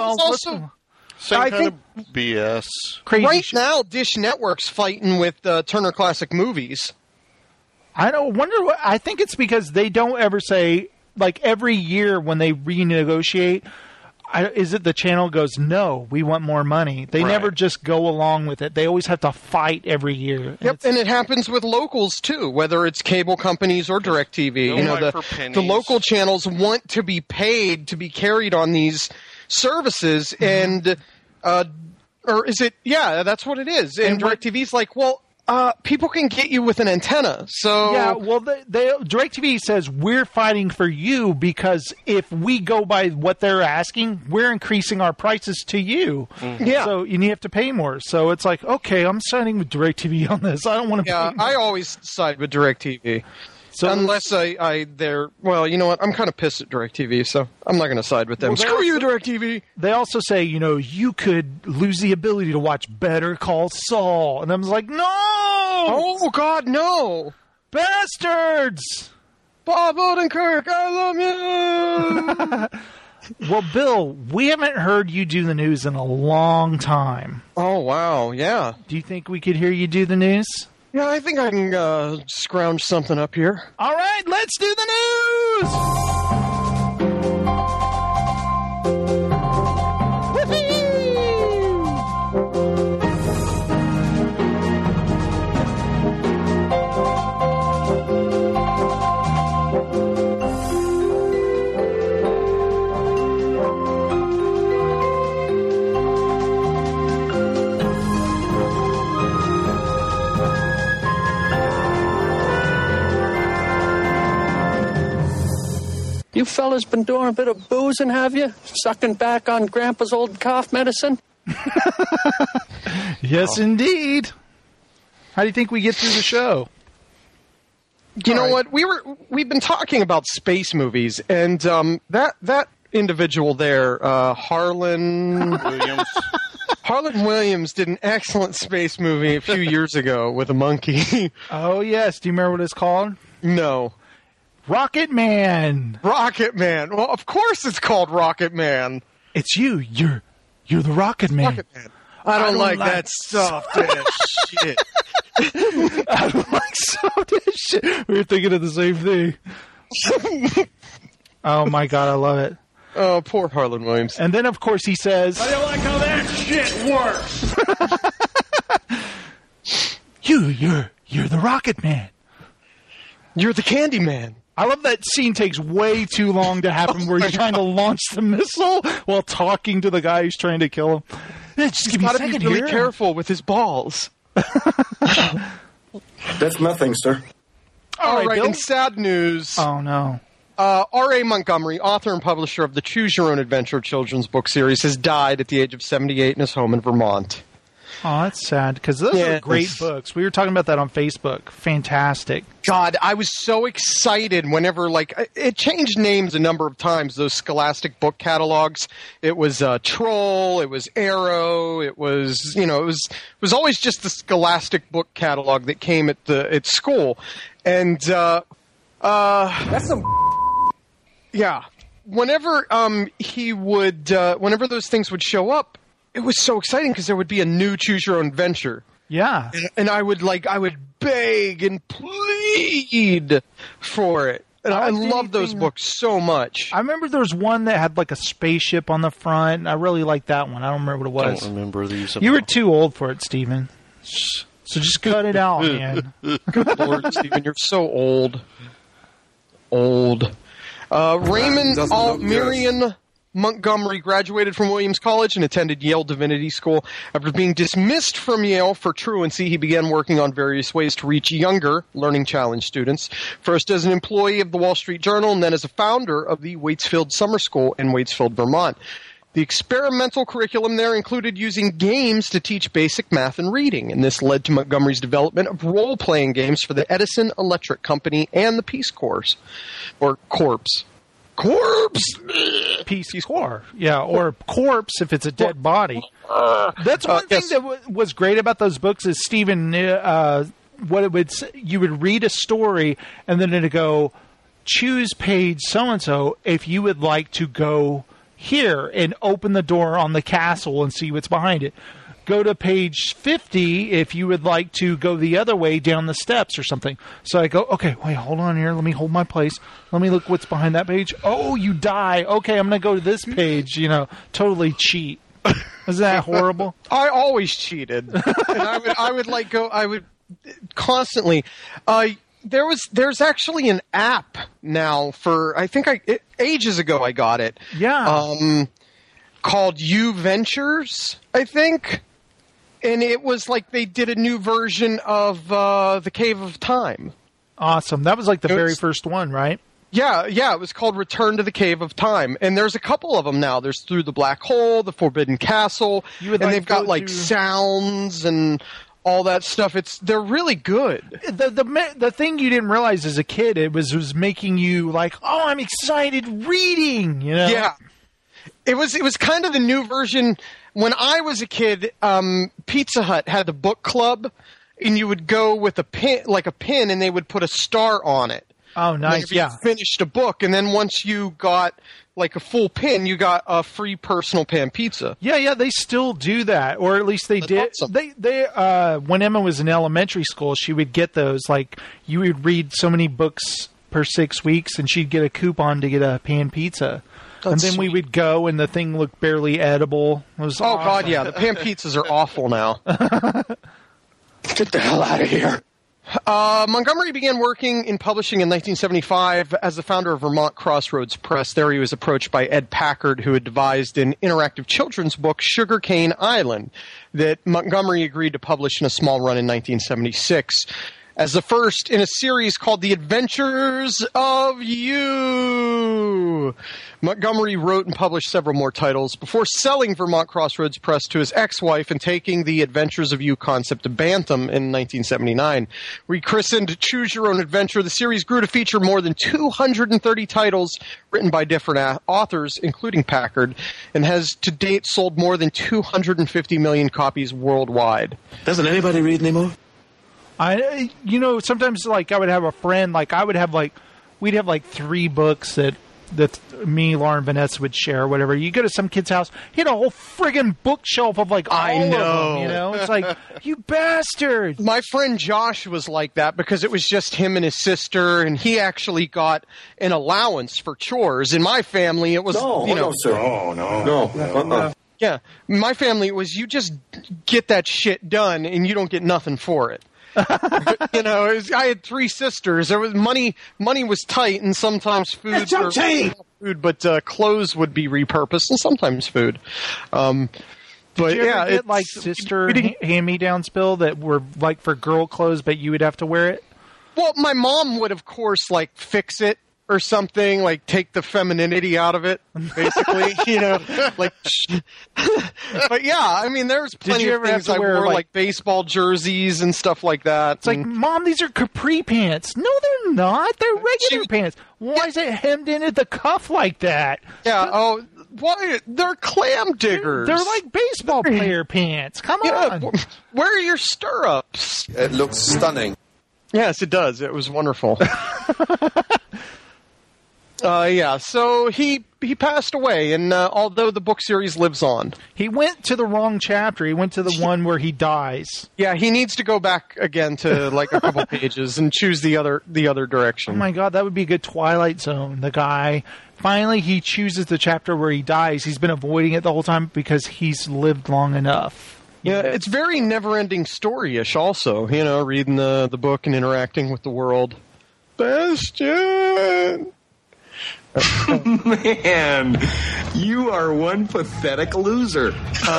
Same kind of BS. Crazy right now, Dish Network's fighting with Turner Classic Movies. I don't wonder what. I think it's because they don't ever say, like, every year when they renegotiate, is it the channel goes, no, we want more money. They never just go along with it. They always have to fight every year. Yep, and it happens with locals, too, whether it's cable companies or DirecTV. The local channels want to be paid to be carried on these services, and or is it? Yeah, that's what it is. And DirecTV's like, well, people can get you with an antenna. So yeah, well, DirecTV says we're fighting for you because if we go by what they're asking, we're increasing our prices to you. Yeah, so you have to pay more. So it's like, okay, I'm siding with DirecTV on this. I don't want to. Yeah, pay more. I always side with DirecTV. So unless well, you know what? I'm kind of pissed at DirecTV, so I'm not going to side with them. Well, Screw you, DirecTV. They also say, you could lose the ability to watch Better Call Saul. And I'm like, no! Oh, God, no! Bastards! Bob Odenkirk, I love you! Well, Bill, we haven't heard you do the news in a long time. Oh, wow, yeah. Do you think we could hear you do the news? Yeah, I think I can scrounge something up here. All right, let's do the news! You fellas been doing a bit of boozing, have you? Sucking back on Grandpa's old cough medicine? Yes, indeed. How do you think we get through the show? You know what? We've been talking about space movies, and that individual there, Harlan Williams. Harlan Williams did an excellent space movie a few years ago with a monkey. Oh yes, do you remember what it's called? No. Rocket Man. Rocket Man. Well, of course it's called Rocket Man. It's you. You're the Rocket Man. Rocket Man. I don't like that soft ass shit. I don't like soft ass shit. We were thinking of the same thing. Oh my God, I love it. Oh, poor Harlan Williams. And then, of course, he says, I don't like how that shit works. You're the Rocket Man. You're the Candy Man. I love that scene takes way too long to happen where he's trying to launch the missile while talking to the guy who's trying to kill him. Just give me a second be really careful with his balls. That's nothing, sir. All right, Bill? in sad news. Oh, no. R.A. Montgomery, author and publisher of the Choose Your Own Adventure children's book series, has died at the age of 78 in his home in Vermont. Oh, that's sad, because those are great books. We were talking about that on Facebook. Fantastic. God, I was so excited whenever, it changed names a number of times, those Scholastic book catalogs. It was Troll, it was Arrow, it was, it was always just the Scholastic book catalog that came at school. And, that's some yeah. Whenever, whenever those things would show up, it was so exciting because there would be a new Choose Your Own Adventure. Yeah. And I would beg and plead for it. And I love those books so much. I remember there was one that had a spaceship on the front, and I really liked that one. I don't remember what it was. I don't remember these. You were too old for it, Stephen. So just cut it out, man. Good Lord, Stephen, you're so old. Old. Raymond Altmirian Montgomery graduated from Williams College and attended Yale Divinity School. After being dismissed from Yale for truancy, he began working on various ways to reach younger learning challenge students, first as an employee of the Wall Street Journal and then as a founder of the Waitsfield Summer School in Waitsfield, Vermont. The experimental curriculum there included using games to teach basic math and reading, and this led to Montgomery's development of role-playing games for the Edison Electric Company and the Peace Corps, or Corps. Peace Corps. Yeah, or corpse if it's a dead body. That's one thing that was great about those books is, Stephen, what it would you would read a story and then it'd go, choose page so-and-so if you would like to go here and open the door on the castle and see what's behind it. go to page 50 if you would like to go the other way down the steps or something. So I go, okay, wait, hold on here. Let me hold my place. Let me look what's behind that page. Oh, you die. Okay, I'm going to go to this page, totally cheat. Isn't that horrible? I always cheated. And I would constantly, there's actually an app now for, ages ago I got it. Yeah. Called U Ventures, I think. And it was like they did a new version of The Cave of Time. Awesome. That was like the very first one, right? Yeah, it was called Return to the Cave of Time. And there's a couple of them now. There's Through the Black Hole, The Forbidden Castle, and they've got like sounds and all that stuff. They're really good. The thing you didn't realize as a kid, it was making you like, oh, I'm excited reading, Yeah. It was kind of the new version. When I was a kid, Pizza Hut had the book club, and you would go with a pin, and they would put a star on it. Oh, nice! You finished a book, and then once you got like a full pin, you got a free personal pan pizza. Yeah, they still do that, or at least they did. Awesome. They when Emma was in elementary school, she would get those. Like you would read so many books per 6 weeks, and she'd get a coupon to get a pan pizza. And then we would go, and the thing looked barely edible. It was awesome. God, yeah. The pan pizzas are awful now. Get the hell out of here. Montgomery began working in publishing in 1975 as the founder of Vermont Crossroads Press. There he was approached by Ed Packard, who had devised an interactive children's book, Sugarcane Island, that Montgomery agreed to publish in a small run in 1976. As the first in a series called The Adventures of You. Montgomery wrote and published several more titles before selling Vermont Crossroads Press to his ex-wife and taking the Adventures of You concept to Bantam in 1979. Rechristened Choose Your Own Adventure, the series grew to feature more than 230 titles written by different authors, including Packard, and has to date sold more than 250 million copies worldwide. Doesn't anybody read anymore? Sometimes like I would have a friend, like we'd have like 3 books that me, Laura, and Vanessa would share or whatever. You go to some kid's house, he had a whole friggin' bookshelf of like all of them, It's like, you bastard. My friend Josh was like that because it was just him and his sister, and he actually got an allowance for chores. In my family, it was, No, sir. No. Yeah, my family, it was you just get that shit done, and you don't get nothing for it. I had 3 sisters. There was money was tight, and sometimes food, but clothes would be repurposed, and sometimes food. Did you ever get like sister hand-me-downs, Bill, that were like for girl clothes, but you would have to wear it? Well, my mom would, of course, like fix it or something, like take the femininity out of it, basically, like. But yeah, I mean, there's plenty of things I wore, like baseball jerseys and stuff like that. It's like, Mom, these are capri pants. No, they're not. They're regular pants. Why is it hemmed in at the cuff like that? Yeah. Why? They're clam diggers. They're like baseball player pants. Come on. Where are your stirrups? It looks stunning. Yes, it does. It was wonderful. So he passed away, and although the book series lives on. He went to the wrong chapter. He went to the one where he dies. Yeah, he needs to go back again to like a couple pages and choose the other direction. Oh my God, that would be a good Twilight Zone. The guy, finally he chooses the chapter where he dies. He's been avoiding it the whole time because he's lived long enough. Yeah, it's very never-ending story-ish also, reading the book and interacting with the world. Bastion! Man, you are one pathetic loser.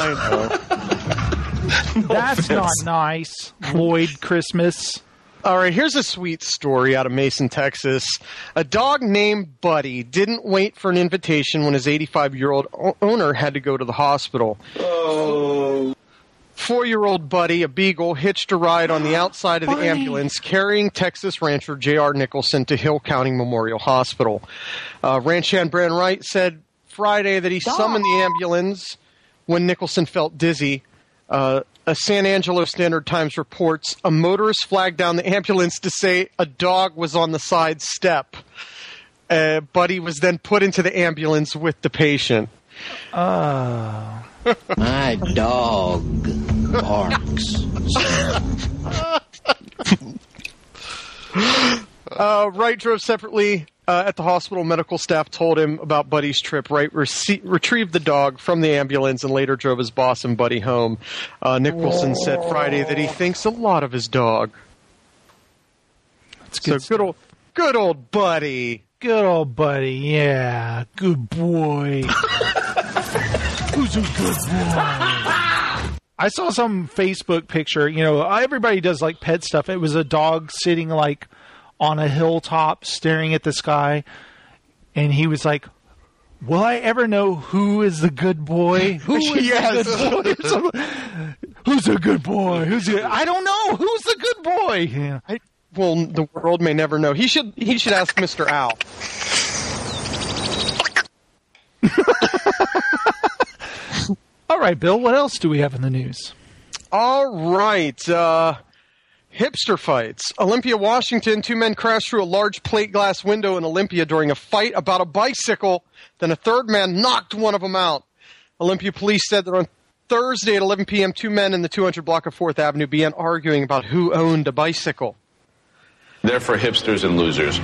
I know. That's not nice, Lloyd Christmas. All right, here's a sweet story out of Mason, Texas. A dog named Buddy didn't wait for an invitation when his 85-year-old owner had to go to the hospital. Oh. 4-year-old Buddy, a beagle, hitched a ride on the outside of the ambulance carrying Texas rancher J.R. Nicholson to Hill County Memorial Hospital. Ranch hand Bran Wright said Friday that he summoned the ambulance when Nicholson felt dizzy. A San Angelo Standard Times reports a motorist flagged down the ambulance to say a dog was on the side step. Buddy was then put into the ambulance with the patient. My dog. barks. Wright drove separately. At the hospital, medical staff told him about Buddy's trip. Wright retrieved the dog from the ambulance and later drove his boss and Buddy home. Nicholson said Friday that he thinks a lot of his dog. That's good. Good old Buddy. Good old Buddy, yeah. Good boy. Who's a good boy? I saw some Facebook picture. You know, everybody does like pet stuff. It was a dog sitting like on a hilltop staring at the sky, and he was like, will I ever know who is the good boy? Who is the good boy? Who's a good boy? I don't know. Who's the good boy? Yeah. Well, the world may never know. He should ask Mr. Owl. All right, Bill, what else do we have in the news? All right. Hipster fights. Olympia, Washington. 2 men crashed through a large plate glass window in Olympia during a fight about a bicycle. Then a third man knocked one of them out. Olympia police said that on Thursday at 11 p.m., 2 men in the 200 block of 4th Avenue began arguing about who owned a bicycle. They're for hipsters and losers.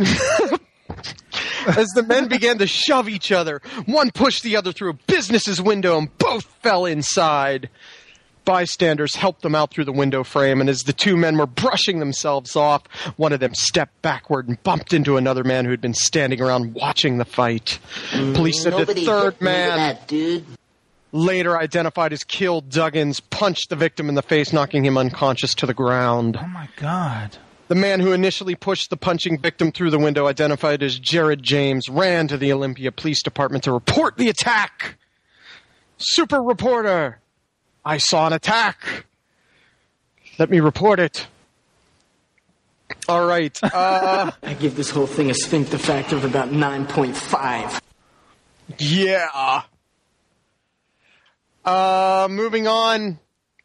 As the men began to shove each other, one pushed the other through a business's window and both fell inside. Bystanders helped them out through the window frame, and as the 2 men were brushing themselves off, one of them stepped backward and bumped into another man who had been standing around watching the fight. Police said the third man, later identified as Kill Duggins, punched the victim in the face, knocking him unconscious to the ground. Oh, my God. The man who initially pushed the punching victim through the window, identified as Jared James, ran to the Olympia Police Department to report the attack. Super reporter, I saw an attack. Let me report it. All right. I give this whole thing a sphincter factor of about 9.5. Yeah. Moving on.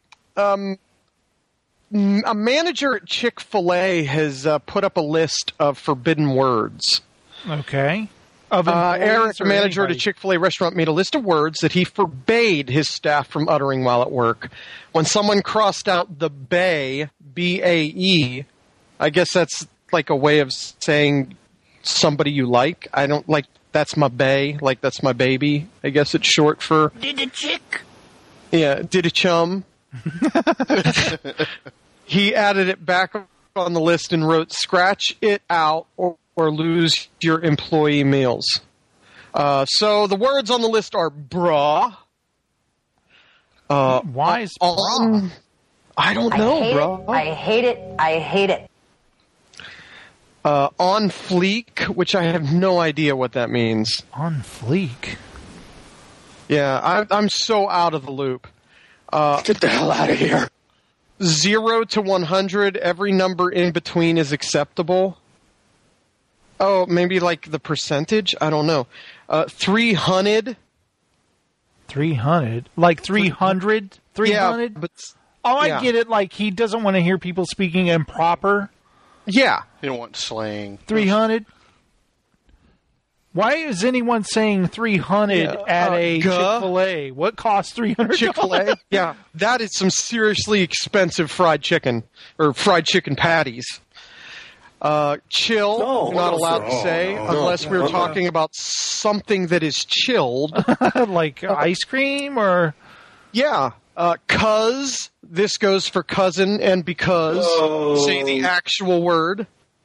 A manager at Chick-fil-A has put up a list of forbidden words. Okay. Eric, the manager at a Chick-fil-A restaurant, made a list of words that he forbade his staff from uttering while at work. When someone crossed out the bae, B-A-E, I guess that's like a way of saying somebody you like. I don't like, that's my bae, like that's my baby. I guess it's short for... Did a chick. Yeah, did a chum. He added it back on the list and wrote, scratch it out or lose your employee meals. So the words on the list are bra. Why is bra? I don't know, bro. I hate it. I hate it. On fleek, which I have no idea what that means. On fleek? Yeah, I'm so out of the loop. Get the hell out of here. 0 to 100, every number in between is acceptable. Oh, maybe like the percentage? I don't know. 300. 300? Like 300? 300? Yeah, but... Oh, I get it. Like, he doesn't want to hear people speaking improper. Yeah. You don't want slang. 300? Why is anyone saying 300 at a Chick-fil-A? What costs $300? Chick-fil-A? Yeah, that is some seriously expensive fried chicken, or fried chicken patties. Chill, we're not allowed to say, unless we're talking about something that is chilled. Like ice cream, or? Yeah. Cuz, this goes for cousin and because. Say the actual word.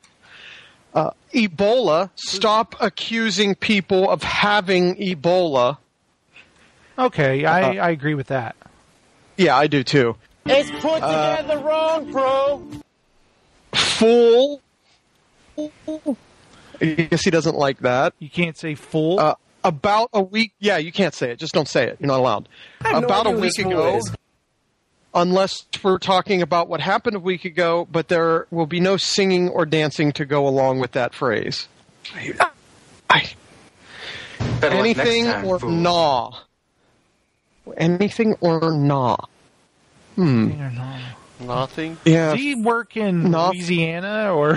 Ebola, stop accusing people of having Ebola. Okay, I agree with that. Yeah, I do too. It's put together wrong, bro. Fool. I guess he doesn't like that. You can't say fool? About a week. Yeah, you can't say it. Just don't say it. You're not allowed. About a week ago. Unless we're talking about what happened a week ago, but there will be no singing or dancing to go along with that phrase. Anything or nah. Anything or nah. Nothing? Yeah. Does he work in Louisiana, or?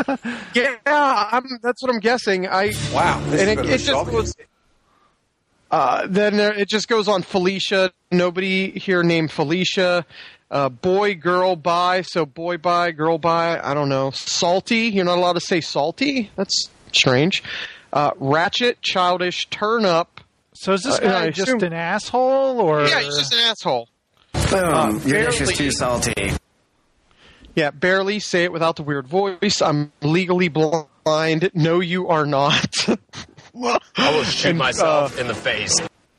Yeah, that's what I'm guessing. Wow. And it just was... Then it just goes on. Felicia. Nobody here named Felicia. Boy, girl, bi. So boy, bi, girl, bi. I don't know. Salty. You're not allowed to say salty. That's strange. Ratchet, childish, turn up. So is this guy just an asshole, or? Yeah, he's just an asshole. Boom. Your dish is too salty. Yeah, barely. Say it without the weird voice. I'm legally blind. No, you are not. I will shoot myself in the face.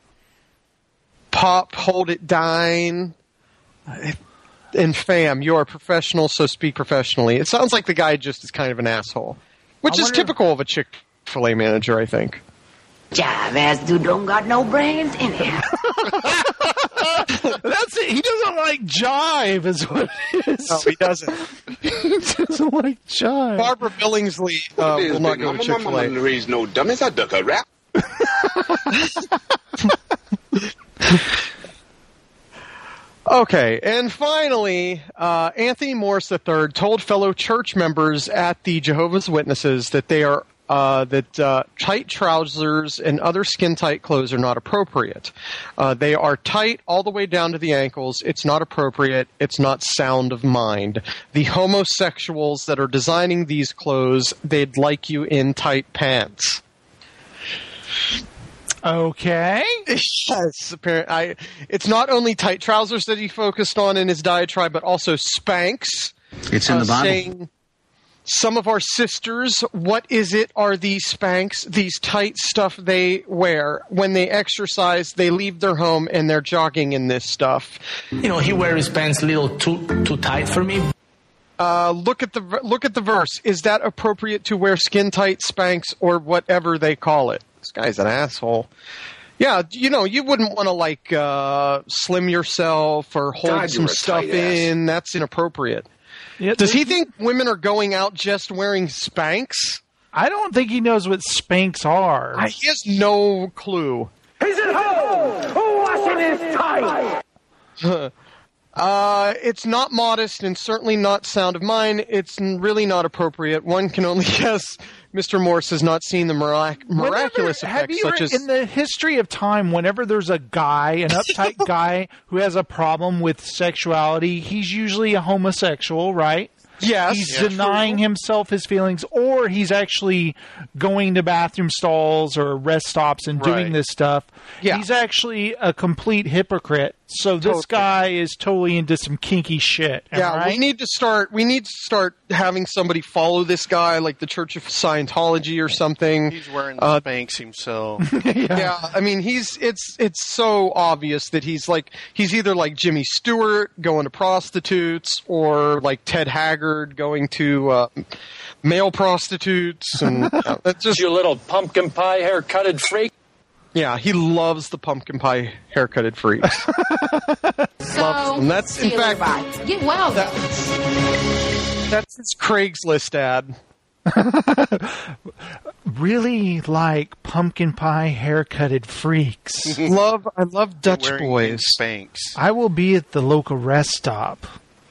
Pop, hold it, dine. And fam, you are professional, so speak professionally. It sounds like the guy just is kind of an asshole, which is typical of a Chick-fil-A manager, I think. Jive ass dude don't got no brains in it. That's it. He doesn't like jive, is what it is. No, he doesn't. He doesn't like jive. Barbara Billingsley will not go to Chick-fil-A. I'm raised no dummies. I duck a rap. Okay, and finally, Anthony Morris III told fellow church members at the Jehovah's Witnesses that they are tight trousers and other skin-tight clothes are not appropriate. They are tight all the way down to the ankles. It's not appropriate. It's not sound of mind. The homosexuals that are designing these clothes, they'd like you in tight pants. Okay. Yes, apparently. It's not only tight trousers that he focused on in his diatribe, but also Spanx. It's in the Bible. Saying, some of our sisters, what is it, are these Spanx, these tight stuff they wear. When they exercise, they leave their home and they're jogging in this stuff. You know, he wears his pants a little too tight for me. Look at the verse. Is that appropriate to wear skin-tight Spanx or whatever they call it? This guy's an asshole. Yeah, you know, you wouldn't want to, slim yourself or hold God, some stuff in. That's inappropriate. Yeah, does he think women are going out just wearing Spanx? I don't think he knows what Spanx are. He has no clue. He's at home! Who washing his tie? It's not modest and certainly not sound of mind. It's really not appropriate. One can only guess Mr. Morse has not seen the miraculous effects such as... In the history of time, whenever there's a guy, an uptight guy who has a problem with sexuality, he's usually a homosexual, right? Yes. He's denying himself his feelings, or he's actually going to bathroom stalls or rest stops and doing this stuff. Yeah. He's actually a complete hypocrite. So this guy is totally into some kinky shit. Yeah, we need to start having somebody follow this guy, like the Church of Scientology or something. He's wearing the Spanx himself. Yeah, I mean, it's so obvious that he's either like Jimmy Stewart going to prostitutes, or like Ted Haggard going to male prostitutes, and that's just you little pumpkin pie haircutted freak. Yeah, he loves the pumpkin pie haircutted freaks. So, and that's in fact get well. That's his Craigslist ad. Really like pumpkin pie haircutted freaks. I love Dutch boys. Spanx. I will be at the local rest stop.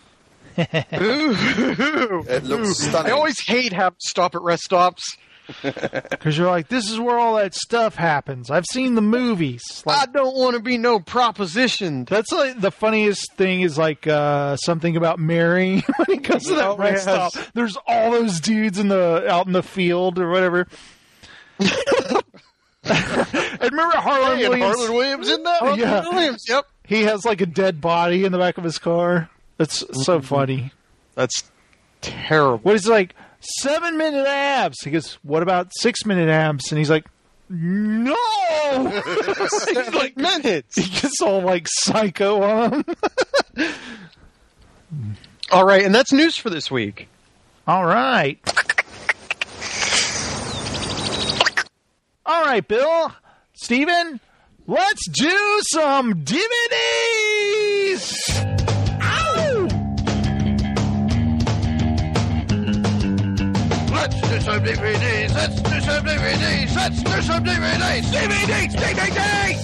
It looks stunning. I always hate having to stop at rest stops. Because you're like, this is where all that stuff happens. I've seen the movies. I don't want to be no propositioned. That's like the funniest thing is like something about Mary when he goes to that rest stop. There's all those dudes out in the field or whatever. And remember Harlan Williams? Harlan Williams in that? Yeah. Williams, yep. He has like a dead body in the back of his car. That's so funny. That's terrible. What is it like? 7-minute abs. He goes, what about 6-minute abs? And he's like, no! He's like, minutes. He gets all like psycho on him. All right, and that's news for this week. All right. All right, Bill. Steven, let's do some DVDs! Let's do some DVDs. Let's do some DVDs. Let's do some DVDs. DVDs. DVDs.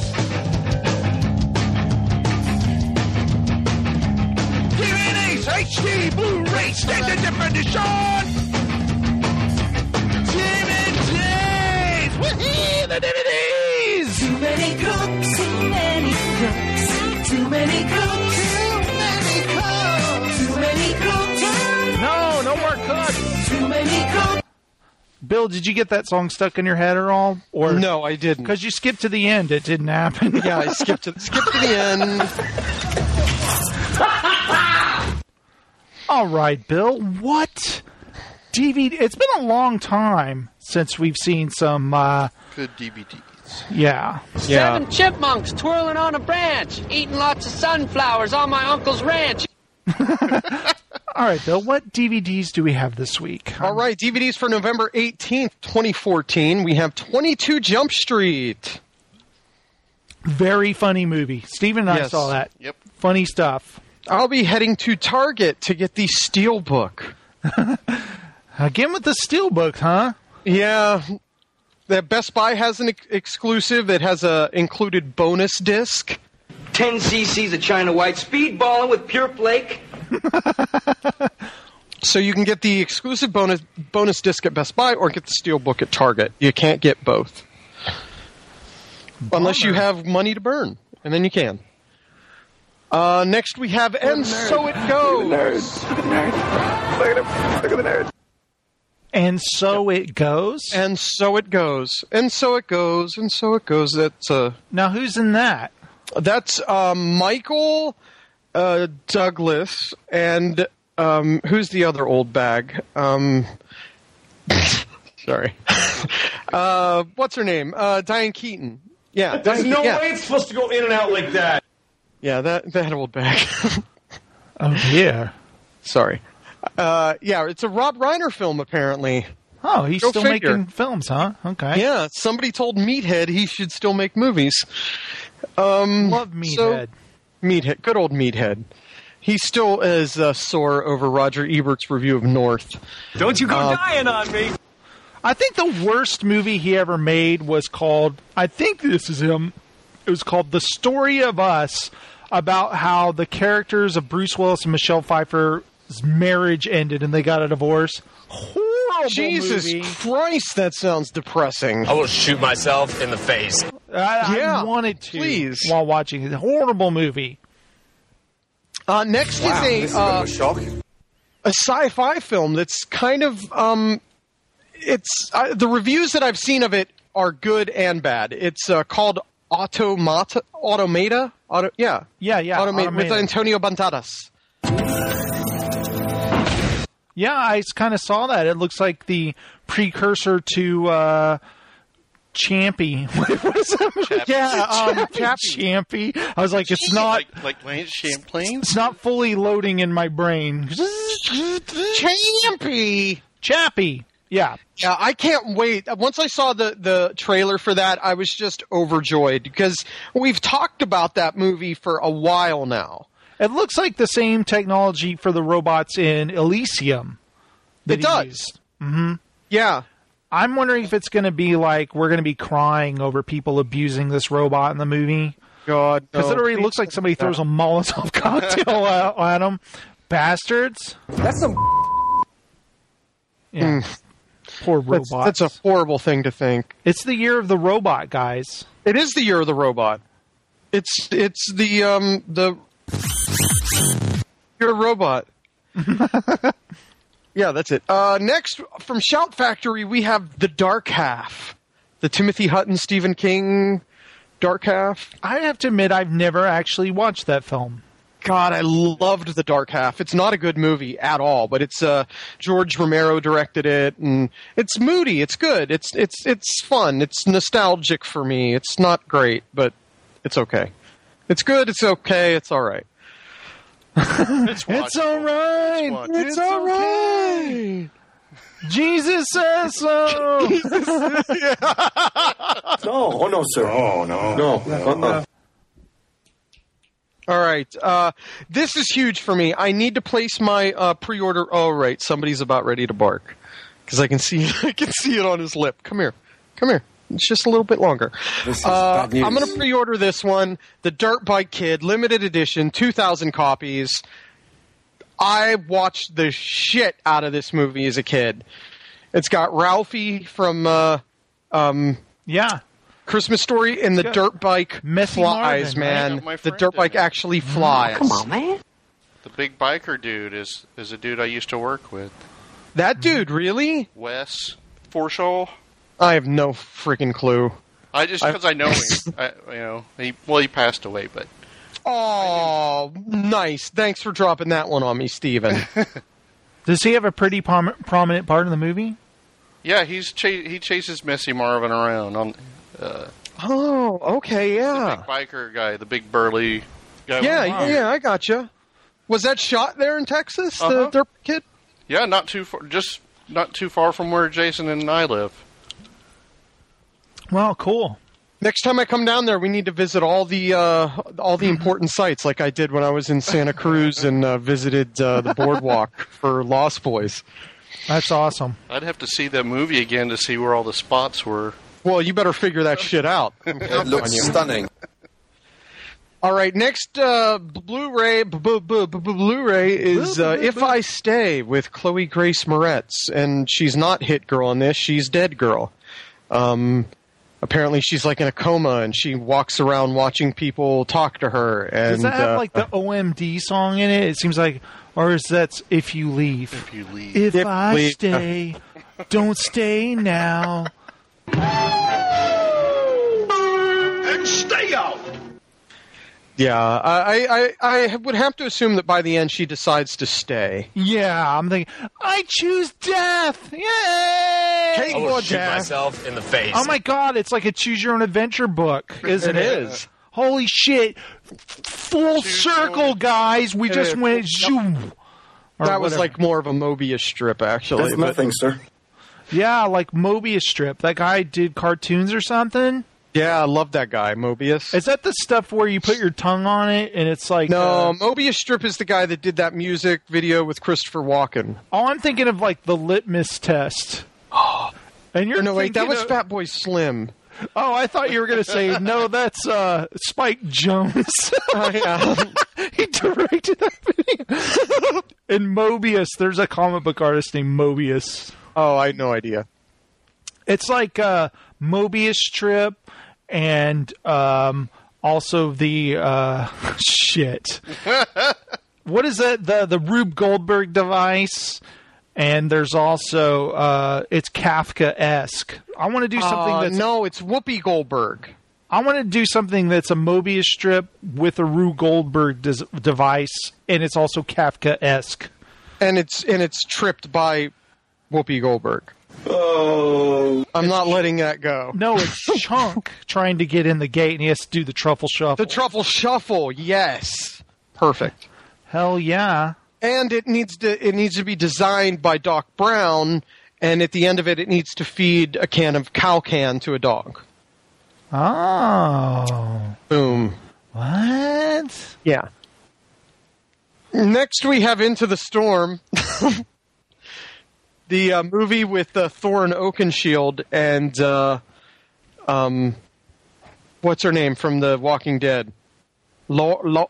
DVDs. HD Blu-ray Extended Definition. DVDs. Woohoo! The DVDs. Too many good Bill, did you get that song stuck in your head at all? Or no, I didn't. Because you skipped to the end. It didn't happen. Yeah, I skipped to the end. All right, Bill. What DVD? It's been a long time since we've seen some good DVDs. Yeah. 7 chipmunks twirling on a branch, eating lots of sunflowers on my uncle's ranch. All right, Bill, what DVDs do we have this week? All right, DVDs for November 18th, 2014. We have 22 Jump Street. Very funny movie. Steven and I saw that. Yep. Funny stuff. I'll be heading to Target to get the Steelbook. Again with the Steelbook, huh? Yeah. That Best Buy has an exclusive. It has a included bonus disc. 10 cc's of China White, speedballing with Pure Flake. So you can get the exclusive bonus disc at Best Buy or get the Steelbook at Target. You can't get both. Unless you have money to burn, and then you can. Next we have And So It Goes. Look at the nerd. Look at the nerd. And So It Goes? And So It Goes. And So It Goes. And So It Goes. That's Now who's in that? That's Michael Douglas and who's the other old bag? Sorry. What's her name? Diane Keaton. Yeah. There's no way it's supposed to go in and out like that. Yeah, that old bag. Oh, dear. Sorry. Yeah, it's a Rob Reiner film, apparently. Oh, he's Go still figure. making films, huh? Okay. Yeah, somebody told Meathead he should still make movies. Love Meathead. Meathead, good old Meathead. He still is sore over Roger Ebert's review of North. Don't you go dying on me. I think the worst movie he ever made was called, I think this is him, it was called The Story of Us, about how the characters of Bruce Willis and Michelle Pfeiffer's marriage ended and they got a divorce. Horrible Jesus movie. Christ, that sounds depressing. I will shoot myself in the face. I wanted to please. while watching it. Horrible movie. Next is a sci-fi film that's kind of it's the reviews that I've seen of it are good and bad. It's called Automata. Yeah. Automata with Antonio Banderas. Yeah, I kind of saw that. It looks like the precursor to Champy. What was that? Yeah, Champy. I was like, it's not like Champlain. It's not fully loading in my brain. Chappy. Yeah. Yeah, I can't wait. Once I saw the trailer for that, I was just overjoyed because we've talked about that movie for a while now. It looks like the same technology for the robots in Elysium. It does. Mm-hmm. Yeah. I'm wondering if it's going to be like we're going to be crying over people abusing this robot in the movie. God, because it already looks like somebody throws a Molotov cocktail at them. Bastards. That's some. Yeah. Poor robots. That's a horrible thing to think. It's the year of the robot, guys. It is the year of the robot. It's the you're a robot. Yeah, that's it. Next, from Shout Factory, we have The Dark Half. The Timothy Hutton, Stephen King Dark Half. I have to admit, I've never actually watched that film. God, I loved The Dark Half. It's not a good movie at all, but it's George Romero directed it, and it's moody. It's good. It's fun. It's nostalgic for me. It's not great, but it's okay. It's good. It's okay. It's all right. It's all right. It's all right. Jesus says so. No, sir. Oh, no. All right. This is huge for me. I need to place my pre-order. Oh, right. Somebody's about ready to bark because I can see it on his lip. Come here. It's just a little bit longer. This is bad news. I'm going to pre-order this one, The Dirt Bike Kid, limited edition, 2,000 copies. I watched the shit out of this movie as a kid. It's got Ralphie from Christmas Story, and the dirt bike flies, Marvin, man. right? The dirt bike actually flies. Come on, man. The big biker dude is a dude I used to work with. That dude, really? Wes. Forshaw? I have no freaking clue. Because I know him. He passed away, but... Oh, nice. Thanks for dropping that one on me, Steven. Does he have a pretty prominent part in the movie? Yeah, he chases Missy Marvin around on... Oh, okay, yeah. The big biker guy, the big burly guy. Yeah, I gotcha. Was that shot there in Texas, the Derp Kid? Yeah, not too far from where Jason and I live. Well, cool. Next time I come down there, we need to visit all the important sites, like I did when I was in Santa Cruz and visited the boardwalk for Lost Boys. That's awesome. I'd have to see that movie again to see where all the spots were. Well, you better figure that shit out. It looks stunning. All right, next Blu-ray is If I Stay with Chloe Grace Moretz, and she's not Hit Girl in this; she's Dead Girl. Apparently, she's like in a coma, and she walks around watching people talk to her. And, does that have like the OMD song in it? It seems like, or is that If You Leave? If you leave. If I stay, don't stay now. And stay out. Yeah, I would have to assume that by the end she decides to stay. Yeah, I'm thinking, I choose death! Yay! I will shoot myself in the face. Oh my god, it's like a choose-your-own-adventure book, isn't it? It is. Holy shit. Full circle, guys. We just went zoom. That was like more of a Mobius strip, actually. That's nothing, sir. Yeah, like Mobius strip. That guy did cartoons or something? Yeah, I love that guy, Mobius. Is that the stuff where you put your tongue on it and it's like... No, Mobius Strip is the guy that did that music video with Christopher Walken. Oh, I'm thinking of like the litmus test. And you're wait, that was Fatboy Slim. Oh, I thought you were going to say, no, that's Spike Jones. Oh, yeah. He directed that video. In Mobius, there's a comic book artist named Mobius. Oh, I had no idea. It's like Mobius Strip and also the shit. What is that? The Rube Goldberg device. And there's also it's Kafka-esque. I want to do something that's... No, it's Whoopi Goldberg. I want to do something that's a Mobius strip with a Rube Goldberg device, and it's also Kafka-esque. And it's tripped by Whoopi Goldberg. Oh, I'm not letting that go. No, it's Chunk trying to get in the gate, and he has to do the truffle shuffle. The truffle shuffle, yes, perfect. Hell yeah! And it needs to be designed by Doc Brown, and at the end of it, it needs to feed a can of cow can to a dog. Oh, boom! What? Yeah. Next, we have Into the Storm. The movie with Thorin Oakenshield and what's her name from The Walking Dead? Laurie.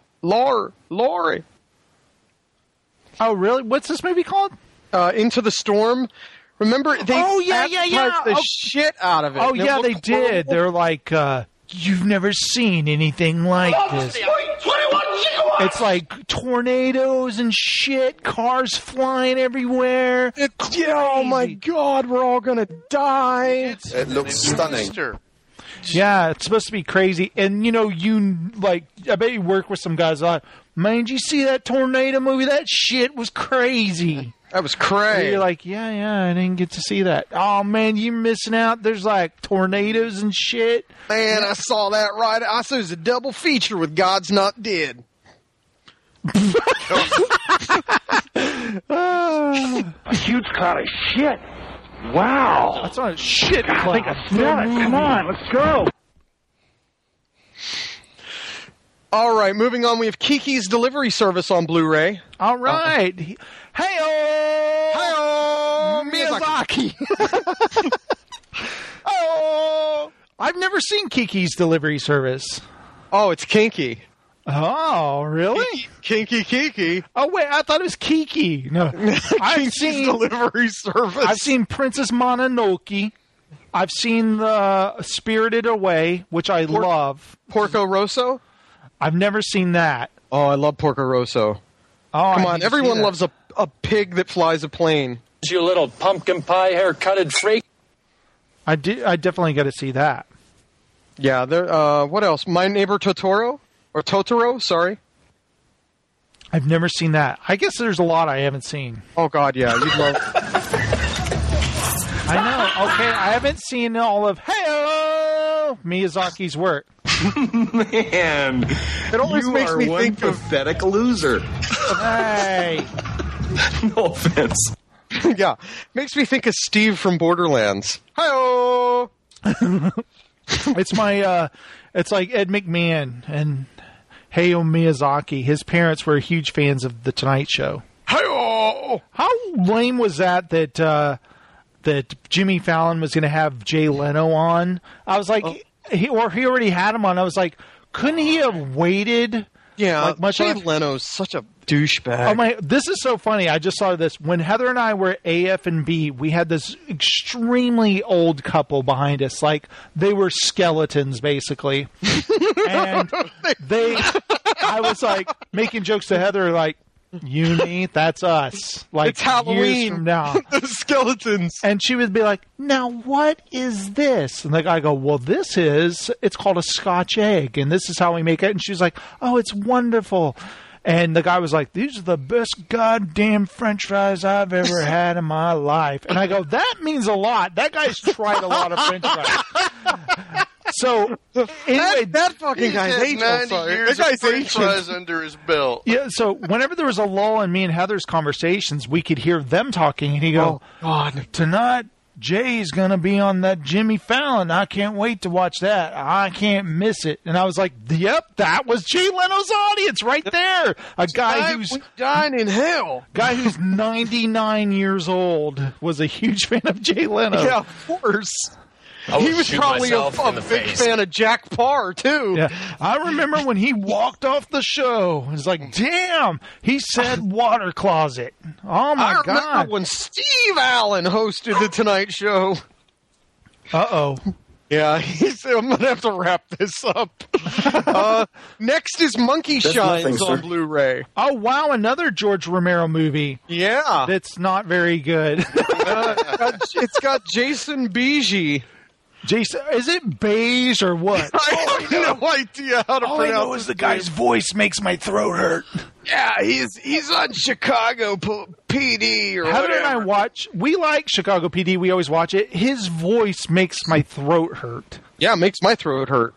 Oh, really? What's this movie called? Into the Storm. Remember? They advertised the shit out of it. Oh, yeah, they did. They're like, you've never seen anything like this. It's like tornadoes and shit, cars flying everywhere. Oh my god, we're all gonna die. It looks stunning. Yeah, it's supposed to be crazy. And I bet you work with some guys like, man, did you see that tornado movie? That shit was crazy. That was crazy. And you're like, yeah, I didn't get to see that. Oh man, you're missing out. There's like tornadoes and shit. Man, I saw that right. I saw it was a double feature with God's Not Dead. A huge cloud of shit. Wow. That's not a shit cloud. I think I smell it. Come on, let's go. All right, moving on. We have Kiki's Delivery Service on Blu-ray. All right. Hey-oh! Miyazaki. Oh! I've never seen Kiki's Delivery Service. Oh, it's kinky. Oh, really? Kinky. Oh, wait, I thought it was Kiki. No, I've seen Delivery Service. I've seen Princess Mononoke. I've seen the Spirited Away, which I love. Porco Rosso? I've never seen that. Oh, I love Porco Rosso. Oh, come on, everyone loves a pig that flies a plane. You little pumpkin pie hair-cutted freak. I definitely got to see that. Yeah. There. What else? My Neighbor Totoro or Totoro? Sorry. I've never seen that. I guess there's a lot I haven't seen. Oh God, yeah. You'd love. I know. Okay, I haven't seen all of Miyazaki's work. Man, it always you makes are me one think pathetic loser. Hey, no offense. Yeah, makes me think of Steve from Borderlands. Hi-oh! It's my. It's like Ed McMahon and Hayao Miyazaki. His parents were huge fans of The Tonight Show. Hi-oh! How lame was that Jimmy Fallon was going to have Jay Leno on? I was like, he already had him on. I was like, couldn't he have waited? Yeah, like Jay Leno's such a douchebag. Oh my! This is so funny. I just saw this when Heather and I were at AF&B. We had this extremely old couple behind us, like they were skeletons basically, and I was like making jokes to Heather, like, Uni, that's us. Like, it's Halloween years from now. The skeletons. And she would be like, now what is this? And the guy go, well, it's called a Scotch egg, and this is how we make it. And she's like, oh, it's wonderful. And the guy was like, these are the best goddamn French fries I've ever had in my life. And I go, that means a lot. That guy's tried a lot of French fries. So anyway, that fucking guy's age. That guy's French fries under his belt. Yeah. So whenever there was a lull in me and Heather's conversations, we could hear them talking, and he go, "Oh God, tonight Jay's gonna be on that Jimmy Fallon. I can't wait to watch that. I can't miss it." And I was like, "Yep, that was Jay Leno's audience right there. A guy who's dying in hell. Guy who's 99 years old was a huge fan of Jay Leno. Yeah, of course." He was probably a big fan of Jack Parr, too. Yeah. I remember when he walked off the show. It was like, damn, he said water closet. Oh, my God. I remember when Steve Allen hosted The Tonight Show. Uh-oh. Yeah, I'm going to have to wrap this up. Next is Monkey Shines on Blu-ray. Oh, wow, another George Romero movie. Yeah. That's not very good. It's got Jason Biggi. Jason, is it beige or what? I have no idea how to pronounce it. All I know is the guy's voice makes my throat hurt. Yeah, he's on Chicago PD or Heather whatever. and I we like Chicago PD. We always watch it. His voice makes my throat hurt. Yeah, it makes my throat hurt.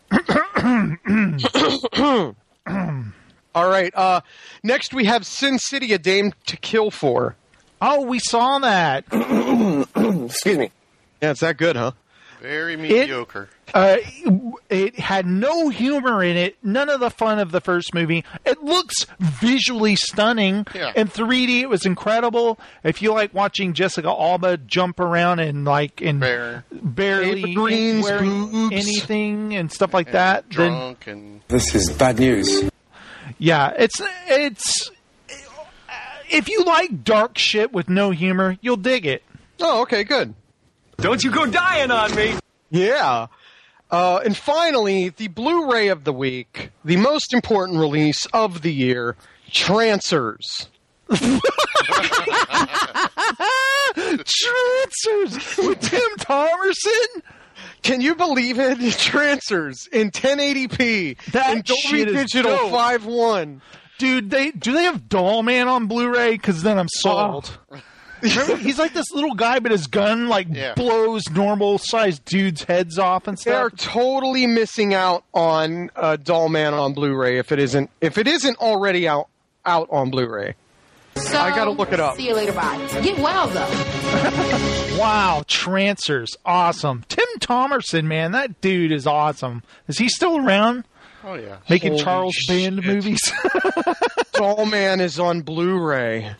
All right. Next we have Sin City, A Dame to Kill For. Oh, we saw that. Excuse me. Yeah, it's that good, huh? Very mediocre. It had no humor in it. None of the fun of the first movie. It looks visually stunning. Yeah. In 3D, it was incredible. If you like watching Jessica Alba jump around and barely wearing anything and stuff like that, drunk this is bad news. Yeah, it's if you like dark shit with no humor, you'll dig it. Oh, okay, good. Don't you go dying on me. Yeah. And finally, the Blu-ray of the week, the most important release of the year, Trancers. Trancers with Tim Thomerson? Can you believe it? Trancers in 1080p. That in Dolby shit is Digital dope. 5.1. Dude, do they have Doll Man on Blu-ray? Because then I'm sold. Remember, he's like this little guy, but his gun blows normal-sized dudes' heads off and stuff. They're totally missing out on Doll Man on Blu-ray if it isn't already out on Blu-ray. So, I gotta look it up. See you later, bye. Get well, though. Wow, Trancers. Awesome. Tim Thomerson, man, that dude is awesome. Is he still around? Oh, yeah. Making Holy Charles shit. Band movies? Doll Man is on Blu-ray.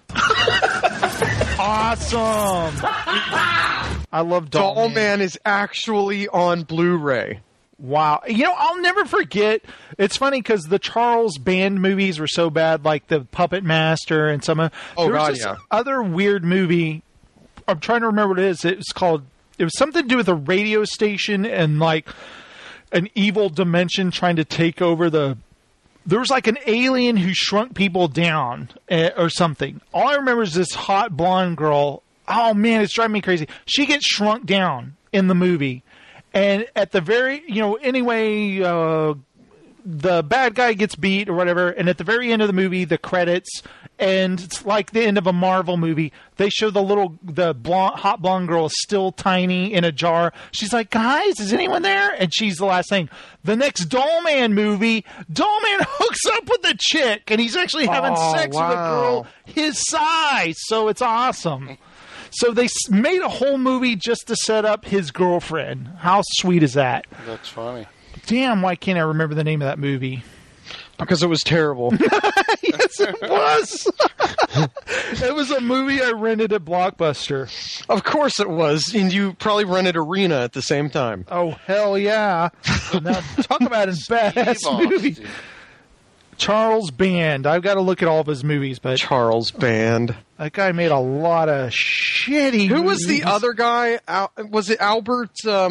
Awesome. I love Doll Man is actually on Blu-ray. Wow. You know, I'll never forget. It's funny because the Charles Band movies were so bad, like the Puppet Master and some of... Oh, there was God, this yeah. other weird movie. I'm trying to remember what it is. It was something to do with a radio station and like an evil dimension trying to take over the... There was like an alien who shrunk people down or something. All I remember is this hot blonde girl. Oh, man, it's driving me crazy. She gets shrunk down. in the movie. And at the very, anyway, the bad guy gets beat or whatever, and at the very end of the movie, the credits, and it's like the end of a Marvel movie, they show the hot blonde girl is still tiny in a jar. She's like, guys, is anyone there? And she's the last thing. The next Dollman movie, Dollman hooks up with a chick, and he's actually having sex with a girl his size, so it's awesome. So they made a whole movie just to set up his girlfriend. How sweet is that? That's funny. Damn, why can't I remember the name of that movie? Because it was terrible. Yes, it was. It was a movie I rented at Blockbuster. Of course it was. And you probably rented Arena at the same time. Oh, hell yeah. Now, talk about a badass movie. Charles Band. I've got to look at all of his movies, but Charles Band. That guy made a lot of shitty Who movies. was the other guy? Was it Albert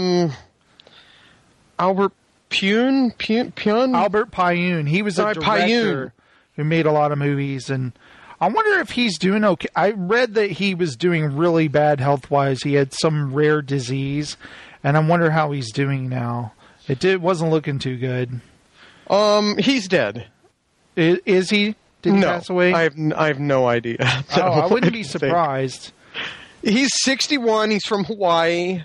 Pyun? Albert Pyun. He was a director who made a lot of movies, and I wonder if he's doing okay. I read that he was doing really bad health-wise. He had some rare disease, and I wonder how he's doing now. Wasn't looking too good. He's dead. Is he? Did he pass away? I have no idea. I wouldn't be surprised. He's 61. He's from Hawaii.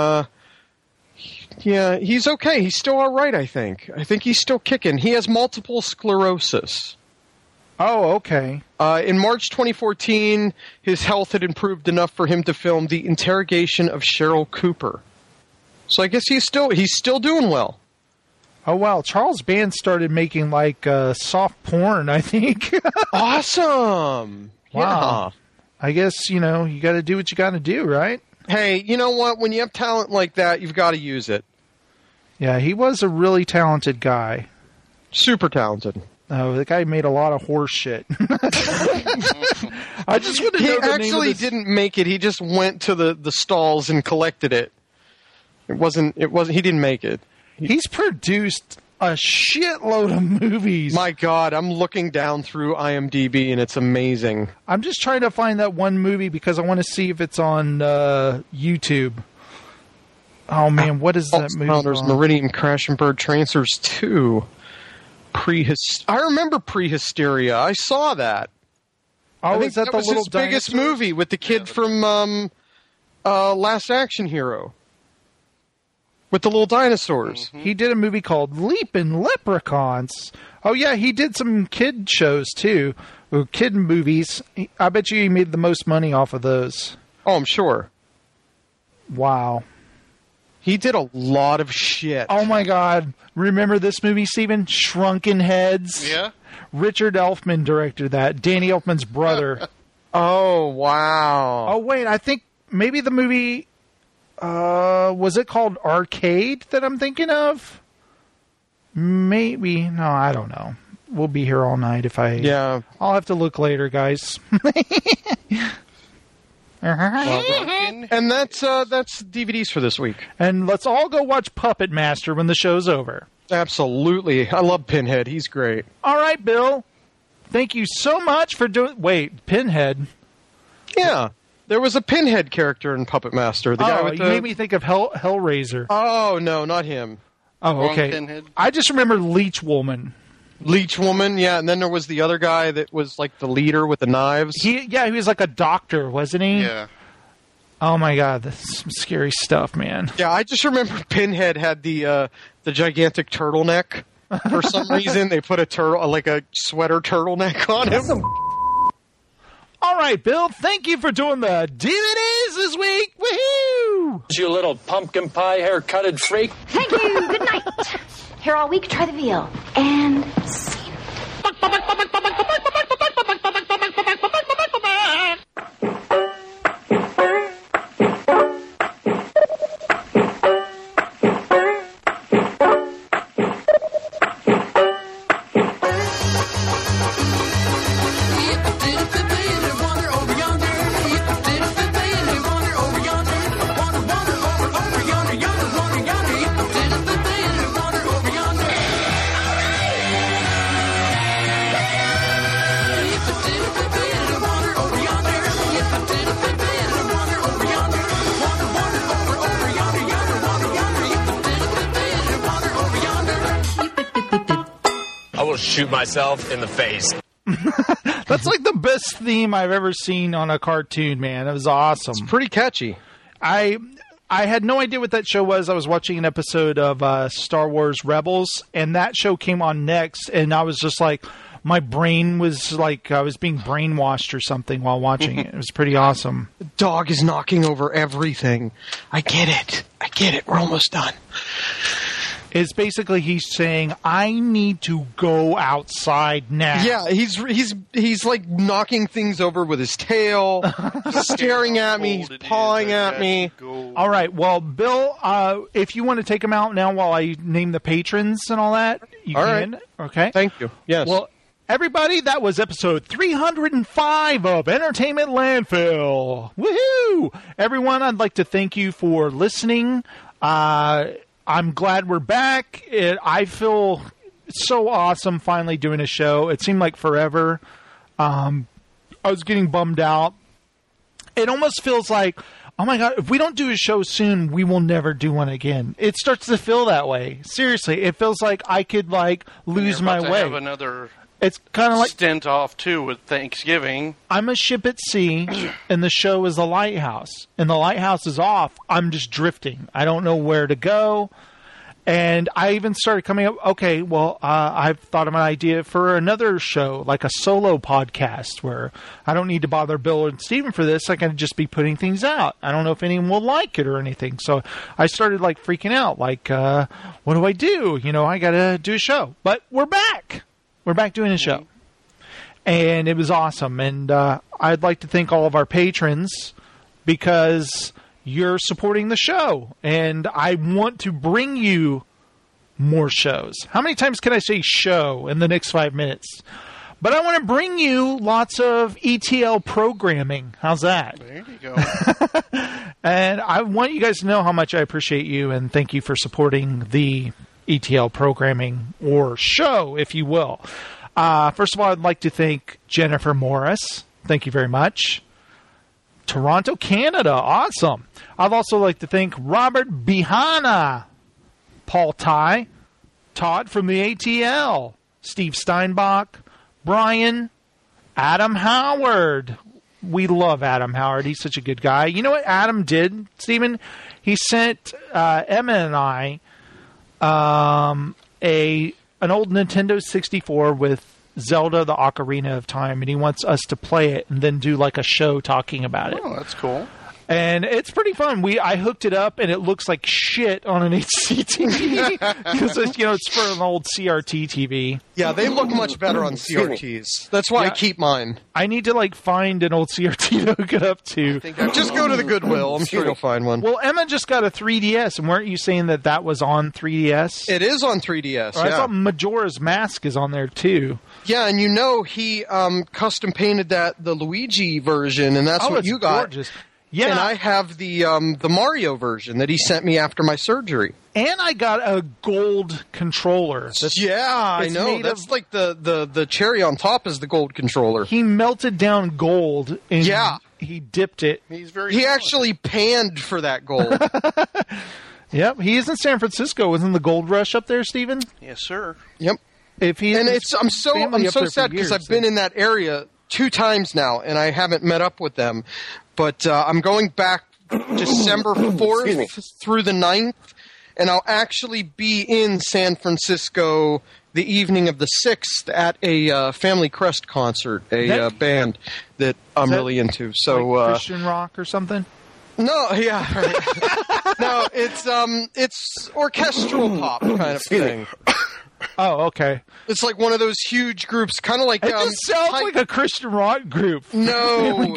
Yeah, he's okay. He's still all right, I think. I think he's still kicking. He has multiple sclerosis. Oh, okay. In March 2014, his health had improved enough for him to film The Interrogation of Cheryl Cooper. So I guess he's still doing well. Oh, wow. Charles Band started making, soft porn, I think. Awesome. Wow. Yeah. I guess, you got to do what you got to do, right? Hey, you know what? When you have talent like that, you've got to use it. Yeah, he was a really talented guy. Super talented. Oh, the guy made a lot of horse shit. I just want to know the name of this. He actually didn't make it. He just went to the stalls and collected it. He didn't make it. He's produced a shitload of movies. My God, I'm looking down through IMDb and it's amazing. I'm just trying to find that one movie because I want to see if it's on YouTube. Oh man, what is that movie? There's Meridian Crash and Bird Tracers 2. I remember Prehysteria. I saw that. Oh, I think is that the was little his biggest dinosaurs? movie with the kid from Last Action Hero. With the little dinosaurs. Mm-hmm. He did a movie called Leapin' Leprechauns. Oh, yeah, he did some kid shows, too. Or kid movies. I bet you he made the most money off of those. Oh, I'm sure. Wow. He did a lot of shit. Oh, my God. Remember this movie, Steven? Shrunken Heads? Yeah. Richard Elfman directed that. Danny Elfman's brother. Oh, wow. Oh, wait, I think maybe the movie... was it called Arcade that I'm thinking of? Maybe. No, I don't know. We'll be here all night if I... Yeah. I'll have to look later, guys. And that's DVDs for this week. And let's all go watch Puppet Master when the show's over. Absolutely. I love Pinhead. He's great. All right, Bill. Thank you so much for doing... Wait, Pinhead? Yeah. There was a Pinhead character in Puppet Master. The guy with you made me think of Hellraiser. Oh, no, not him. Oh, okay. Pinhead. I just remember Leech Woman. Leech Woman, yeah. And then there was the other guy that was like the leader with the knives. He was like a doctor, wasn't he? Yeah. Oh, my God. That's some scary stuff, man. Yeah, I just remember Pinhead had the gigantic turtleneck. For some reason, they put a sweater turtleneck on him. All right, Bill, thank you for doing the DVDs this week. Woohoo! You little pumpkin pie haircutted freak. Thank you. Good night. Here all week, try the veal. And scene. shoot myself in the face. That's like the best theme I've ever seen on a cartoon, man. It was awesome. It's pretty catchy. I had no idea what that show was. I was watching an episode of Star Wars Rebels, and that show came on next, and I was just like, my brain was like I was being brainwashed or something while watching it. It was pretty awesome. The dog is knocking over everything. I get it. We're almost done. It's basically he's saying, I need to go outside now. Yeah, he's like knocking things over with his tail, staring at me, he's pawing at me. All right, well, Bill, if you want to take him out now while I name the patrons and all that, you all can. Right. Okay. Thank you. Yes. Well, everybody, that was episode 305 of Entertainment Landfill. Woohoo! Everyone, I'd like to thank you for listening. I'm glad we're back. I feel so awesome finally doing a show. It seemed like forever. I was getting bummed out. It almost feels like, oh my God, if we don't do a show soon, we will never do one again. It starts to feel that way. Seriously, it feels like I could lose my way. Have another it's kind of like stint off too with Thanksgiving. I'm a ship at sea, and the show is a lighthouse, and the lighthouse is off. I'm just drifting. I don't know where to go, and I even started coming up. Okay, well, I've thought of an idea for another show, like a solo podcast, where I don't need to bother Bill and Steven for this. I can just be putting things out. I don't know if anyone will like it or anything. So I started freaking out. What do I do? I got to do a show, but we're back. We're back doing a show, and it was awesome. And I'd like to thank all of our patrons because you're supporting the show, and I want to bring you more shows. How many times can I say show in the next 5 minutes? But I want to bring you lots of ETL programming. How's that? There you go. And I want you guys to know how much I appreciate you, and thank you for supporting the ETL programming or show, if you will. First of all, I'd like to thank Jennifer Morris. Thank you very much. Toronto, Canada. Awesome. I'd also like to thank Robert Bihana, Paul Ty, Todd from the ATL, Steve Steinbach, Brian, Adam Howard. We love Adam Howard. He's such a good guy. You know what Adam did, Stephen? He sent Emma and I an old Nintendo 64 with Zelda: The Ocarina of Time, and he wants us to play it and then do a show talking about it. Oh, that's cool. And it's pretty fun. I hooked it up, and it looks like shit on an HCTV because it's for an old CRT TV. Yeah, they look much better on CRTs. That's why I keep mine. I need to find an old CRT to hook it up to. Just go to the Goodwill. I'm sure you'll find one. Well, Emma just got a 3DS, and weren't you saying that was on 3DS? It is on 3DS. I thought Majora's Mask is on there too. Yeah, and he custom painted the Luigi version, and that's what you got. Gorgeous. Yeah, and I have the Mario version that he sent me after my surgery. And I got a gold controller. I know. That's like the cherry on top is the gold controller. He melted down gold and he dipped it. He actually panned for that gold. Yep, he is in San Francisco. Wasn't the gold rush up there, Stephen? Yes, sir. Yep. I'm so sad because I've been in that area 2 times now, and I haven't met up with them. But I'm going back December 4th through the 9th, and I'll actually be in San Francisco the evening of the 6th at a Family Crest concert, a band that I'm really into. So Christian rock or something? No, yeah. Right. No, it's orchestral pop kind of thing. Oh, okay. It's like one of those huge groups, kind of like... It just sounds like a Christian rock group. No.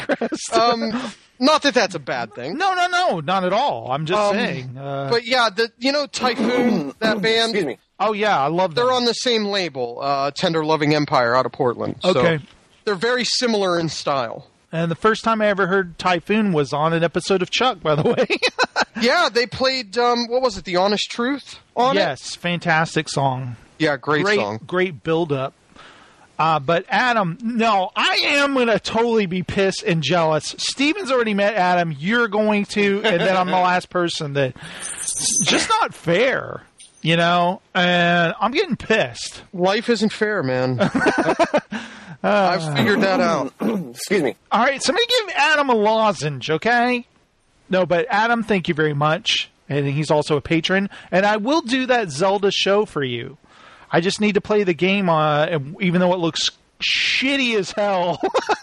Not that that's a bad thing. No, not at all. I'm just saying. But yeah, Typhoon, that band... Excuse me. Oh, yeah, I love them. They're on the same label, Tender Loving Empire out of Portland. Okay. So they're very similar in style. And the first time I ever heard Typhoon was on an episode of Chuck, by the way. Yeah, they played, what was it, The Honest Truth on it? Yes, fantastic song. Yeah, great song. Great build-up. But Adam, no, I am going to totally be pissed and jealous. Steven's already met Adam. You're going to, and then I'm the last person that... It's just not fair. You know, and I'm getting pissed. Life isn't fair, man. I've figured that out. Excuse me. All right, somebody give Adam a lozenge, okay? No, but Adam, thank you very much. And he's also a patron. And I will do that Zelda show for you. I just need to play the game, even though it looks shitty as hell.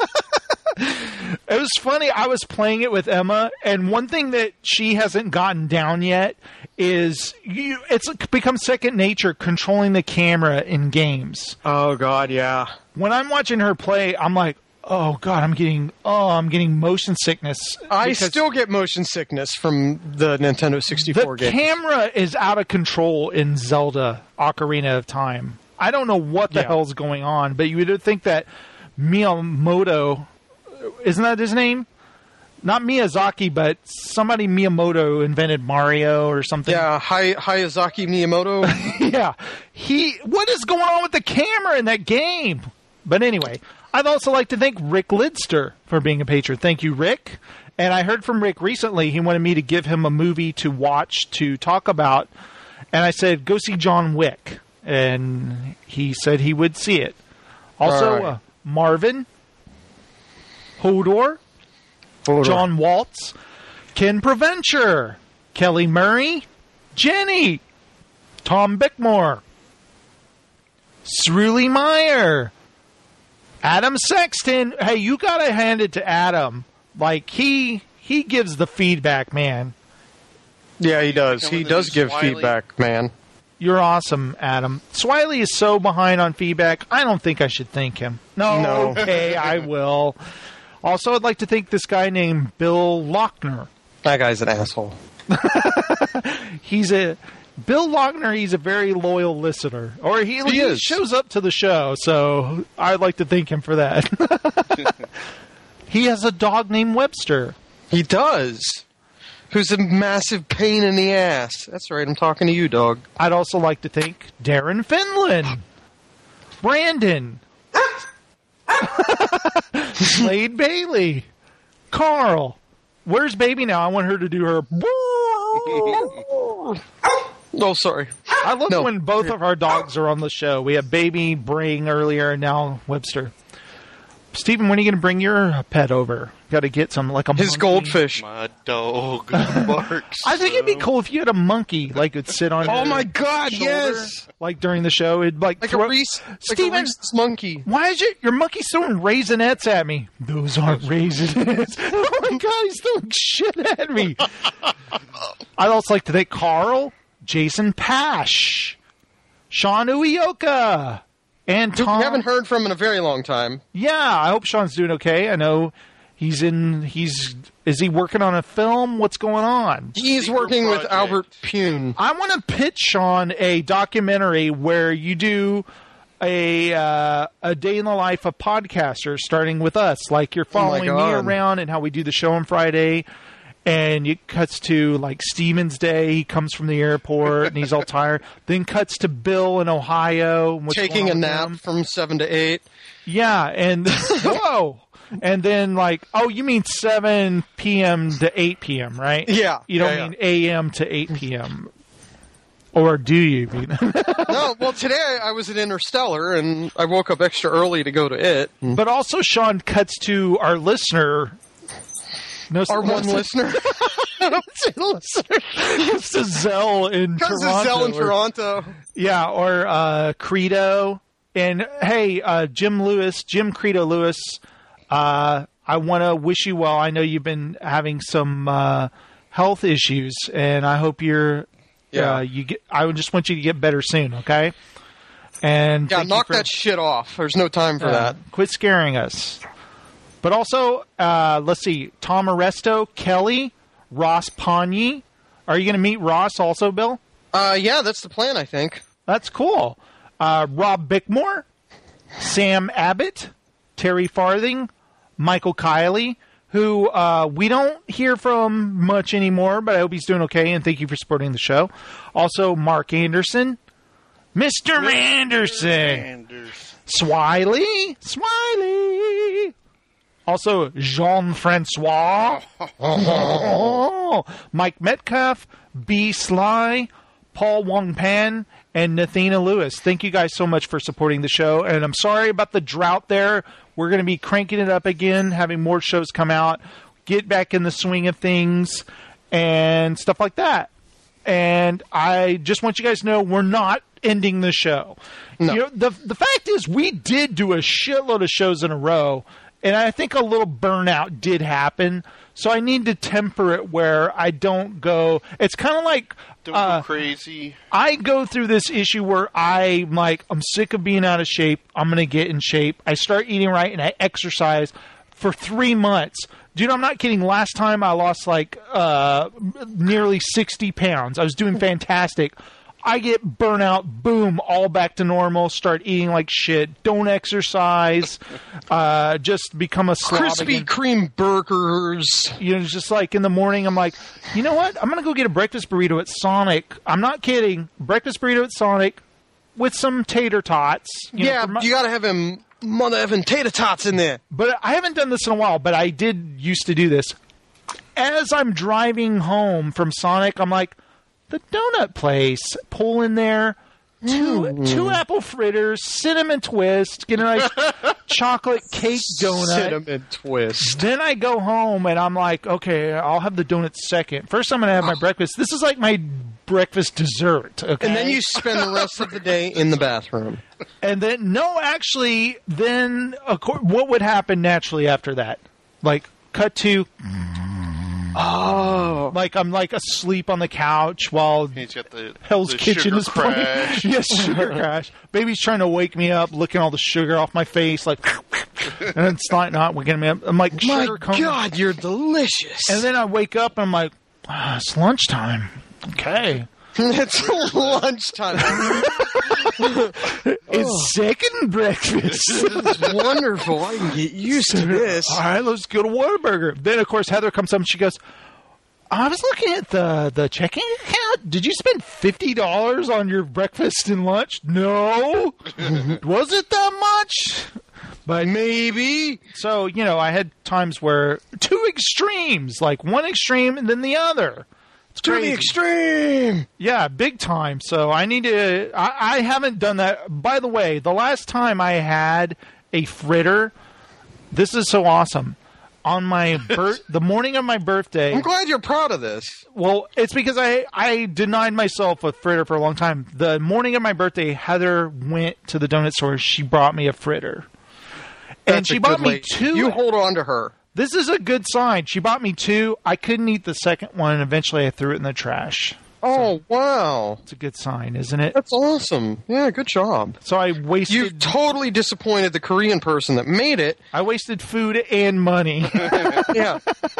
It was funny. I was playing it with Emma, and one thing that she hasn't gotten down yet is it's become second nature controlling the camera in games. Oh, God, yeah. When I'm watching her play, I'm like, oh, God, I'm getting motion sickness. I still get motion sickness from the Nintendo 64 game. The camera is out of control in Zelda Ocarina of Time. I don't know what the hell's going on, but you would think that Miyamoto, isn't that his name? Not Miyazaki, but somebody Miyamoto invented Mario or something. Yeah, Hayazaki Miyamoto. Yeah. What is going on with the camera in that game? But anyway, I'd also like to thank Rick Lidster for being a patron. Thank you, Rick. And I heard from Rick recently, he wanted me to give him a movie to watch, to talk about. And I said, go see John Wick. And he said he would see it. Also, right. Marvin, Hodor, John Waltz, Ken Preventure, Kelly Murray, Jenny, Tom Bickmore, Sruli Meyer, Adam Sexton. Hey, you gotta hand it to Adam. Like, he gives the feedback, man. Yeah, he does. He does give feedback, man. You're awesome, Adam. Swiley is so behind on feedback, I don't think I should thank him. No. Okay, I will. Also, I'd like to thank this guy named Bill Lochner. That guy's an asshole. Bill Lochner, he's a very loyal listener. Or he shows up to the show, so I'd like to thank him for that. He has a dog named Webster. He does. Who's a massive pain in the ass. That's right, I'm talking to you, dog. I'd also like to thank Darren Finland, Brandon, Slade Bailey, Carl. Where's Baby now? I want her to do her... Oh, sorry. I love when both of our dogs are on the show. We have Baby braying earlier, and now Webster. Stephen, when are you going to bring your pet over? Got to get some, like a His monkey. Goldfish. My dog barks. I think it'd be cool if you had a monkey, like, it'd sit on your my God, shoulder, yes! Like, during the show. It'd, like a Reese monkey. Why is your monkey throwing raisinets at me? Those aren't raisinets. Oh, my God, he's throwing shit at me. I'd also like to thank Carl, Jason Pash, Sean Uioka, and Tom. We haven't heard from him in a very long time. Yeah, I hope Sean's doing okay. I know is he working on a film? What's going on? He's working with Albert Pune. I want to pitch Sean a documentary where you do a day in the life of podcasters, starting with us. Like, you're following me around and how we do the show on Friday. And it cuts to, like, Steven's day. He comes from the airport, and he's all tired. Then cuts to Bill in Ohio. Taking a nap from 7 to 8. Yeah, and... Whoa! And then, like, oh, you mean 7 p.m. to 8 p.m., right? Yeah. You don't mean a.m. to 8 p.m. Or do you mean? No, well, today I was at Interstellar, and I woke up extra early to go to it. But also, Sean cuts to our listener... Our one listener. I don't say listener. It's to Zell in Toronto. Yeah, or Credo. And hey, Jim Credo Lewis, I want to wish you well. I know you've been having some health issues, and I hope I just want you to get better soon, okay? And knock that shit off. There's no time for that. Quit scaring us. But also, let's see, Tom Arresto, Kelly, Ross Pagni. Are you going to meet Ross also, Bill? Yeah, that's the plan, I think. That's cool. Rob Bickmore, Sam Abbott, Terry Farthing, Michael Kiley, who we don't hear from much anymore, but I hope he's doing okay, and thank you for supporting the show. Also, Mark Anderson, Mr. Anderson, Swiley. Also, Jean-Francois, Mike Metcalf, B. Sly, Paul Wong Pan, and Nathina Lewis. Thank you guys so much for supporting the show. And I'm sorry about the drought there. We're going to be cranking it up again, having more shows come out, get back in the swing of things, and stuff like that. And I just want you guys to know we're not ending the show. No. You know, the fact is we did do a shitload of shows in a row, and I think a little burnout did happen. So I need to temper it where I don't go. It's kind of like don't go crazy. I go through this issue where I'm sick of being out of shape. I'm going to get in shape. I start eating right and I exercise for 3 months. Dude, I'm not kidding. Last time I lost nearly 60 pounds. I was doing fantastic. I get burnout, boom, all back to normal, start eating like shit, don't exercise, just become a slob Krispy again. Kreme burgers. You know, just like in the morning, I'm like, you know what? I'm going to go get a breakfast burrito at Sonic. I'm not kidding. Breakfast burrito at Sonic with some tater tots. You got to have him mother effing tater tots in there. But I haven't done this in a while, but I did used to do this. As I'm driving home from Sonic, I'm like, the donut place, pull in there, two apple fritters, cinnamon twist, get a nice chocolate cake donut. Cinnamon twist. Then I go home and I'm like, okay, I'll have the donut second. First I'm going to have my breakfast. This is like my breakfast dessert. Okay? And then you spend the rest of the day in the bathroom. And then, then what would happen naturally after that? Like, cut to... Oh, like I'm asleep on the couch while he's got the Hell's Kitchen is playing. Yes, sugar crash. Baby's trying to wake me up, licking all the sugar off my face, like, and it's not waking me up. I'm like, my God, you're delicious. And then I wake up and I'm like, it's lunchtime. Okay. It's lunchtime. It's second breakfast. This is wonderful. I can get used to this. All right, let's go to Whataburger. Then, of course, Heather comes up and she goes, I was looking at the checking account. Did you spend $50 on your breakfast and lunch? No. Was it that much? But maybe. So, I had times where two extremes, like one extreme and then the other. It's to crazy. The extreme. Yeah, big time. So I need to... I haven't done that. By the way, the last time I had a fritter, this is so awesome. On my the morning of my birthday... I'm glad you're proud of this. Well, it's because I denied myself a fritter for a long time. The morning of my birthday, Heather went to the donut store. She brought me a fritter. And she bought me two... You hold on to her. This is a good sign. She bought me two. I couldn't eat the second one, and eventually I threw it in the trash. Oh, wow. It's a good sign, isn't it? That's awesome. Yeah, good job. So I wasted... You totally disappointed the Korean person that made it. I wasted food and money. Yeah.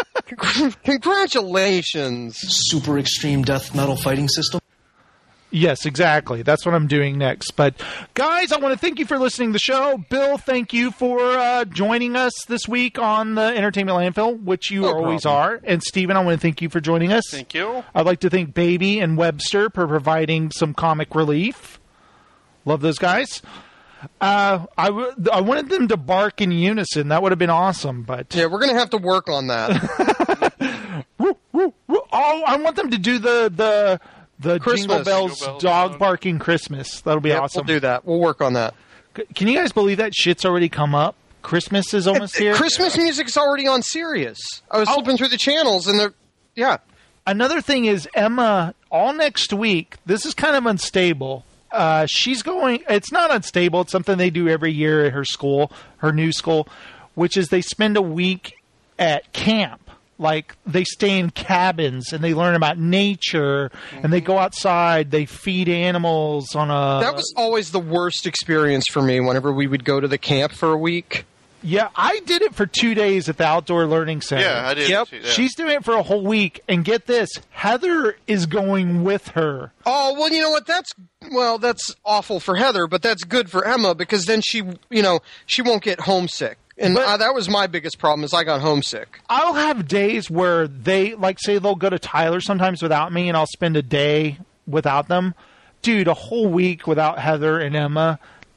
Congratulations. Super extreme death metal fighting system. Yes, exactly. That's what I'm doing next. But, guys, I want to thank you for listening to the show. Bill, thank you for joining us this week on the Entertainment Landfill, which you always are. And, Steven, I want to thank you for joining us. Thank you. I'd like to thank Baby and Webster for providing some comic relief. Love those guys. I wanted them to bark in unison. That would have been awesome. But yeah, we're going to have to work on that. Woo, woo, woo. Oh, I want them to do the Jingle Bells dog barking Christmas. That'll be awesome. We'll do that. We'll work on that. Can you guys believe that shit's already come up? Christmas is almost here. Christmas music's already on Sirius. I was flipping through the channels and they're... Yeah. Another thing is Emma, all next week, this is kind of unstable. She's going... It's not unstable. It's something they do every year at her school, her new school, which is they spend a week at camp. Like, they stay in cabins and they learn about nature and they go outside, they feed animals on a... That was always the worst experience for me whenever we would go to the camp for a week. Yeah, I did it for 2 days at the Outdoor Learning Center. Yeah, I did. Yep. Too, yeah. She's doing it for a whole week. And get this, Heather is going with her. Oh, well, you know what? That's awful for Heather, but that's good for Emma because then she won't get homesick. And that was my biggest problem is I got homesick. I'll have days where they, like, say they'll go to Tyler sometimes without me, and I'll spend a day without them. Dude, a whole week without Heather and Emma,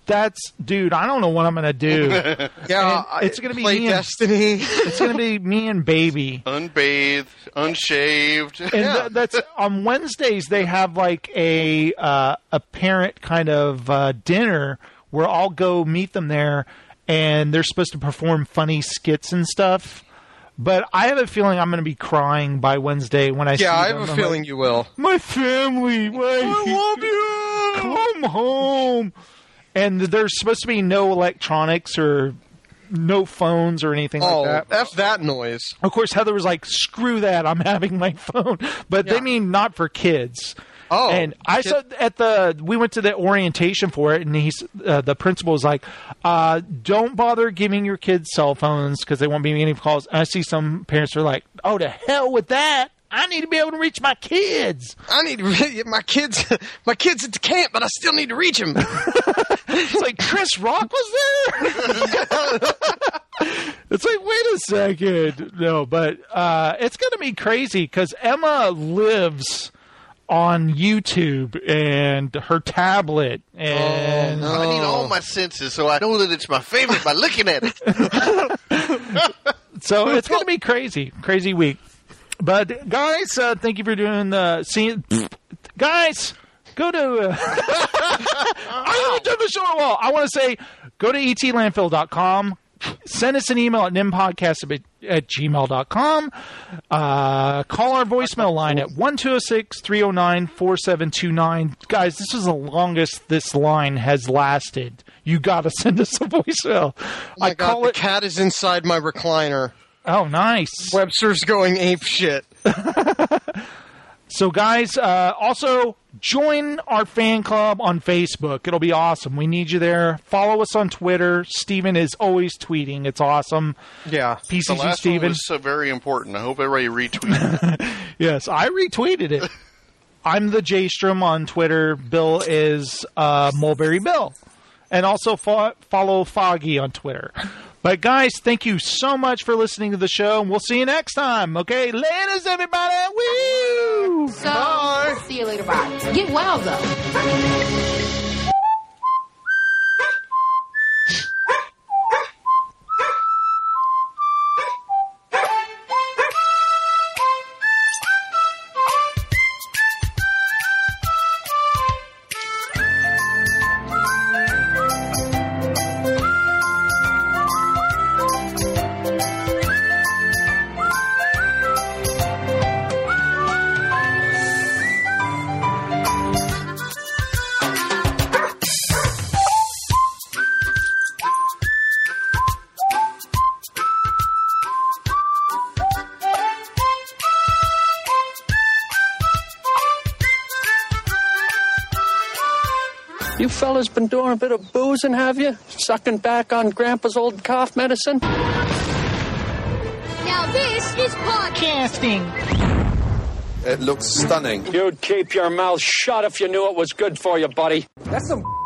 dude, I don't know what I'm going to do. Yeah, it's going to be play me Destiny. It's going to be me and baby. Unbathed, unshaved. And that's on Wednesdays. They have like a parent kind of dinner where I'll go meet them there, and they're supposed to perform funny skits and stuff. But I have a feeling I'm going to be crying by Wednesday when I see them. Yeah, I have a feeling you will. My family, I love you. Come home. And there's supposed to be no electronics or no phones or anything like that. F that noise. Of course, Heather was like, screw that, I'm having my phone. But they mean not for kids. Oh. And I saw we went to the orientation for it, and the principal was like, don't bother giving your kids cell phones because they won't be making any calls. And I see some parents are like, oh, to hell with that. I need to be able to reach my kids. I need to my kids. My kids at the camp, but I still need to reach them. It's like Chris Rock was there. It's like, wait a second. No, but it's going to be crazy because Emma lives on YouTube and her tablet. And I need all my senses so I know that it's my favorite by looking at it. So it's going to be crazy week. But guys, thank you for doing the scene. Guys, go to. I want to do the show. Well, I want to say, go to etlandfill.com. Send us an email at nimpodcast@gmail.com. Call our voicemail line at 1-206-309-4729. Guys, this is the longest this line has lasted. You got to send us a voicemail. Oh my God, the cat is inside my recliner. Oh, nice. Webster's going ape shit. So, guys, also join our fan club on Facebook. It'll be awesome. We need you there. Follow us on Twitter. Steven is always tweeting. It's awesome. Yeah. The last one was very important. I hope everybody retweeted it. Yes, I retweeted it. I'm the J-Strom on Twitter. Bill is Mulberry Bill. And also follow Foggy on Twitter. But, guys, thank you so much for listening to the show, and we'll see you next time. Okay, laters, everybody. Woo! So, bye. See you later. Bye. Get well, though. You fellas been doing a bit of boozing, have you? Sucking back on Grandpa's old cough medicine? Now this is podcasting. It looks stunning. You'd keep your mouth shut if you knew it was good for you, buddy. That's some